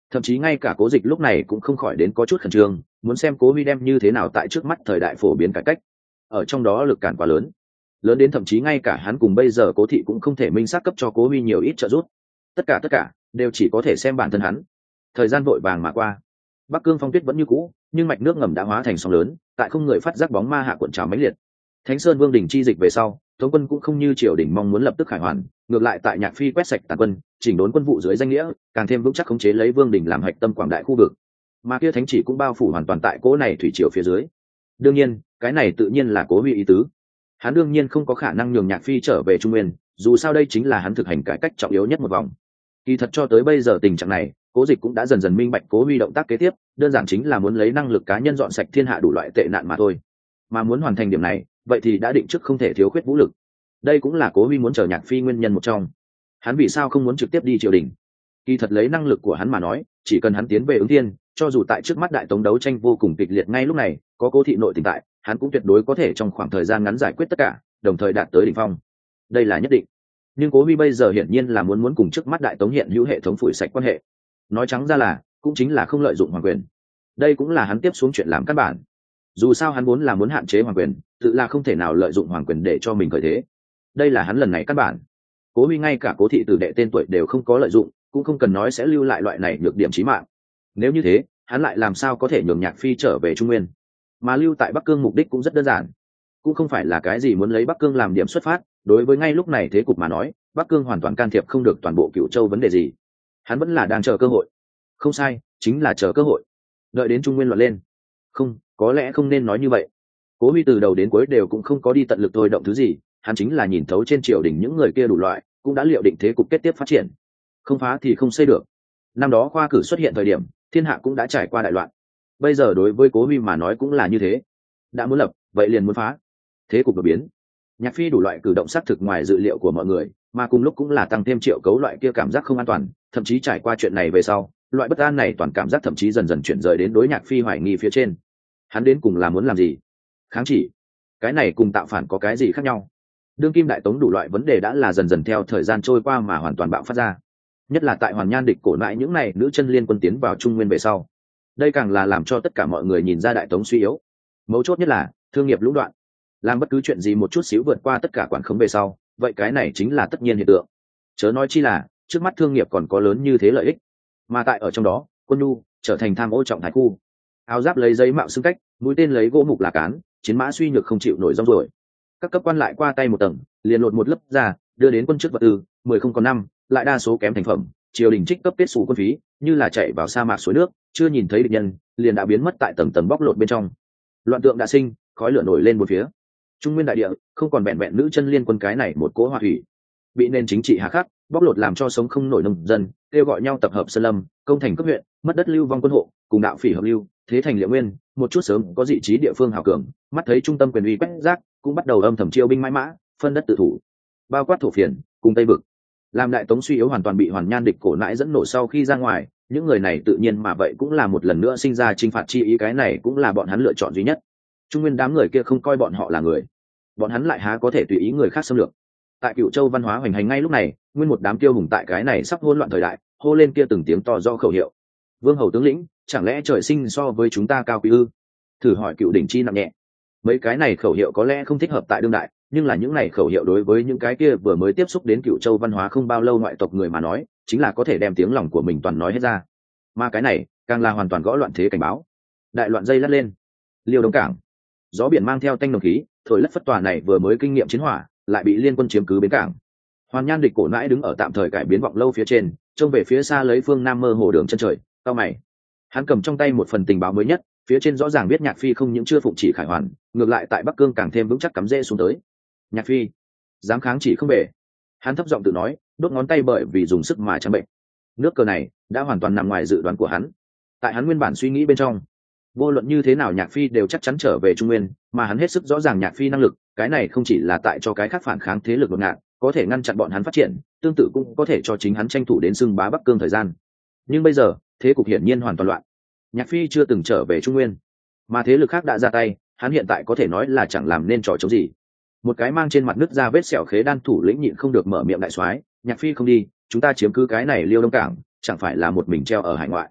Thậm chí ngay cả Cố Dịch lúc này cũng không khỏi đến có chút khẩn trương, muốn xem Cố Huy đem như thế nào tại trước mắt thời đại phổ biến cải cách. Ở trong đó lực cản quá lớn, lớn đến thậm chí ngay cả hắn cùng bây giờ Cố Thị cũng không thể minh xác cấp cho Cố Huy nhiều ít trợ giúp. Tất cả tất cả đều chỉ có thể xem bản thân hắn. Thời gian vội vàng mà qua, Bắc Cương phong tuyết vẫn như cũ, nhưng mạch nước ngầm đã hóa thành sóng lớn, tại không người phát giác bóng ma hạ cuộn trào mãnh liệt. Thánh Sơn Vương đình chi dịch về sau, Tống quân cũng không như triều đình mong muốn lập tức khải hoàn, ngược lại tại Nhạc Phi quét sạch tàn quân, chỉnh đốn quân vụ dưới danh nghĩa, càng thêm vững chắc khống chế lấy Vương đình làm hạch tâm quảng đại khu vực. Mà kia thánh chỉ cũng bao phủ hoàn toàn tại cố này thủy triều phía dưới. Đương nhiên, cái này tự nhiên là Cố Huy ý tứ. Hắn đương nhiên không có khả năng nhường Nhạc Phi trở về Trung Nguyên, dù sao đây chính là hắn thực hành cải cách trọng yếu nhất một vòng. Kỳ thật cho tới bây giờ tình trạng này, Cố Dịch cũng đã dần dần minh bạch Cố Huy động tác kế tiếp, đơn giản chính là muốn lấy năng lực cá nhân dọn sạch thiên hạ đủ loại tệ nạn mà thôi. Mà muốn hoàn thành điểm này, vậy thì đã định trước không thể thiếu khuyết vũ lực. Đây cũng là Cố Huy muốn chờ Nhạc Phi nguyên nhân một trong. Hắn vì sao không muốn trực tiếp đi triều đình? Kỳ thật lấy năng lực của hắn mà nói, chỉ cần hắn tiến về ứng thiên, cho dù tại trước mắt đại tống đấu tranh vô cùng kịch liệt ngay lúc này, có Cố Thị nội tình tại, hắn cũng tuyệt đối có thể trong khoảng thời gian ngắn giải quyết tất cả, đồng thời đạt tới đỉnh phong. Đây là nhất định. Nhưng Cố Huy bây giờ hiển nhiên là muốn muốn cùng trước mắt đại tống hiện hữu hệ thống phủi sạch quan hệ. Nói trắng ra là, cũng chính là không lợi dụng hoàng quyền. Đây cũng là hắn tiếp xuống chuyện làm căn bản. Dù sao hắn muốn là muốn hạn chế hoàng quyền, tự là không thể nào lợi dụng hoàng quyền để cho mình khởi thế. Đây là hắn lần này căn bản. Cố Huy ngay cả Cố Thị từ đệ tên tuổi đều không có lợi dụng, cũng không cần nói sẽ lưu lại loại này nhược điểm chí mạng. Nếu như thế, hắn lại làm sao có thể nhường Nhạc Phi trở về Trung Nguyên? Mà lưu tại Bắc Cương mục đích cũng rất đơn giản, cũng không phải là cái gì muốn lấy Bắc Cương làm điểm xuất phát. Đối với ngay lúc này thế cục mà nói, Bắc Cương hoàn toàn can thiệp không được toàn bộ Cửu Châu vấn đề gì. Hắn vẫn là đang chờ cơ hội. Không sai, chính là chờ cơ hội. Đợi đến Trung Nguyên loạn lên. Không, có lẽ không nên nói như vậy. Cố Huy từ đầu đến cuối đều cũng không có đi tận lực thôi động thứ gì, hắn chính là nhìn thấu trên triều đình những người kia đủ loại, cũng đã liệu định thế cục kết tiếp phát triển. Không phá thì không xây được. Năm đó khoa cử xuất hiện thời điểm, thiên hạ cũng đã trải qua đại loạn. Bây giờ đối với Cố Huy mà nói cũng là như thế. Đã muốn lập, vậy liền muốn phá. Thế cục đột biến. Nhạc Phi đủ loại cử động xác thực ngoài dự liệu của mọi người, mà cùng lúc cũng là tăng thêm triệu cấu loại kia cảm giác không an toàn, thậm chí trải qua chuyện này về sau, loại bất an này toàn cảm giác thậm chí dần dần chuyển rời đến đối Nhạc Phi hoài nghi phía trên. Hắn đến cùng là muốn làm gì? Kháng chỉ? Cái này cùng tạo phản có cái gì khác nhau? Đương kim đại tống đủ loại vấn đề đã là dần dần theo thời gian trôi qua mà hoàn toàn bạo phát ra. Nhất là tại Hoàn Nhan địch cổ nại những này nữ chân liên quân tiến vào Trung Nguyên về sau, đây càng là làm cho tất cả mọi người nhìn ra đại tống suy yếu. Mấu chốt nhất là thương nghiệp lũng đoạn, làm bất cứ chuyện gì một chút xíu vượt qua tất cả quản khống về sau, vậy cái này chính là tất nhiên hiện tượng. Chớ nói chi là trước mắt thương nghiệp còn có lớn như thế lợi ích, mà tại ở trong đó quân nhu trở thành tham ô trọng thái khu, áo giáp lấy giấy mạo xưng cách, mũi tên lấy gỗ mục là cán, chiến mã suy nhược không chịu nổi rong rồi. Các cấp quan lại qua tay một tầng, liền lột một lớp ra, đưa đến quân chức vật tư mười không còn năm, lại đa số kém thành phẩm. Triều đình trích cấp kết xù quân phí, như là chạy vào sa mạc suối nước, chưa nhìn thấy địch nhân, liền đã biến mất tại tầng tầng bóc lột bên trong. Loạn tượng đã sinh, khói lửa nổi lên một phía. Trung Nguyên đại địa không còn vẹn vẹn nữ chân liên quân cái này một cỗ hỏa thủy, bị nền chính trị hà khắc bóc lột làm cho sống không nổi nông dân, kêu gọi nhau tập hợp sơn lâm, công thành cấp huyện, mất đất lưu vong quân hộ, cùng đạo phỉ hợp lưu, thế thành liệu nguyên. Một chút sớm có dị trí địa phương hào cường, mắt thấy trung tâm quyền uy quét rác, cũng bắt đầu âm thầm chiêu binh mãi mã, phân đất tự thủ, bao quát thổ phiền cùng tây vực. Làm đại tống suy yếu hoàn toàn bị Hoàn Nhan địch cổ nãi dẫn nổ sau khi ra ngoài, những người này tự nhiên mà vậy cũng là một lần nữa sinh ra chinh phạt chi ý, cái này cũng là bọn hắn lựa chọn duy nhất. Trung Nguyên đám người kia không coi bọn họ là người, bọn hắn lại há có thể tùy ý người khác xâm lược. Tại Cửu Châu văn hóa hoành hành ngay lúc này, nguyên một đám tiêu hùng tại cái này sắp hỗn loạn thời đại, hô lên kia từng tiếng to do khẩu hiệu. Vương hầu tướng lĩnh, chẳng lẽ trời sinh so với chúng ta cao quý ư? Thử hỏi cựu đỉnh chi nặng nhẹ. Mấy cái này khẩu hiệu có lẽ không thích hợp tại đương đại, nhưng là những này khẩu hiệu đối với những cái kia vừa mới tiếp xúc đến Cửu Châu văn hóa không bao lâu ngoại tộc người mà nói, chính là có thể đem tiếng lòng của mình toàn nói hết ra. Mà cái này càng là hoàn toàn gõ loạn thế cảnh báo. Đại loạn dây lắt lên. Liêu Đông cảng, gió biển mang theo tanh nồng khí, thổi lất phất tòa này vừa mới kinh nghiệm chiến hỏa, lại bị liên quân chiếm cứ bến cảng. Hoàn Nhan địch cổ nãi đứng ở tạm thời cải biến vọng lâu phía trên, trông về phía xa lấy phương nam mơ hồ đường chân trời, cao mày. Hắn cầm trong tay một phần tình báo mới nhất, phía trên rõ ràng biết Nhạc Phi không những chưa phụng chỉ khải hoàn, ngược lại tại Bắc Cương càng thêm vững chắc cắm rễ xuống tới. Nhạc Phi dám kháng chỉ không bể. Hắn thấp giọng tự nói, đốt ngón tay bởi vì dùng sức mà trắng bệnh. Nước cờ này đã hoàn toàn nằm ngoài dự đoán của hắn. Tại hắn nguyên bản suy nghĩ bên trong, vô luận như thế nào Nhạc Phi đều chắc chắn trở về Trung Nguyên, mà hắn hết sức rõ ràng Nhạc Phi năng lực, cái này không chỉ là tại cho cái khác phản kháng thế lực đột ngột, có thể ngăn chặn bọn hắn phát triển, tương tự cũng có thể cho chính hắn tranh thủ đến xưng bá Bắc Cương thời gian. Nhưng bây giờ thế cục hiển nhiên hoàn toàn loạn. Nhạc Phi chưa từng trở về Trung Nguyên, mà thế lực khác đã ra tay, hắn hiện tại có thể nói là chẳng làm nên trò chống gì. Một cái mang trên mặt nứt ra vết sẹo khế đan thủ lĩnh nhịn không được mở miệng đại soái, Nhạc Phi không đi, chúng ta chiếm cứ cái này Liêu Đông cảng, chẳng phải là một mình treo ở hải ngoại.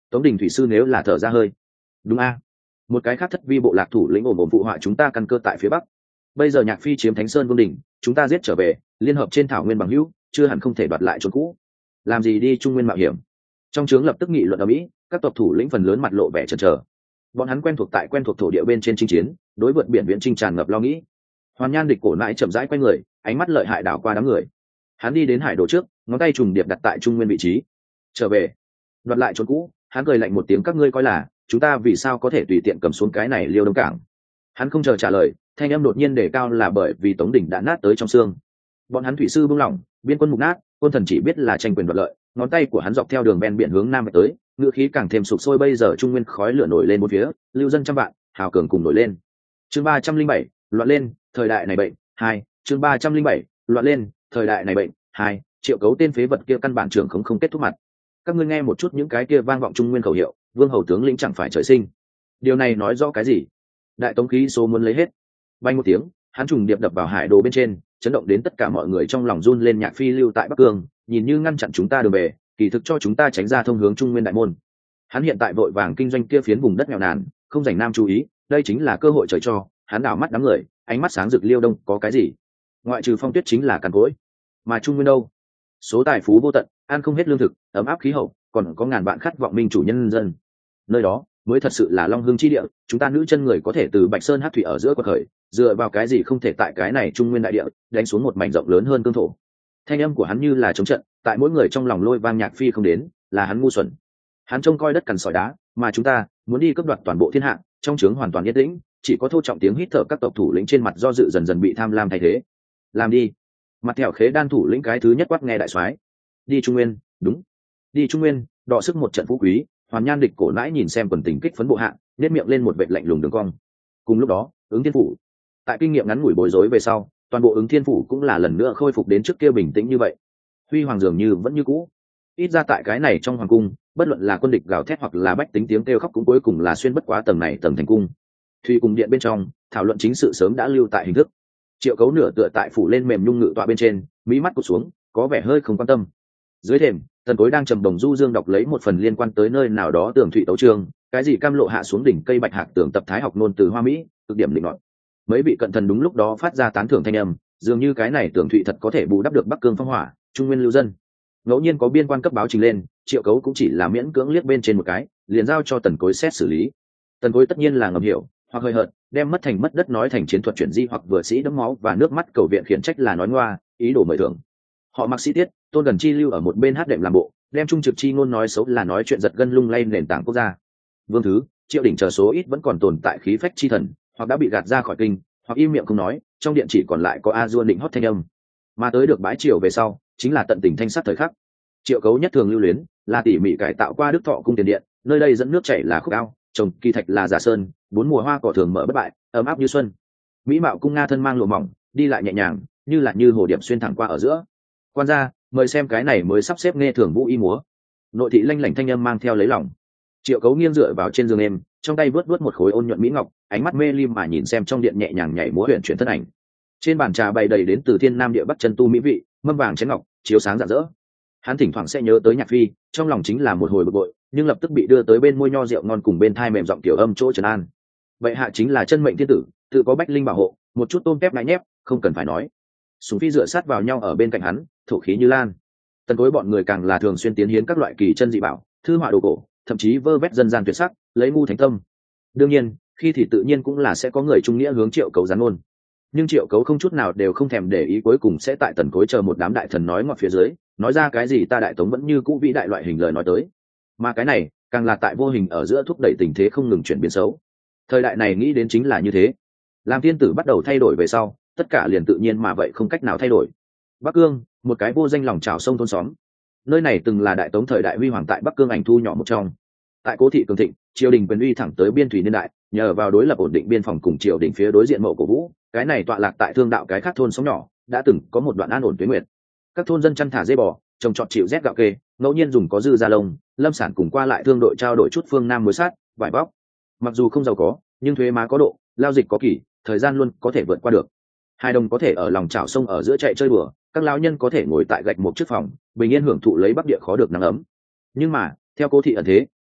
Tống Đình thủy sư nếu là thở ra hơi. Đúng a. Một cái khác thất vi bộ lạc thủ lĩnh ổn ổn phụ họa chúng ta căn cơ tại phía bắc. Bây giờ Nhạc Phi chiếm Thánh Sơn Vương đỉnh, chúng ta giết trở về, liên hợp trên thảo nguyên bằng hữu, chưa hẳn không thể đoạt lại chốn cũ. Làm gì đi Trung Nguyên mạo hiểm? Trong trướng lập tức nghị luận ở mỹ, các tộc thủ lĩnh phần lớn mặt lộ vẻ chần chờ. Bọn hắn quen thuộc tại quen thuộc thổ địa bên trên chinh chiến, đối vượt biển viễn chinh tràn ngập lo nghĩ. Hoàn Nhan Địch cổ nãi chậm rãi quay người, ánh mắt lợi hại đảo qua đám người. Hắn đi đến hải đồ trước, ngón tay trùng điệp đặt tại Trung Nguyên vị trí. Trở về, đoạt lại chốn cũ. Hắn cười lạnh một tiếng, các ngươi coi là chúng ta vì sao có thể tùy tiện cầm xuống cái này Liêu Đông Cảng? Hắn không chờ trả lời, thanh âm đột nhiên đề cao là bởi vì Tống Đỉnh đã nát tới trong xương. Bọn hắn thủy sư buông lỏng, biên quân mục nát, quân thần chỉ biết là tranh quyền đoạt lợi. Ngón tay của hắn dọc theo đường ven biển hướng nam về tới, ngựa khí càng thêm sục sôi. Bây giờ Trung Nguyên khói lửa nổi lên bốn phía, lưu dân trăm vạn, hào cường cùng nổi lên. Chương ba trăm linh bảy, loạn lên, thời đại này bệnh. Hai, chương ba trăm linh bảy, loạn lên, thời đại này bệnh. Hai, Triệu Cấu tên phế vật kia căn bản trưởng không không kết thúc mặt. Các ngươi nghe một chút những cái kia vang vọng Trung Nguyên khẩu hiệu, vương hầu tướng lĩnh chẳng phải trời sinh. Điều này nói rõ cái gì? Đại tống khí số muốn lấy hết. Bay một tiếng, hắn trùng điệp đập vào hải đồ bên trên, chấn động đến tất cả mọi người trong lòng run lên. Nhạc Phi lưu tại Bắc Cương, nhìn như ngăn chặn chúng ta đường về, kỳ thực cho chúng ta tránh ra thông hướng Trung Nguyên đại môn. Hắn hiện tại vội vàng kinh doanh kia phiến vùng đất nghèo nàn, không dành nam chú ý, đây chính là cơ hội trời cho. Hắn đảo mắt đám người, ánh mắt sáng rực. Liêu Đông có cái gì? Ngoại trừ phong tuyết chính là cằn cỗi. Mà Trung Nguyên đâu? Số tài phú vô tận, ăn không hết lương thực, ấm áp khí hậu, còn có ngàn vạn khát vọng minh chủ nhân dân. Nơi đó mới thật sự là long hương chi địa. Chúng ta nữ chân người có thể từ Bạch Sơn hát thủy ở giữa quật khởi, dựa vào cái gì không thể tại cái này Trung Nguyên đại địa đánh xuống một mảnh rộng lớn hơn cương thổ? Thanh âm của hắn như là chống trận, tại mỗi người trong lòng lôi vang. Nhạc Phi không đến, là hắn ngu xuẩn. Hắn trông coi đất cằn sỏi đá, mà chúng ta muốn đi cướp đoạt toàn bộ thiên hạ. Trong trướng hoàn toàn yên tĩnh, chỉ có thô trọng tiếng hít thở các tộc thủ lĩnh trên mặt do dự dần dần bị tham lam thay thế. Làm đi. Mặt thẹo khế đan thủ lĩnh cái thứ nhất quát nghe đại soái. Đi Trung Nguyên. Đúng, đi Trung Nguyên, đọ sức một trận phú quý. Hoàn Nhan Địch cổ nãi nhìn xem quần tình kích phấn bộ hạ, nét miệng lên một vệt lạnh lùng đường cong. Cùng lúc đó, Ứng Thiên Phủ, tại kinh nghiệm ngắn ngủi bối rối về sau, toàn bộ Ứng Thiên Phủ cũng là lần nữa khôi phục đến trước kia bình tĩnh như vậy. Huy hoàng dường như vẫn như cũ. Ít ra tại cái này trong hoàng cung, bất luận là quân địch gào thét hoặc là bách tính tiếng kêu khóc cũng cuối cùng là xuyên bất quá tầng này tầng thành cung. Thủy cùng điện bên trong, thảo luận chính sự sớm đã lưu tại hình thức. Triệu Cấu nửa tựa tại phủ lên mềm nhung ngự tọa bên trên, mí mắt cụt xuống, có vẻ hơi không quan tâm. Dưới thềm, Tần Cối đang trầm đồng du dương đọc lấy một phần liên quan tới nơi nào đó tường thụy tấu chương, cái gì cam lộ hạ xuống đỉnh cây bạch hạc tường tập thái học nôn từ hoa mỹ, cực điểm định luận. Mấy vị cận thần đúng lúc đó phát ra tán thưởng thanh âm, dường như cái này tường thụy thật có thể bù đắp được Bắc Cương phong hỏa, Trung Nguyên lưu dân. Ngẫu nhiên có biên quan cấp báo trình lên, Triệu Cấu cũng chỉ là miễn cưỡng liếc bên trên một cái, liền giao cho Tần Cối xét xử lý. Tần Cối tất nhiên là ngầm hiểu, hoặc hơi hợt, đem mất thành mất đất nói thành chiến thuật chuyển di, hoặc vừa sĩ đẫm máu và nước mắt cầu viện khiển trách là nói ngoa, ý đồ mời thưởng. Họ Mặc Sĩ Tiết, Tôn Gần Chi lưu ở một bên hát đệm làm bộ, đem trung trực chi ngôn nói xấu là nói chuyện giật gân lung lay nền tảng quốc gia. Vương Thứ, Triệu Đỉnh chờ số ít vẫn còn tồn tại khí phách chi thần, hoặc đã bị gạt ra khỏi kinh, hoặc im miệng không nói, trong điện chỉ còn lại có A Dua định hót thanh âm. Mà tới được bái triều về sau, chính là tận tình thanh sát thời khắc. Triệu Cấu nhất thường lưu luyến, là tỉ mỉ cải tạo qua Đức Thọ cung tiền điện, nơi đây dẫn nước chảy là khúc ao, trồng kỳ thạch là giả sơn, bốn mùa hoa cỏ thường mở bất bại, ấm áp như xuân. Mỹ mạo cung nga thân mang lụa mỏng, đi lại nhẹ nhàng, như là như hồ điệp xuyên thẳng qua ở giữa. Quan gia, mời xem cái này mới sắp xếp nghe thưởng vũ y múa. Nội thị lanh lảnh thanh âm mang theo lấy lòng. Triệu Cấu nghiêng dựa vào trên giường êm, trong tay vớt vớt một khối ôn nhuận mỹ ngọc, ánh mắt mê lim mà nhìn xem trong điện nhẹ nhàng nhảy múa huyền chuyển thân ảnh. Trên bàn trà bày đầy đến từ thiên nam địa bắc chân tu mỹ vị, mâm vàng chén ngọc, chiếu sáng rạng rỡ. Hắn thỉnh thoảng sẽ nhớ tới Nhạc Phi, trong lòng chính là một hồi bực bội, nhưng lập tức bị đưa tới bên môi nho rượu ngon cùng bên thai mềm giọng tiểu âm chỗ trấn an. Vậy hạ chính là chân mệnh thiên tử, tự có bách linh bảo hộ, một chút tôm tép ngại nhép, không cần phải nói. Súng Phi dựa sát vào nhau ở bên cạnh hắn, thổ khí như lan. Tần Cối bọn người càng là thường xuyên tiến hiến các loại kỳ chân dị bảo, thư họa đồ cổ, thậm chí vơ vét dân gian tuyệt sắc, lấy ngu thánh tâm. Đương nhiên, khi thì tự nhiên cũng là sẽ có người trung nghĩa hướng Triệu Cấu gián ngôn. Nhưng Triệu Cấu không chút nào đều không thèm để ý, cuối cùng sẽ tại Tần Cối chờ một đám đại thần nói ngọt phía dưới, nói ra cái gì ta đại tống vẫn như cũ vĩ đại loại hình lời nói tới. Mà cái này, càng là tại vô hình ở giữa thúc đẩy tình thế không ngừng chuyển biến xấu. Thời đại này nghĩ đến chính là như thế. Làm thiên tử bắt đầu thay đổi về sau, tất cả liền tự nhiên mà vậy không cách nào thay đổi. Bắc Cương, một cái vô danh lòng trào sông thôn xóm. Nơi này từng là đại tống thời đại huy hoàng tại Bắc Cương ảnh thu nhỏ một trong. Tại Cố thị cường thịnh, triều đình quyền uy thẳng tới biên thủy niên đại, nhờ vào đối lập ổn định biên phòng cùng triều đình phía đối diện Mậu Cổ Vũ, cái này tọa lạc tại thương đạo cái khác thôn xóm nhỏ, đã từng có một đoạn an ổn tuế nguyệt. Các thôn dân chăn thả dê bò, trồng trọt chịu rét gạo kê, ngẫu nhiên dùng có dư gia lông, lâm sản cùng qua lại thương đội trao đổi chút phương nam muối sát, vải bóc. Mặc dù không giàu có, nhưng thuế má có độ, lao dịch có kỷ, thời gian luôn có thể vượt qua được. Hai đồng có thể ở lòng chảo sông ở giữa chạy chơi bừa, các lão nhân có thể ngồi tại gạch một chiếc phòng, bình yên hưởng thụ lấy bắc địa khó được nắng ấm. Nhưng mà, theo Cố thị ẩn thế,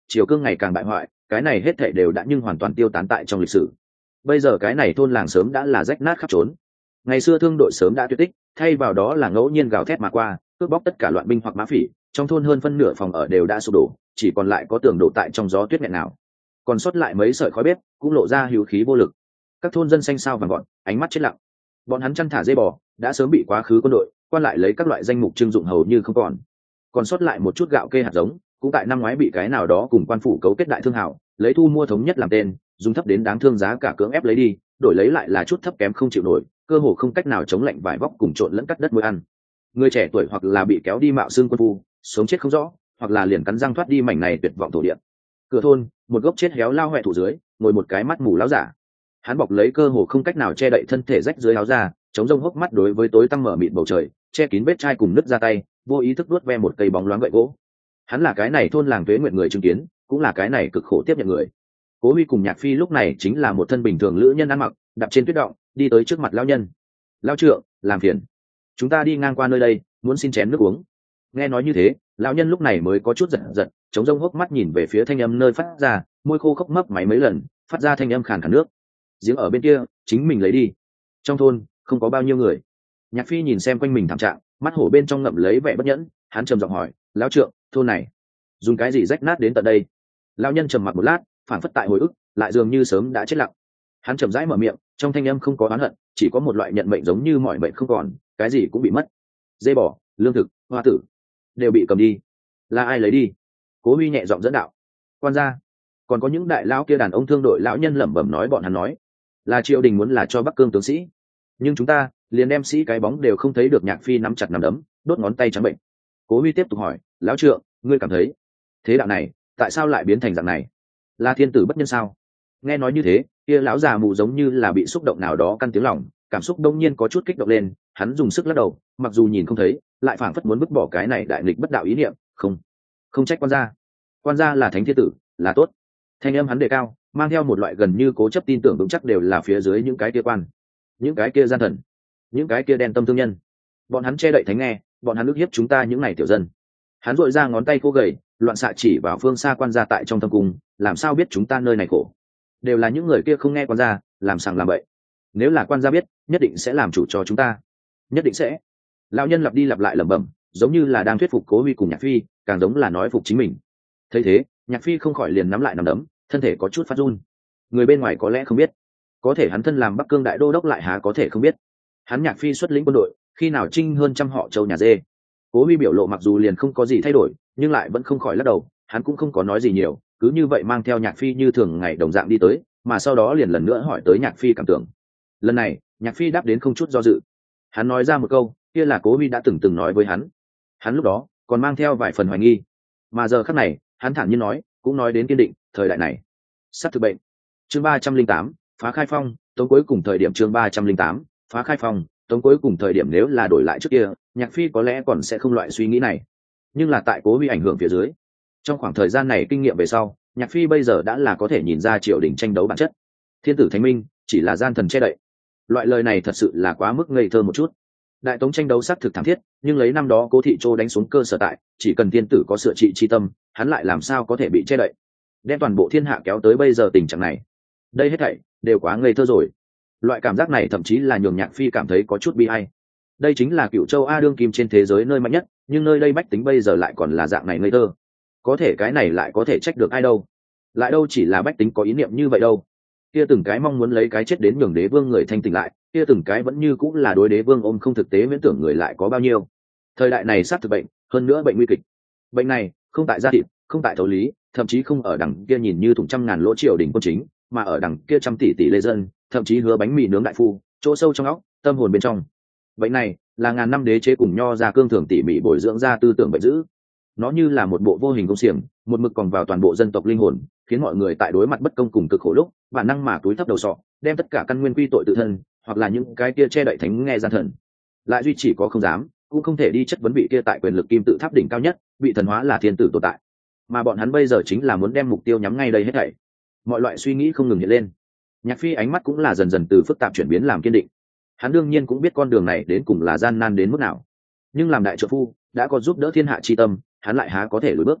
triều cương ngày càng bại hoại, cái này hết thảy đều đã nhưng hoàn toàn tiêu tán tại trong lịch sử. Bây giờ cái này thôn làng sớm đã là rách nát khắp trốn. Ngày xưa thương đội sớm đã tuyệt tích, thay vào đó là ngẫu nhiên gào thét mà qua, cướp bóc tất cả loạn binh hoặc mã phỉ. Trong thôn hơn phân nửa phòng ở đều đã sụp đổ, chỉ còn lại có tường đổ tại trong gió tuyết nghẹn nào. Còn sót lại mấy sợi khói bếp, cũng lộ ra hữu khí vô lực. Các thôn dân xanh xao vàng gọn, ánh mắt chết lặng. Bọn hắn chăn thả dây bò, đã sớm bị quá khứ quân đội quan lại lấy các loại danh mục trưng dụng hầu như không còn. Còn sót lại một chút gạo kê hạt giống, cũng tại năm ngoái bị cái nào đó cùng quan phủ cấu kết đại thương hảo, lấy thu mua thống nhất làm tên, dùng thấp đến đáng thương giá cả cưỡng ép lấy đi, đổi lấy lại là chút thấp kém không chịu nổi, cơ hồ không cách nào chống lạnh vải vóc cùng trộn lẫn cắt đất muối ăn. Người trẻ tuổi hoặc là bị kéo đi mạo xương quân phu, sống chết không rõ, hoặc là liền cắn răng thoát đi mảnh này tuyệt vọng thổ địa. Cửa thôn, một gốc chết héo lao hoẹ thủ dưới, ngồi một cái mắt mù láo giả. Hắn bọc lấy cơ hồ không cách nào che đậy thân thể rách dưới áo ra, chống rông hốc mắt đối với tối tăm mở mịt bầu trời, che kín vết chai cùng nứt ra tay, vô ý thức đuốt ve một cây bóng loáng gậy gỗ. Hắn là cái này thôn làng tuế nguyện người chứng kiến, cũng là cái này cực khổ tiếp nhận người. Cố Huy cùng Nhạc Phi lúc này chính là một thân bình thường lữ nhân ăn mặc, đạp trên tuyết động, đi tới trước mặt lão nhân. Lão trượng, làm phiền, chúng ta đi ngang qua nơi đây, muốn xin chén nước uống. Nghe nói như thế, lão nhân lúc này mới có chút giật giật, chống rông hốc mắt nhìn về phía thanh âm nơi phát ra, môi khô khốc mấp máy mấy lần, phát ra thanh âm khàn khàn nước. Giếng ở bên kia, chính mình lấy đi. Trong thôn không có bao nhiêu người. Nhạc Phi nhìn xem quanh mình thảm trạng, mắt hổ bên trong ngậm lấy vẻ bất nhẫn, hắn trầm giọng hỏi, lão trượng, thôn này dùng cái gì rách nát đến tận đây? Lão nhân trầm mặc một lát, phản phất tại hồi ức, lại dường như sớm đã chết lặng. Hắn chậm rãi mở miệng, trong thanh âm không có oán hận, chỉ có một loại nhận mệnh giống như mọi mệnh không còn, cái gì cũng bị mất. Dê bò, lương thực, hoa tử đều bị cầm đi. Là ai lấy đi? Cố Huy nhẹ giọng dẫn đạo. Quan gia. Còn có những đại lão kia đàn ông thương đội lão nhân lẩm bẩm nói bọn hắn nói, là triều đình muốn là cho Bắc Cương tướng sĩ, nhưng chúng ta liền đem sĩ cái bóng đều không thấy được. Nhạc Phi nắm chặt nắm đấm, đốt ngón tay trắng bệnh. Cố Huy tiếp tục hỏi, lão trượng, ngươi cảm thấy thế đạo này tại sao lại biến thành dạng này? Là thiên tử bất nhân sao? Nghe nói như thế, kia lão già mù giống như là bị xúc động nào đó căn tiếng lòng, cảm xúc đông nhiên có chút kích động lên, hắn dùng sức lắc đầu, mặc dù nhìn không thấy, lại phảng phất muốn vứt bỏ cái này đại nghịch bất đạo ý niệm. Không, không trách quan gia, quan gia là thánh thiên tử, là tốt. Thanh âm hắn đề cao, mang theo một loại gần như cố chấp tin tưởng vững chắc đều là phía dưới những cái kia quan, những cái kia gian thần, những cái kia đen tâm thương nhân. Bọn hắn che đậy thánh nghe, bọn hắn ức hiếp chúng ta những này tiểu dân. Hắn dội ra ngón tay khô gầy, loạn xạ chỉ vào phương xa quan gia tại trong thâm cung, làm sao biết chúng ta nơi này khổ? Đều là những người kia không nghe quan gia, làm sằng làm bậy. Nếu là quan gia biết, nhất định sẽ làm chủ cho chúng ta, nhất định sẽ. Lão nhân lặp đi lặp lại lẩm bẩm, giống như là đang thuyết phục Cố Huy cùng Nhạc Phi, càng giống là nói phục chính mình. Thấy thế, Nhạc Phi không khỏi liền nắm lại nắm đấm, thân thể có chút phát run. Người bên ngoài có lẽ không biết, có thể hắn thân làm Bắc Cương đại đô đốc lại há có thể không biết. Hắn Nhạc Phi xuất lĩnh quân đội, khi nào chinh hơn trăm họ châu nhà dê. Cố Huy biểu lộ mặc dù liền không có gì thay đổi, nhưng lại vẫn không khỏi lắc đầu. Hắn cũng không có nói gì nhiều, cứ như vậy mang theo Nhạc Phi như thường ngày đồng dạng đi tới, mà sau đó liền lần nữa hỏi tới Nhạc Phi cảm tưởng. Lần này, Nhạc Phi đáp đến không chút do dự. Hắn nói ra một câu, kia là Cố Huy đã từng từng nói với hắn. Hắn lúc đó còn mang theo vài phần hoài nghi, mà giờ khắc này, hắn thản nhiên nói, cũng nói đến kiên định. Thời đại này sắp thực bệnh. Chương ba trăm linh tám, phá khai phong, tống cuối cùng thời điểm. Chương ba trăm linh tám, phá khai phong, tống cuối cùng thời điểm. Nếu là đổi lại trước kia, Nhạc Phi có lẽ còn sẽ không loại suy nghĩ này, nhưng là tại Cố Huy ảnh hưởng phía dưới, trong khoảng thời gian này kinh nghiệm về sau, Nhạc Phi bây giờ đã là có thể nhìn ra triều đình tranh đấu bản chất. Thiên tử thánh minh chỉ là gian thần che đậy, loại lời này thật sự là quá mức ngây thơ một chút. Đại tống tranh đấu xác thực thảm thiết, nhưng lấy năm đó Cố Thị Châu đánh xuống cơ sở tại, chỉ cần thiên tử có sửa trị chi tâm, hắn lại làm sao có thể bị che đậy, đem toàn bộ thiên hạ kéo tới bây giờ tình trạng này. Đây hết thảy đều quá ngây thơ rồi. Loại cảm giác này thậm chí là nhường Nhạc Phi cảm thấy có chút bi ai. Đây chính là Cửu Châu A đương kim trên thế giới nơi mạnh nhất, nhưng nơi đây bách tính bây giờ lại còn là dạng này ngây thơ. Có thể cái này lại có thể trách được ai đâu? Lại đâu chỉ là bách tính có ý niệm như vậy đâu. Kia từng cái mong muốn lấy cái chết đến nhường đế vương người thanh tỉnh lại, kia từng cái vẫn như cũng là đối đế vương ôm không thực tế miễn tưởng người lại có bao nhiêu. Thời đại này sát thực bệnh, hơn nữa bệnh nguy kịch. Bệnh này không tại da thịt, không tại thấu lý, thậm chí không ở đằng kia nhìn như thủng trăm ngàn lỗ triều đình quân chính, mà ở đằng kia trăm tỷ tỷ lê dân, thậm chí hứa bánh mì nướng đại phu, chỗ sâu trong óc, tâm hồn bên trong. Bệnh này là ngàn năm đế chế cùng nho ra cương thường tỉ mỉ bồi dưỡng ra tư tưởng bệnh dữ. Nó như là một bộ vô hình công xiềng, một mực còn vào toàn bộ dân tộc linh hồn, khiến mọi người tại đối mặt bất công cùng cực khổ lúc, bản năng mà túi thấp đầu sọ, đem tất cả căn nguyên quy tội tự thân, hoặc là những cái kia che đậy thánh nghe gian thần. Lại duy chỉ có không dám, cũng không thể đi chất vấn vị kia tại quyền lực kim tự tháp đỉnh cao nhất, vị thần hóa là thiên tử tồn tại. Mà bọn hắn bây giờ chính là muốn đem mục tiêu nhắm ngay đây hết thảy. Mọi loại suy nghĩ không ngừng hiện lên. Nhạc Phi ánh mắt cũng là dần dần từ phức tạp chuyển biến làm kiên định. Hắn đương nhiên cũng biết con đường này đến cùng là gian nan đến mức nào, nhưng làm đại trợ phu đã có giúp đỡ thiên hạ chi tâm, hắn lại há có thể lùi bước.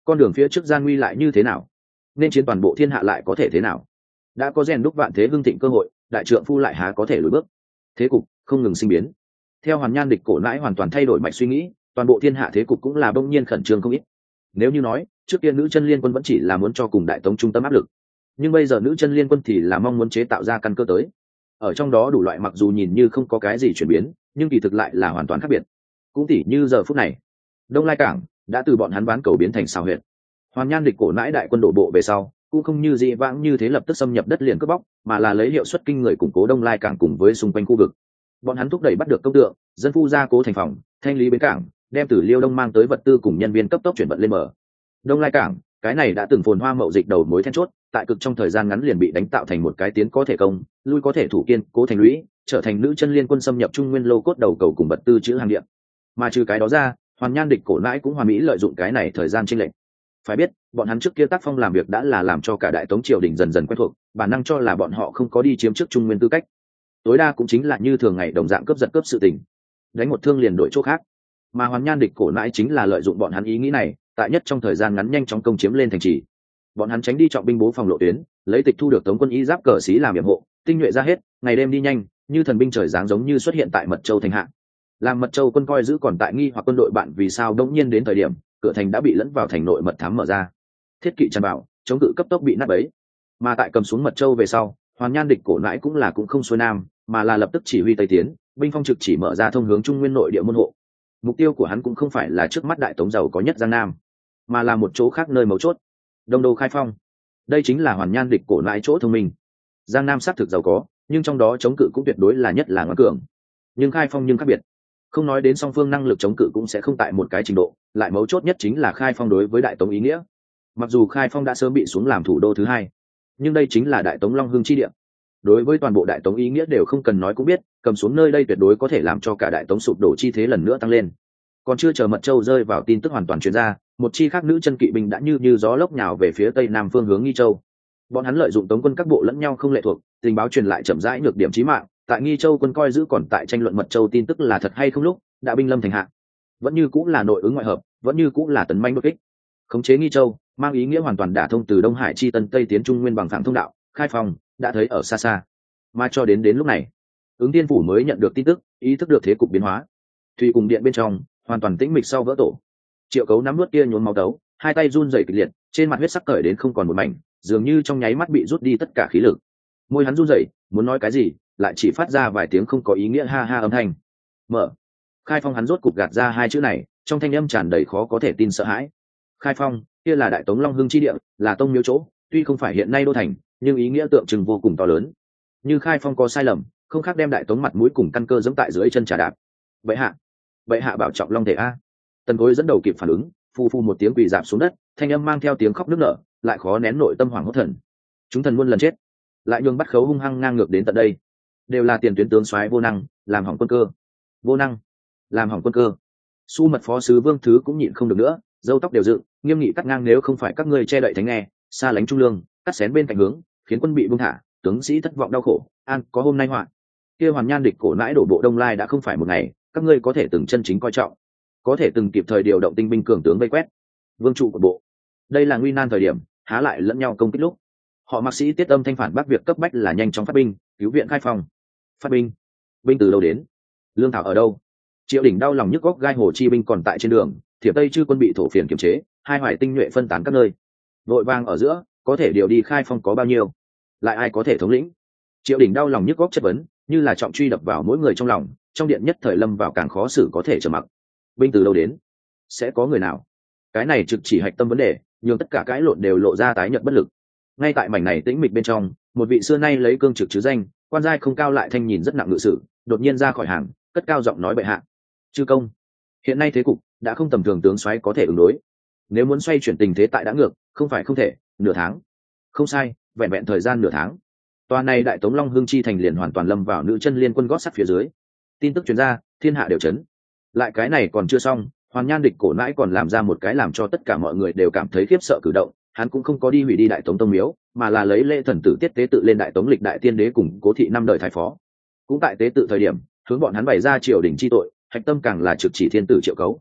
con đường phía trước gian nguy lại như thế nào, nên chiến toàn bộ thiên hạ lại có thể thế nào? Đã có rèn đúc vạn thế hưng thịnh cơ hội, đại trượng phu lại há có thể lùi bước? Thế cục không ngừng sinh biến. Theo Hoàn Nhan Địch Cổ Nãi hoàn toàn thay đổi mạch suy nghĩ, toàn bộ thiên hạ thế cục cũng là bỗng nhiên khẩn trương không ít. Nếu như nói trước kia nữ chân liên quân vẫn chỉ là muốn cho cùng đại tống trung tâm áp lực, nhưng bây giờ nữ chân liên quân thì là mong muốn chế tạo ra căn cơ tới. Ở trong đó đủ loại mặc dù nhìn như không có cái gì chuyển biến, nhưng kỳ thực lại là hoàn toàn khác biệt. Cũng tỉ như giờ phút này, Đông Lai cảng đã từ bọn hắn bán cầu biến thành xào huyệt. Hoàn Nhan Địch Cổ Nãi đại quân đổ bộ về sau, cũng không như dị vãng như thế lập tức xâm nhập đất liền cướp bóc, mà là lấy hiệu suất kinh người củng cố Đông Lai cảng cùng với xung quanh khu vực. Bọn hắn thúc đẩy bắt được công tượng, dân phu gia cố thành phòng, thanh lý bến cảng, đem từ Liêu Đông mang tới vật tư cùng nhân viên cấp tốc chuyển vận lên bờ. Đông Lai cảng, cái này đã từng phồn hoa mậu dịch đầu mối then chốt, tại cực trong thời gian ngắn liền bị đánh tạo thành một cái tiến có thể công, lui có thể thủ kiên, cố thành lũy, trở thành nữ chân liên quân xâm nhập trung nguyên lô cốt đầu cầu cùng vật tư chữ hàng điện. Mà trừ cái đó ra, Hoàn Nhan Địch Cổ Nãi cũng hoàn mỹ lợi dụng cái này thời gian chênh lệch. Phải biết, bọn hắn trước kia tác phong làm việc đã là làm cho cả đại tống triều đình dần dần quen thuộc, bản năng cho là bọn họ không có đi chiếm trước trung nguyên tư cách. Tối đa cũng chính là như thường ngày đồng dạng cướp giật cướp sự tình, đánh một thương liền đổi chỗ khác. Mà Hoàn Nhan Địch Cổ Nãi chính là lợi dụng bọn hắn ý nghĩ này, tại nhất trong thời gian ngắn nhanh chóng công chiếm lên thành trì. Bọn hắn tránh đi trọng binh bố phòng lộ tuyến, lấy tịch thu được tống quân y giáp cờ xí làm yểm hộ, tinh nhuệ ra hết, ngày đêm đi nhanh, như thần binh trời giáng giống như xuất hiện tại Mật Châu thành hạ. Làm Mật Châu quân coi giữ còn tại nghi hoặc quân đội bạn vì sao đống nhiên đến thời điểm, cửa thành đã bị lẫn vào thành nội mật thám mở ra. Thiết kỵ tràn vào, chống cự cấp tốc bị nát bấy. Mà tại cầm xuống Mật Châu về sau, Hoàn Nhan Địch Cổ Nãi cũng là cũng không xuôi nam, mà là lập tức chỉ huy tây tiến, binh phong trực chỉ mở ra thông hướng trung nguyên nội địa môn hộ. Mục tiêu của hắn cũng không phải là trước mắt đại tống giàu có nhất Giang Nam, mà là một chỗ khác nơi mấu chốt, Đông Đô Khai Phong. Đây chính là Hoàn Nhan Địch Cổ Nãi chỗ thông minh. Giang Nam xác thực giàu có, nhưng trong đó chống cự cũng tuyệt đối là nhất là ngoan cường. Nhưng Khai Phong nhưng khác biệt. Không nói đến song phương năng lực chống cự cũng sẽ không tại một cái trình độ, lại mấu chốt nhất chính là Khai Phong đối với đại tống ý nghĩa. Mặc dù Khai Phong đã sớm bị xuống làm thủ đô thứ hai, nhưng đây chính là đại tống Long Hưng chi địa. Đối với toàn bộ đại tống ý nghĩa đều không cần nói cũng biết, cầm xuống nơi đây tuyệt đối có thể làm cho cả đại tống sụp đổ chi thế lần nữa tăng lên. Còn chưa chờ Mật Châu rơi vào tin tức hoàn toàn truyền ra, một chi khác nữ chân kỵ binh đã như như gió lốc nhào về phía tây nam phương hướng Nghi Châu. Bọn hắn lợi dụng tống quân các bộ lẫn nhau không lệ thuộc, tình báo truyền lại chậm rãi nhược điểm chí mạng, tại Nghi Châu quân coi giữ còn tại tranh luận Mật Châu tin tức là thật hay không lúc, đã binh lâm thành hạ. Vẫn như cũng là nội ứng ngoại hợp, vẫn như cũng là tấn manh đột kích. Khống chế Nghi Châu, mang ý nghĩa hoàn toàn đả thông từ Đông Hải chi tân tây tiến trung nguyên bằng phẳng thông đạo, Khai Phong đã thấy ở xa xa. Mà cho đến đến lúc này, Ứng Thiên phủ mới nhận được tin tức, ý thức được thế cục biến hóa. Thủy cùng điện bên trong hoàn toàn tĩnh mịch sau vỡ tổ. Triệu Cấu nắm nuốt kia nhốn máu đấu, hai tay run rẩy kịch liệt, trên mặt huyết sắc cởi đến không còn một mảnh, dường như trong nháy mắt bị rút đi tất cả khí lực. Môi hắn run rẩy, muốn nói cái gì, lại chỉ phát ra vài tiếng không có ý nghĩa ha ha âm thanh. Mở. Khai Phong hắn rốt cục gạt ra hai chữ này, trong thanh âm tràn đầy khó có thể tin sợ hãi. Khai Phong, kia là đại tống Long Hưng chi địa, là tông miếu chỗ, tuy không phải hiện nay đô thành, nhưng ý nghĩa tượng trưng vô cùng to lớn. Như Khai Phong có sai lầm, không khác đem đại tống mặt mũi cùng căn cơ giẫm tại dưới chân trà đạp. Vậy hạ, vậy hạ bảo trọng long thể a. Tần Cối dẫn đầu kịp phản ứng, phu phu một tiếng quỳ dạp xuống đất, thanh âm mang theo tiếng khóc nức nở, lại khó nén nội tâm hoảng hốt thần. Chúng thần muôn lần chết, lại nhường bắt khấu hung hăng ngang ngược đến tận đây, đều là tiền tuyến tướng soái vô năng, làm hỏng quân cơ. Vô năng, làm hỏng quân cơ. Su mật phó sứ Vương Thứ cũng nhịn không được nữa, râu tóc đều dựng, nghiêm nghị cắt ngang nếu không phải các ngươi che đậy thánh nghe, xa lánh trung lương, cắt xén bên cạnh hướng, khiến quân bị buông thả, tướng sĩ thất vọng đau khổ, an có hôm nay họa. Kia Hoàn Nhan Địch Cổ Nãi đổ bộ Đông Lai đã không phải một ngày, các ngươi có thể từng chân chính coi trọng, có thể từng kịp thời điều động tinh binh cường tướng vây quét vương trụ của bộ. Đây là nguy nan thời điểm, há lại lẫn nhau công kích lúc. Họ Mạc Sĩ tiết âm thanh phản bác việc cấp bách là nhanh chóng phát binh, cứu viện Khai Phong. Phát binh? Binh từ đâu đến? Lương thảo ở đâu? Triệu Đỉnh đau lòng nhức góc gai hồ chi binh còn tại trên đường, thiệp tây chư quân bị thổ phiền kiềm chế, hai hoài tinh nhuệ phân tán các nơi. Vội vàng ở giữa, có thể điều đi Khai Phong có bao nhiêu? Lại ai có thể thống lĩnh? Triệu Đỉnh đau lòng nhức góc chất vấn, như là trọng truy đập vào mỗi người trong lòng, trong điện nhất thời lâm vào càng khó xử có thể trở mặc. Binh từ đâu đến? Sẽ có người nào? Cái này trực chỉ hạch tâm vấn đề, nhưng tất cả cãi lộn đều lộ ra tái nhợt bất lực. Ngay tại mảnh này tĩnh mịch bên trong, một vị xưa nay lấy cương trực chứ danh, quan giai không cao lại thanh nhìn rất nặng ngự sử, đột nhiên ra khỏi hàng, cất cao giọng nói bệ hạ. Chư công, hiện nay thế cục đã không tầm thường tướng soái có thể ứng đối. Nếu muốn xoay chuyển tình thế tại đã ngược, không phải không thể, nửa tháng. Không sai, vẹn vẹn thời gian nửa tháng. Tòa này đại tống Long Hưng chi thành liền hoàn toàn lâm vào nữ chân liên quân gót sắt phía dưới. Tin tức truyền ra, thiên hạ đều chấn. Lại cái này còn chưa xong, Hoàn Nhan Địch Cổ Nãi còn làm ra một cái làm cho tất cả mọi người đều cảm thấy khiếp sợ cử động. Hắn cũng không có đi hủy đi đại tống tông miếu, mà là lấy lễ thần tử tiết tế tự lên đại tống lịch đại tiên đế cùng cố thị năm đời thái phó. Cũng tại tế tự thời điểm, hướng bọn hắn bày ra triều đình chi tội, hạch tâm càng là trực chỉ thiên tử Triệu Cấu.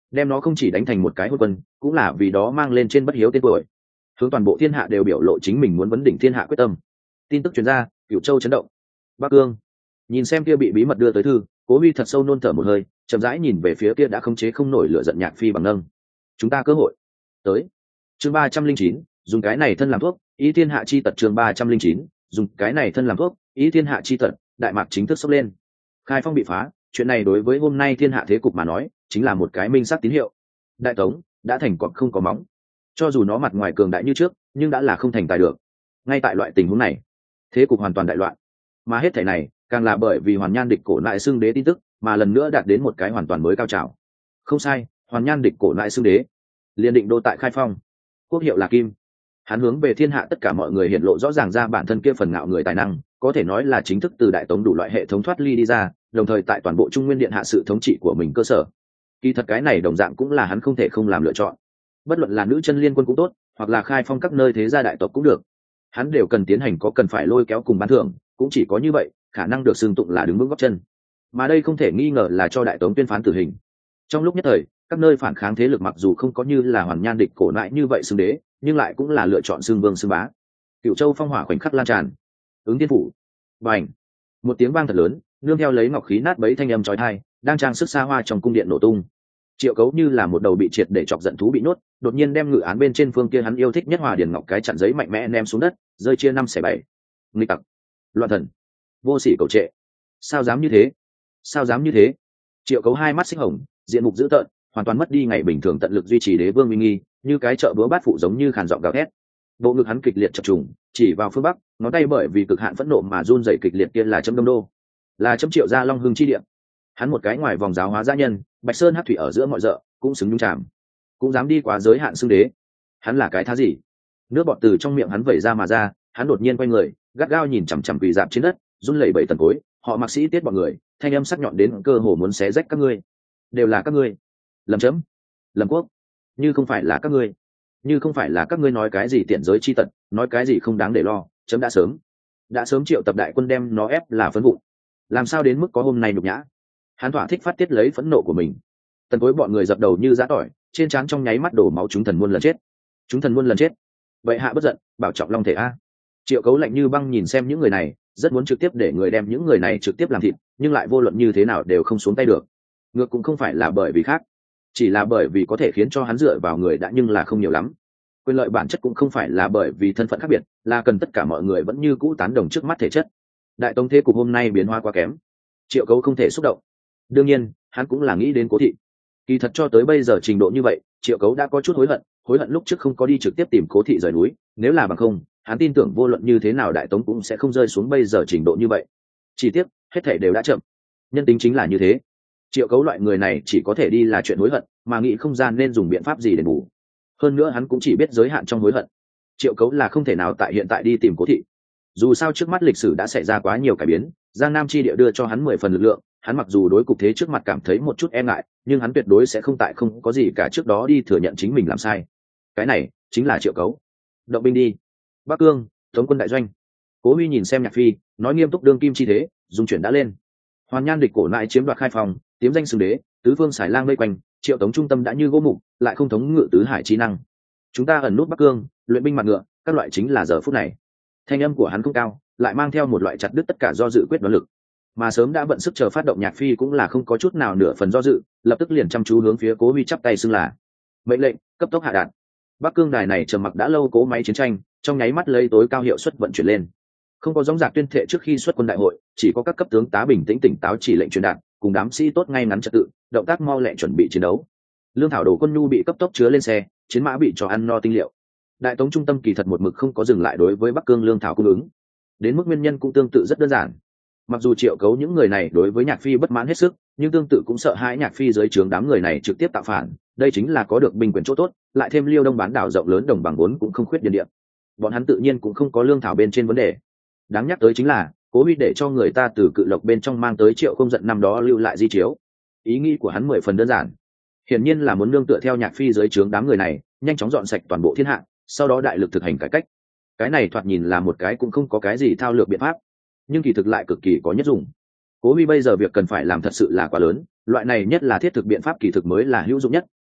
đem nó không chỉ đánh thành một cái hôn quân, cũng là vì đó mang lên trên bất hiếu tên tuổi, hướng toàn bộ thiên hạ đều biểu lộ chính mình muốn vấn đỉnh thiên hạ quyết tâm. Tin tức truyền ra, Cửu Châu chấn động. Bắc Cương nhìn xem kia bị bí mật đưa tới thư, Cố Huy thật sâu nôn thở một hơi, chậm rãi nhìn về phía kia đã khống chế không nổi lửa giận Nhạc Phi bằng nâng. Chúng ta cơ hội tới. Chương ba trăm linh chín, dùng cái này thân làm thuốc, ý thiên hạ chi tật. Chương ba trăm linh chín, dùng cái này thân làm thuốc, ý thiên hạ chi tật. Đại mạc chính thức sốc lên. Khai Phong bị phá, chuyện này đối với hôm nay thiên hạ thế cục mà nói, chính là một cái minh sắc tín hiệu. Đại Tống đã thành cọp không có móng. Cho dù nó mặt ngoài cường đại như trước, nhưng đã là không thành tài được. Ngay tại loại tình huống này, thế cục hoàn toàn đại loạn. Mà hết thảy này, càng là bởi vì Hoàn Nhan địch cổ lại xưng đế tin tức, mà lần nữa đạt đến một cái hoàn toàn mới cao trào. Không sai, Hoàn Nhan địch cổ lại xưng đế, liền định đô tại Khai Phong, quốc hiệu là Kim. Hắn hướng về thiên hạ tất cả mọi người hiện lộ rõ ràng ra bản thân kia phần ngạo người tài năng, có thể nói là chính thức từ Đại Tống đủ loại hệ thống thoát ly đi ra, đồng thời tại toàn bộ Trung Nguyên điện hạ sự thống trị của mình cơ sở. Kỳ thật cái này đồng dạng cũng là hắn không thể không làm lựa chọn. Bất luận là nữ chân liên quân cũng tốt, hoặc là Khai Phong các nơi thế gia đại tộc cũng được, hắn đều cần tiến hành có cần phải lôi kéo cùng bán thưởng, cũng chỉ có như vậy, khả năng được xưng tụng là đứng vững gót chân. Mà đây không thể nghi ngờ là cho Đại Tống tuyên phán tử hình. Trong lúc nhất thời, các nơi phản kháng thế lực mặc dù không có như là Hoàn Nhan địch cổ lại như vậy xưng đế, nhưng lại cũng là lựa chọn xưng vương xưng bá. Cửu Châu phong hỏa khoảnh khắc lan tràn. Ứng Thiên phủ, bành, một tiếng vang thật lớn, nương theo lấy ngọc khí nát bấy thanh âm chói tai, đang trang sức xa hoa trong cung điện nổ tung. Triệu Cấu như là một đầu bị triệt để chọc giận thú bị nhốt, đột nhiên đem ngự án bên trên phương kia hắn yêu thích nhất Hòa Điền ngọc cái chặn giấy mạnh mẽ ném xuống đất, rơi chia năm xẻ bảy. Nghịch tặc, loạn thần, vô sỉ cầu trệ, sao dám như thế, sao dám như thế. Triệu Cấu hai mắt xích hồng, diện mục dữ tợn, hoàn toàn mất đi ngày bình thường tận lực duy trì đế vương uy nghi, như cái chợ búa bát phụ giống như khàn giọng gào thét. Bộ ngực hắn kịch liệt chập trùng, chỉ vào phương bắc, ngón tay bởi vì cực hạn phẫn nộ mà run rẩy kịch liệt kia là chấm Đông Đô, là chấm Triệu gia Long Hưng chi địa. Hắn một cái ngoài vòng giáo hóa gia nhân, Bạch Sơn hắc thủy ở giữa mọi rợ, cũng xứng nhung chạm, cũng dám đi quá giới hạn xưng đế. Hắn là cái thá gì? Nước bọt từ trong miệng hắn vẩy ra mà ra, hắn đột nhiên quay người, gắt gao nhìn chằm chằm quỳ dạp trên đất, run lẩy bẩy tần cối, họ Mạc Sĩ Tiết bọn người, thanh âm sắc nhọn đến cơ hồ muốn xé rách các ngươi. Đều là các ngươi. Lầm chấm, lầm quốc, như không phải là các ngươi, như không phải là các ngươi nói cái gì tiện giới chi tật, nói cái gì không đáng để lo, chấm đã sớm, đã sớm triệu tập đại quân đem nó ép là phấn vụ. Làm sao đến mức có hôm nay nhục nhã? Hắn thỏa thích phát tiết lấy phẫn nộ của mình. Tần cối bọn người dập đầu như giã tỏi, trên trán trong nháy mắt đổ máu. Chúng thần muôn lần chết, chúng thần muôn lần chết. Vậy hạ bất giận, bảo trọng long thể a. Triệu Cấu lạnh như băng nhìn xem những người này, rất muốn trực tiếp để người đem những người này trực tiếp làm thịt, nhưng lại vô luận như thế nào đều không xuống tay được. Ngược cũng không phải là bởi vì khác, chỉ là bởi vì có thể khiến cho hắn dựa vào người đã nhưng là không nhiều lắm. Quyền lợi bản chất cũng không phải là bởi vì thân phận khác biệt, là cần tất cả mọi người vẫn như cũ tán đồng trước mắt thể chất. Đại Tống thế cục hôm nay biến hóa quá kém, Triệu Cấu không thể xúc động. Đương nhiên, hắn cũng là nghĩ đến Cố thị. Kỳ thật cho tới bây giờ trình độ như vậy, Triệu Cấu đã có chút hối hận, hối hận lúc trước không có đi trực tiếp tìm Cố thị rời núi, nếu là bằng không, hắn tin tưởng vô luận như thế nào Đại Tống cũng sẽ không rơi xuống bây giờ trình độ như vậy. Chỉ tiếc, hết thảy đều đã chậm. Nhân tính chính là như thế. Triệu Cấu loại người này chỉ có thể đi là chuyện hối hận, mà nghĩ không gian nên dùng biện pháp gì để bù. Hơn nữa hắn cũng chỉ biết giới hạn trong hối hận. Triệu Cấu là không thể nào tại hiện tại đi tìm Cố thị. Dù sao trước mắt lịch sử đã xảy ra quá nhiều cải biến, Giang Nam chi địa đưa cho hắn mười phần lực lượng, hắn mặc dù đối cục thế trước mặt cảm thấy một chút e ngại, nhưng hắn tuyệt đối sẽ không tại không có gì cả trước đó đi thừa nhận chính mình làm sai. Cái này chính là Triệu Cấu. Động binh đi. Bắc Cương, Tống quân đại doanh. Cố Huy nhìn xem Nhạc Phi, nói nghiêm túc đương kim chi thế, dung chuyển đã lên. Hoàn Nhan địch cổ lại chiếm đoạt Khai Phong, tiếm danh xưng đế, tứ phương xài lang vây quanh, Triệu Tống trung tâm đã như gỗ mục, lại không thống ngự tứ hải chi năng. Chúng ta ẩn nút Bắc Cương, luyện binh mặt ngựa, các loại chính là giờ phút này. Thanh âm của hắn không cao, lại mang theo một loại chặt đứt tất cả do dự quyết đoán lực. Mà sớm đã bận sức chờ phát động Nhạc Phi cũng là không có chút nào nửa phần do dự, lập tức liền chăm chú hướng phía Cố Huy chắp tay xưng là mệnh lệnh, cấp tốc hạ đạt. Bắc Cương đài này trầm mặc đã lâu cố máy chiến tranh, trong nháy mắt lấy tối cao hiệu suất vận chuyển lên. Không có giống giặc tuyên thệ trước khi xuất quân đại hội, chỉ có các cấp tướng tá bình tĩnh tỉnh táo chỉ lệnh truyền đạt, cùng đám sĩ tốt ngay ngắn trật tự, động tác mau lẹ chuẩn bị chiến đấu. Lương thảo đồ quân nhu bị cấp tốc chứa lên xe, chiến mã bị cho ăn no tinh liệu. Đại Tống trung tâm kỳ thật một mực không có dừng lại đối với Bắc Cương lương thảo cung ứng. Đến mức nguyên nhân cũng tương tự rất đơn giản. Mặc dù Triệu Cấu những người này đối với Nhạc Phi bất mãn hết sức, nhưng tương tự cũng sợ hãi Nhạc Phi dưới trướng đám người này trực tiếp tạo phản, đây chính là có được binh quyền chỗ tốt, lại thêm Liêu Đông bán đảo rộng lớn đồng bằng vốn cũng không khuyết điền địa. Bọn hắn tự nhiên cũng không có lương thảo bên trên vấn đề. Đáng nhắc tới chính là, Cố Huy để cho người ta từ Cự Lộc bên trong mang tới Triệu Không Giận năm đó lưu lại di chiếu. Ý nghĩ của hắn mười phần đơn giản, hiển nhiên là muốn nương tựa theo Nhạc Phi dưới trướng đám người này, nhanh chóng dọn sạch toàn bộ thiên hạ, sau đó đại lực thực hành cải cách. Cái này thoạt nhìn là một cái cũng không có cái gì thao lược biện pháp, nhưng kỳ thực lại cực kỳ có nhất dụng. Cố Huy bây giờ việc cần phải làm thật sự là quá lớn, loại này nhất là thiết thực biện pháp kỳ thực mới là hữu dụng nhất,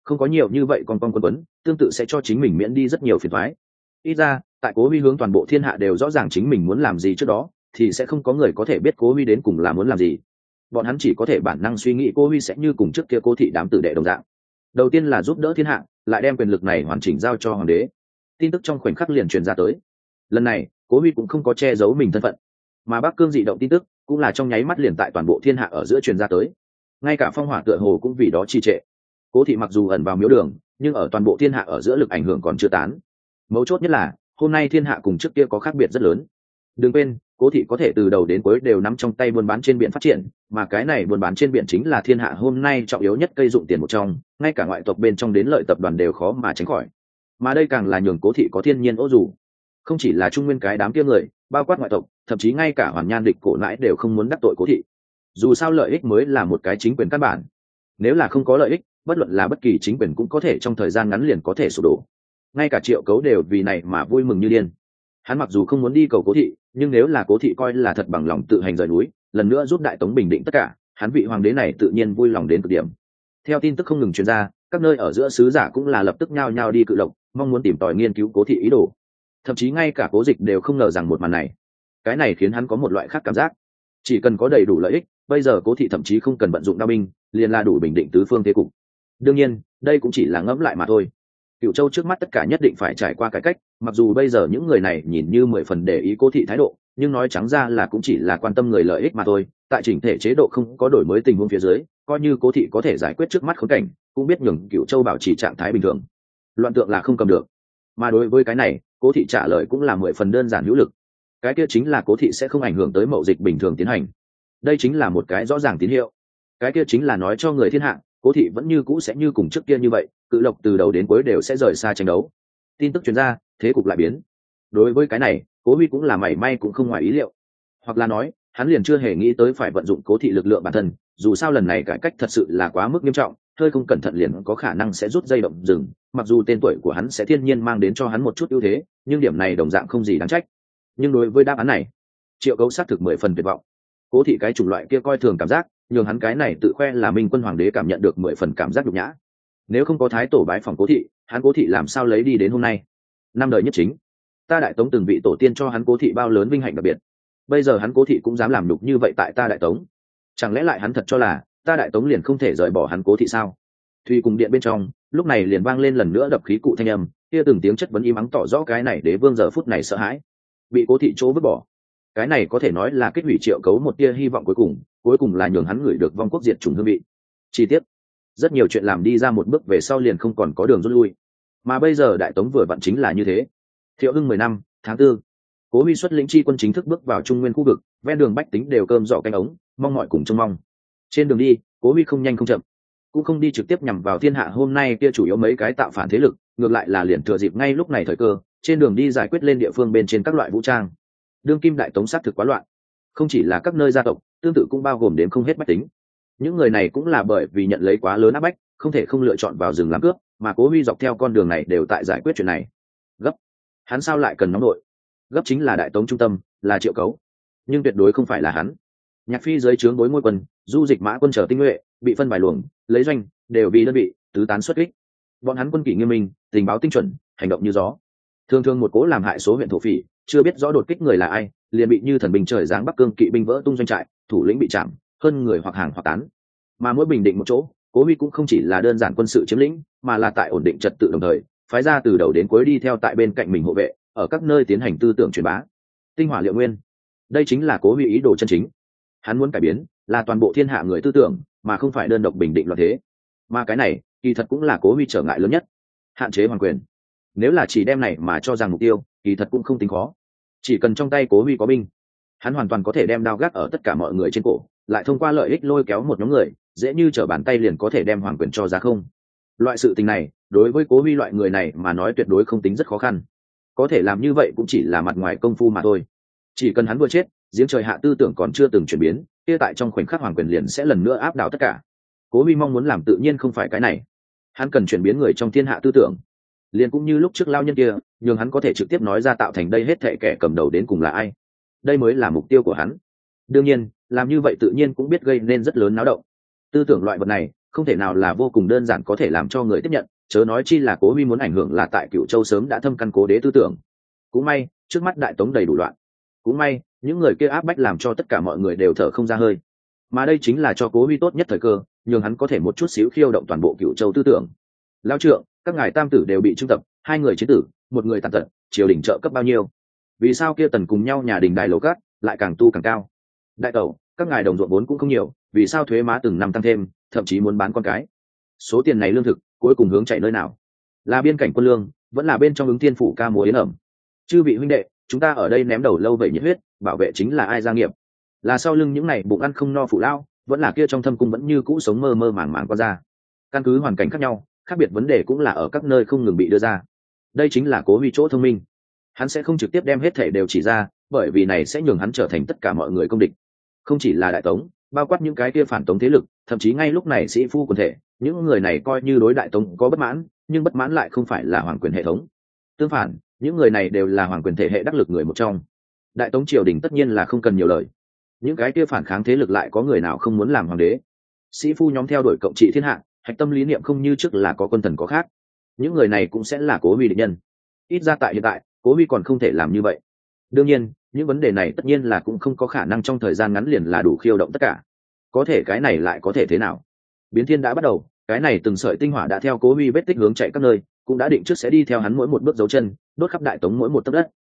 không có nhiều như vậy còn con quân quấn tương tự sẽ cho chính mình miễn đi rất nhiều phiền thoái. Ít ra tại Cố Huy hướng toàn bộ thiên hạ đều rõ ràng chính mình muốn làm gì trước đó thì sẽ không có người có thể biết Cố Huy đến cùng là muốn làm gì. Bọn hắn chỉ có thể bản năng suy nghĩ Cố Huy sẽ như cùng trước kia Cố thị đám tử đệ đồng dạng, đầu tiên là giúp đỡ thiên hạ, lại đem quyền lực này hoàn chỉnh giao cho hoàng đế. Tin tức trong khoảnh khắc liền truyền ra tới. Lần này Cố Huy cũng không có che giấu mình thân phận, mà Bắc Cương dị động tin tức cũng là trong nháy mắt liền tại toàn bộ thiên hạ ở giữa truyền ra tới. Ngay cả phong hỏa tựa hồ cũng vì đó trì trệ. Cố thị mặc dù ẩn vào miếu đường, nhưng ở toàn bộ thiên hạ ở giữa lực ảnh hưởng còn chưa tán. Mấu chốt nhất là hôm nay thiên hạ cùng trước kia có khác biệt rất lớn. Đừng quên, Cố thị có thể từ đầu đến cuối đều nắm trong tay buôn bán trên biển phát triển, mà cái này buôn bán trên biển chính là thiên hạ hôm nay trọng yếu nhất cây dụng tiền một trong, ngay cả ngoại tộc bên trong đến lợi tập đoàn đều khó mà tránh khỏi. Mà đây càng là nhường Cố thị có thiên nhiên ố dù. Không chỉ là Trung Nguyên cái đám kia người, bao quát ngoại tộc, thậm chí ngay cả Hoàn Nhan địch cổ nãi đều không muốn đắc tội Cố thị. Dù sao lợi ích mới là một cái chính quyền căn bản. Nếu là không có lợi ích, bất luận là bất kỳ chính quyền cũng có thể trong thời gian ngắn liền có thể sụp đổ. Ngay cả Triệu Cấu đều vì này mà vui mừng như điên. Hắn mặc dù không muốn đi cầu Cố thị, nhưng nếu là Cố thị coi là thật bằng lòng tự hành rời núi, lần nữa giúp Đại Tống bình định tất cả, hắn vị hoàng đế này tự nhiên vui lòng đến cực điểm. Theo tin tức không ngừng truyền ra, các nơi ở giữa sứ giả cũng là lập tức nhao nhao đi cự lộc, mong muốn tìm tòi nghiên cứu Cố thị ý đồ. Thậm chí ngay cả Cố Dịch đều không ngờ rằng một màn này. Cái này khiến hắn có một loại khác cảm giác. Chỉ cần có đầy đủ lợi ích, bây giờ Cố thị thậm chí không cần vận dụng đao binh, liền là đủ bình định tứ phương thế cục. Đương nhiên, đây cũng chỉ là ngẫm lại mà thôi. Cửu Châu trước mắt tất cả nhất định phải trải qua cải cách, mặc dù bây giờ những người này nhìn như mười phần để ý Cố thị thái độ, nhưng nói trắng ra là cũng chỉ là quan tâm người lợi ích mà thôi. Tại chỉnh thể chế độ không có đổi mới tình huống phía dưới, coi như Cố thị có thể giải quyết trước mắt khốn cảnh, cũng biết nhường Cửu Châu bảo trì trạng thái bình thường. Loạn tượng là không cầm được. Mà đối với cái này, Cố thị trả lời cũng là mười phần đơn giản hữu lực. Cái kia chính là Cố thị sẽ không ảnh hưởng tới mậu dịch bình thường tiến hành. Đây chính là một cái rõ ràng tín hiệu. Cái kia chính là nói cho người thiên hạ, Cố thị vẫn như cũ sẽ như cùng trước kia như vậy, cự lộc từ đầu đến cuối đều sẽ rời xa tranh đấu. Tin tức truyền ra, thế cục lại biến. Đối với cái này, Cố Huy cũng là mảy may cũng không ngoài ý liệu, hoặc là nói hắn liền chưa hề nghĩ tới phải vận dụng Cố thị lực lượng bản thân. Dù sao lần này cải cách thật sự là quá mức nghiêm trọng, hơi không cẩn thận liền có khả năng sẽ rút dây động rừng. Mặc dù tên tuổi của hắn sẽ thiên nhiên mang đến cho hắn một chút ưu thế, nhưng điểm này đồng dạng không gì đáng trách. Nhưng đối với đáp án này, Triệu Cấu xác thực mười phần tuyệt vọng. Cố thị cái chủng loại kia coi thường cảm giác, nhường hắn cái này tự khoe là minh quân hoàng đế cảm nhận được mười phần cảm giác nhục nhã. Nếu không có thái tổ bái phòng Cố thị, hắn Cố thị làm sao lấy đi đến hôm nay? Năm đời nhất chính, ta Đại Tống từng vị tổ tiên cho hắn Cố thị bao lớn vinh hạnh đặc biệt. Bây giờ hắn Cố thị cũng dám làm nhục như vậy tại ta Đại Tống. Chẳng lẽ lại hắn thật cho là ta Đại Tống liền không thể rời bỏ hắn Cố thị sao? Thùy cùng điện bên trong, lúc này liền vang lên lần nữa đập khí cụ thanh âm, kia từng tiếng chất vấn im ắng tỏ rõ cái này đế vương giờ phút này sợ hãi, bị Cố thị chỗ vứt bỏ. Cái này có thể nói là kết hủy Triệu Cấu một tia hy vọng cuối cùng, cuối cùng là nhường hắn gửi được vong quốc diệt chủng hương vị. Chi tiết, rất nhiều chuyện làm đi ra một bước về sau liền không còn có đường rút lui, mà bây giờ Đại Tống vừa vặn chính là như thế. Thiệu Hưng mười năm tháng tư, Cố Huy xuất lĩnh chi quân chính thức bước vào Trung Nguyên khu vực, ven đường bách tính đều cơm giỏ canh ống, mong mọi cùng trông mong. Trên đường đi, Cố Huy không nhanh không chậm, cũng không đi trực tiếp nhằm vào thiên hạ hôm nay kia chủ yếu mấy cái tạo phản thế lực, ngược lại là liền thừa dịp ngay lúc này thời cơ, trên đường đi giải quyết lên địa phương bên trên các loại vũ trang. Đương kim Đại Tống sát thực quá loạn, không chỉ là các nơi gia tộc, tương tự cũng bao gồm đến không hết bách tính. Những người này cũng là bởi vì nhận lấy quá lớn áp bách, không thể không lựa chọn vào rừng làm cướp, mà Cố Huy dọc theo con đường này đều tại giải quyết chuyện này. Gấp, hắn sao lại cần nóng đội? Gấp chính là Đại Tống trung tâm, là Triệu Cấu, nhưng tuyệt đối không phải là hắn. Nhạc Phi dưới trướng bối ngôi quân, du dịch mã quân trở tinh nhuệ, bị phân bài luồng, lấy doanh, đều vì đơn vị tứ tán xuất kích. Bọn hắn quân kỷ nghiêm minh, tình báo tinh chuẩn, hành động như gió. Thường thường một cố làm hại số huyện thổ phỉ, chưa biết rõ đột kích người là ai, liền bị như thần binh trời giáng Bắc Cương kỵ binh vỡ tung doanh trại, thủ lĩnh bị chạm, hơn người hoặc hàng hoặc tán. Mà mỗi bình định một chỗ, Cố Huy cũng không chỉ là đơn giản quân sự chiếm lĩnh, mà là tại ổn định trật tự đồng thời, phái ra từ đầu đến cuối đi theo tại bên cạnh mình hộ vệ, ở các nơi tiến hành tư tưởng truyền bá. Tinh hỏa liệu nguyên, đây chính là Cố Huy ý đồ chân chính. Hắn muốn cải biến là toàn bộ thiên hạ người tư tưởng, mà không phải đơn độc bình định loạn thế. Mà cái này, kỳ thật cũng là Cố Huy trở ngại lớn nhất, hạn chế hoàng quyền. Nếu là chỉ đem này mà cho rằng mục tiêu, kỳ thật cũng không tính khó. Chỉ cần trong tay Cố Huy có binh, hắn hoàn toàn có thể đem đao gác ở tất cả mọi người trên cổ, lại thông qua lợi ích lôi kéo một nhóm người, dễ như trở bàn tay liền có thể đem hoàng quyền cho ra không. Loại sự tình này, đối với Cố Huy loại người này mà nói tuyệt đối không tính rất khó khăn. Có thể làm như vậy cũng chỉ là mặt ngoài công phu mà thôi. Chỉ cần hắn vừa chết, giếng trời hạ tư tưởng còn chưa từng chuyển biến, kia tại trong khoảnh khắc hoàng quyền liền sẽ lần nữa áp đảo tất cả. Cố Huy mong muốn làm tự nhiên không phải cái này, hắn cần chuyển biến người trong thiên hạ tư tưởng. Liền cũng như lúc trước lao nhân kia, nhưng hắn có thể trực tiếp nói ra tạo thành đây hết thệ kẻ cầm đầu đến cùng là ai. Đây mới là mục tiêu của hắn. Đương nhiên, làm như vậy tự nhiên cũng biết gây nên rất lớn náo động. Tư tưởng loại vật này, không thể nào là vô cùng đơn giản có thể làm cho người tiếp nhận, chớ nói chi là Cố Huy muốn ảnh hưởng là tại Cửu Châu sớm đã thâm căn cố đế tư tưởng. Cũng may trước mắt đại tống đầy đủ loạn, cũng may những người kia áp bách làm cho tất cả mọi người đều thở không ra hơi, mà đây chính là cho Cố Huy tốt nhất thời cơ, nhường hắn có thể một chút xíu khiêu động toàn bộ Cửu Châu tư tưởng. Lão trượng, các ngài tam tử đều bị trưng tập, hai người chiến tử, một người tàn tật, triều đình trợ cấp bao nhiêu? Vì sao kia tần cùng nhau nhà đình đài lầu cát lại càng tu càng cao? Đại tẩu, các ngài đồng ruộng vốn cũng không nhiều, vì sao thuế má từng năm tăng thêm, thậm chí muốn bán con cái? Số tiền này lương thực cuối cùng hướng chạy nơi nào? Là biên cảnh quân lương, vẫn là bên trong ứng thiên phủ ca múa yến ẩm? Chư vị huynh đệ, chúng ta ở đây ném đầu lâu vậy nhiệt huyết, bảo vệ chính là ai gia nghiệp? Là sau lưng những này bụng ăn không no phụ lao, vẫn là kia trong thâm cung vẫn như cũ sống mơ mơ màng màng con ra? Căn cứ hoàn cảnh khác nhau, khác biệt vấn đề cũng là ở các nơi không ngừng bị đưa ra. Đây chính là Cố Huy chỗ thông minh, hắn sẽ không trực tiếp đem hết thể đều chỉ ra, bởi vì này sẽ nhường hắn trở thành tất cả mọi người công địch. Không chỉ là đại tống, bao quát những cái kia phản tống thế lực, thậm chí ngay lúc này sĩ phu quần thể, những người này coi như đối đại tống có bất mãn, nhưng bất mãn lại không phải là hoàng quyền hệ thống. Tương phản, những người này đều là hoàng quyền thể hệ đắc lực người một trong. Đại tống triều đình tất nhiên là không cần nhiều lời. Những cái kia phản kháng thế lực lại có người nào không muốn làm hoàng đế? Sĩ phu nhóm theo đuổi cộng trị thiên hạ, hạch tâm lý niệm không như trước là có quân thần có khác. Những người này cũng sẽ là Cố Huy địch nhân. Ít ra tại hiện tại, Cố Huy còn không thể làm như vậy. Đương nhiên, những vấn đề này tất nhiên là cũng không có khả năng trong thời gian ngắn liền là đủ khiêu động tất cả. Có thể cái này lại có thể thế nào? Biến thiên đã bắt đầu, cái này từng sợi tinh hỏa đã theo Cố Huy vết tích hướng chạy các nơi, cũng đã định trước sẽ đi theo hắn mỗi một bước dấu chân, đốt khắp đại tống mỗi một tấc đất.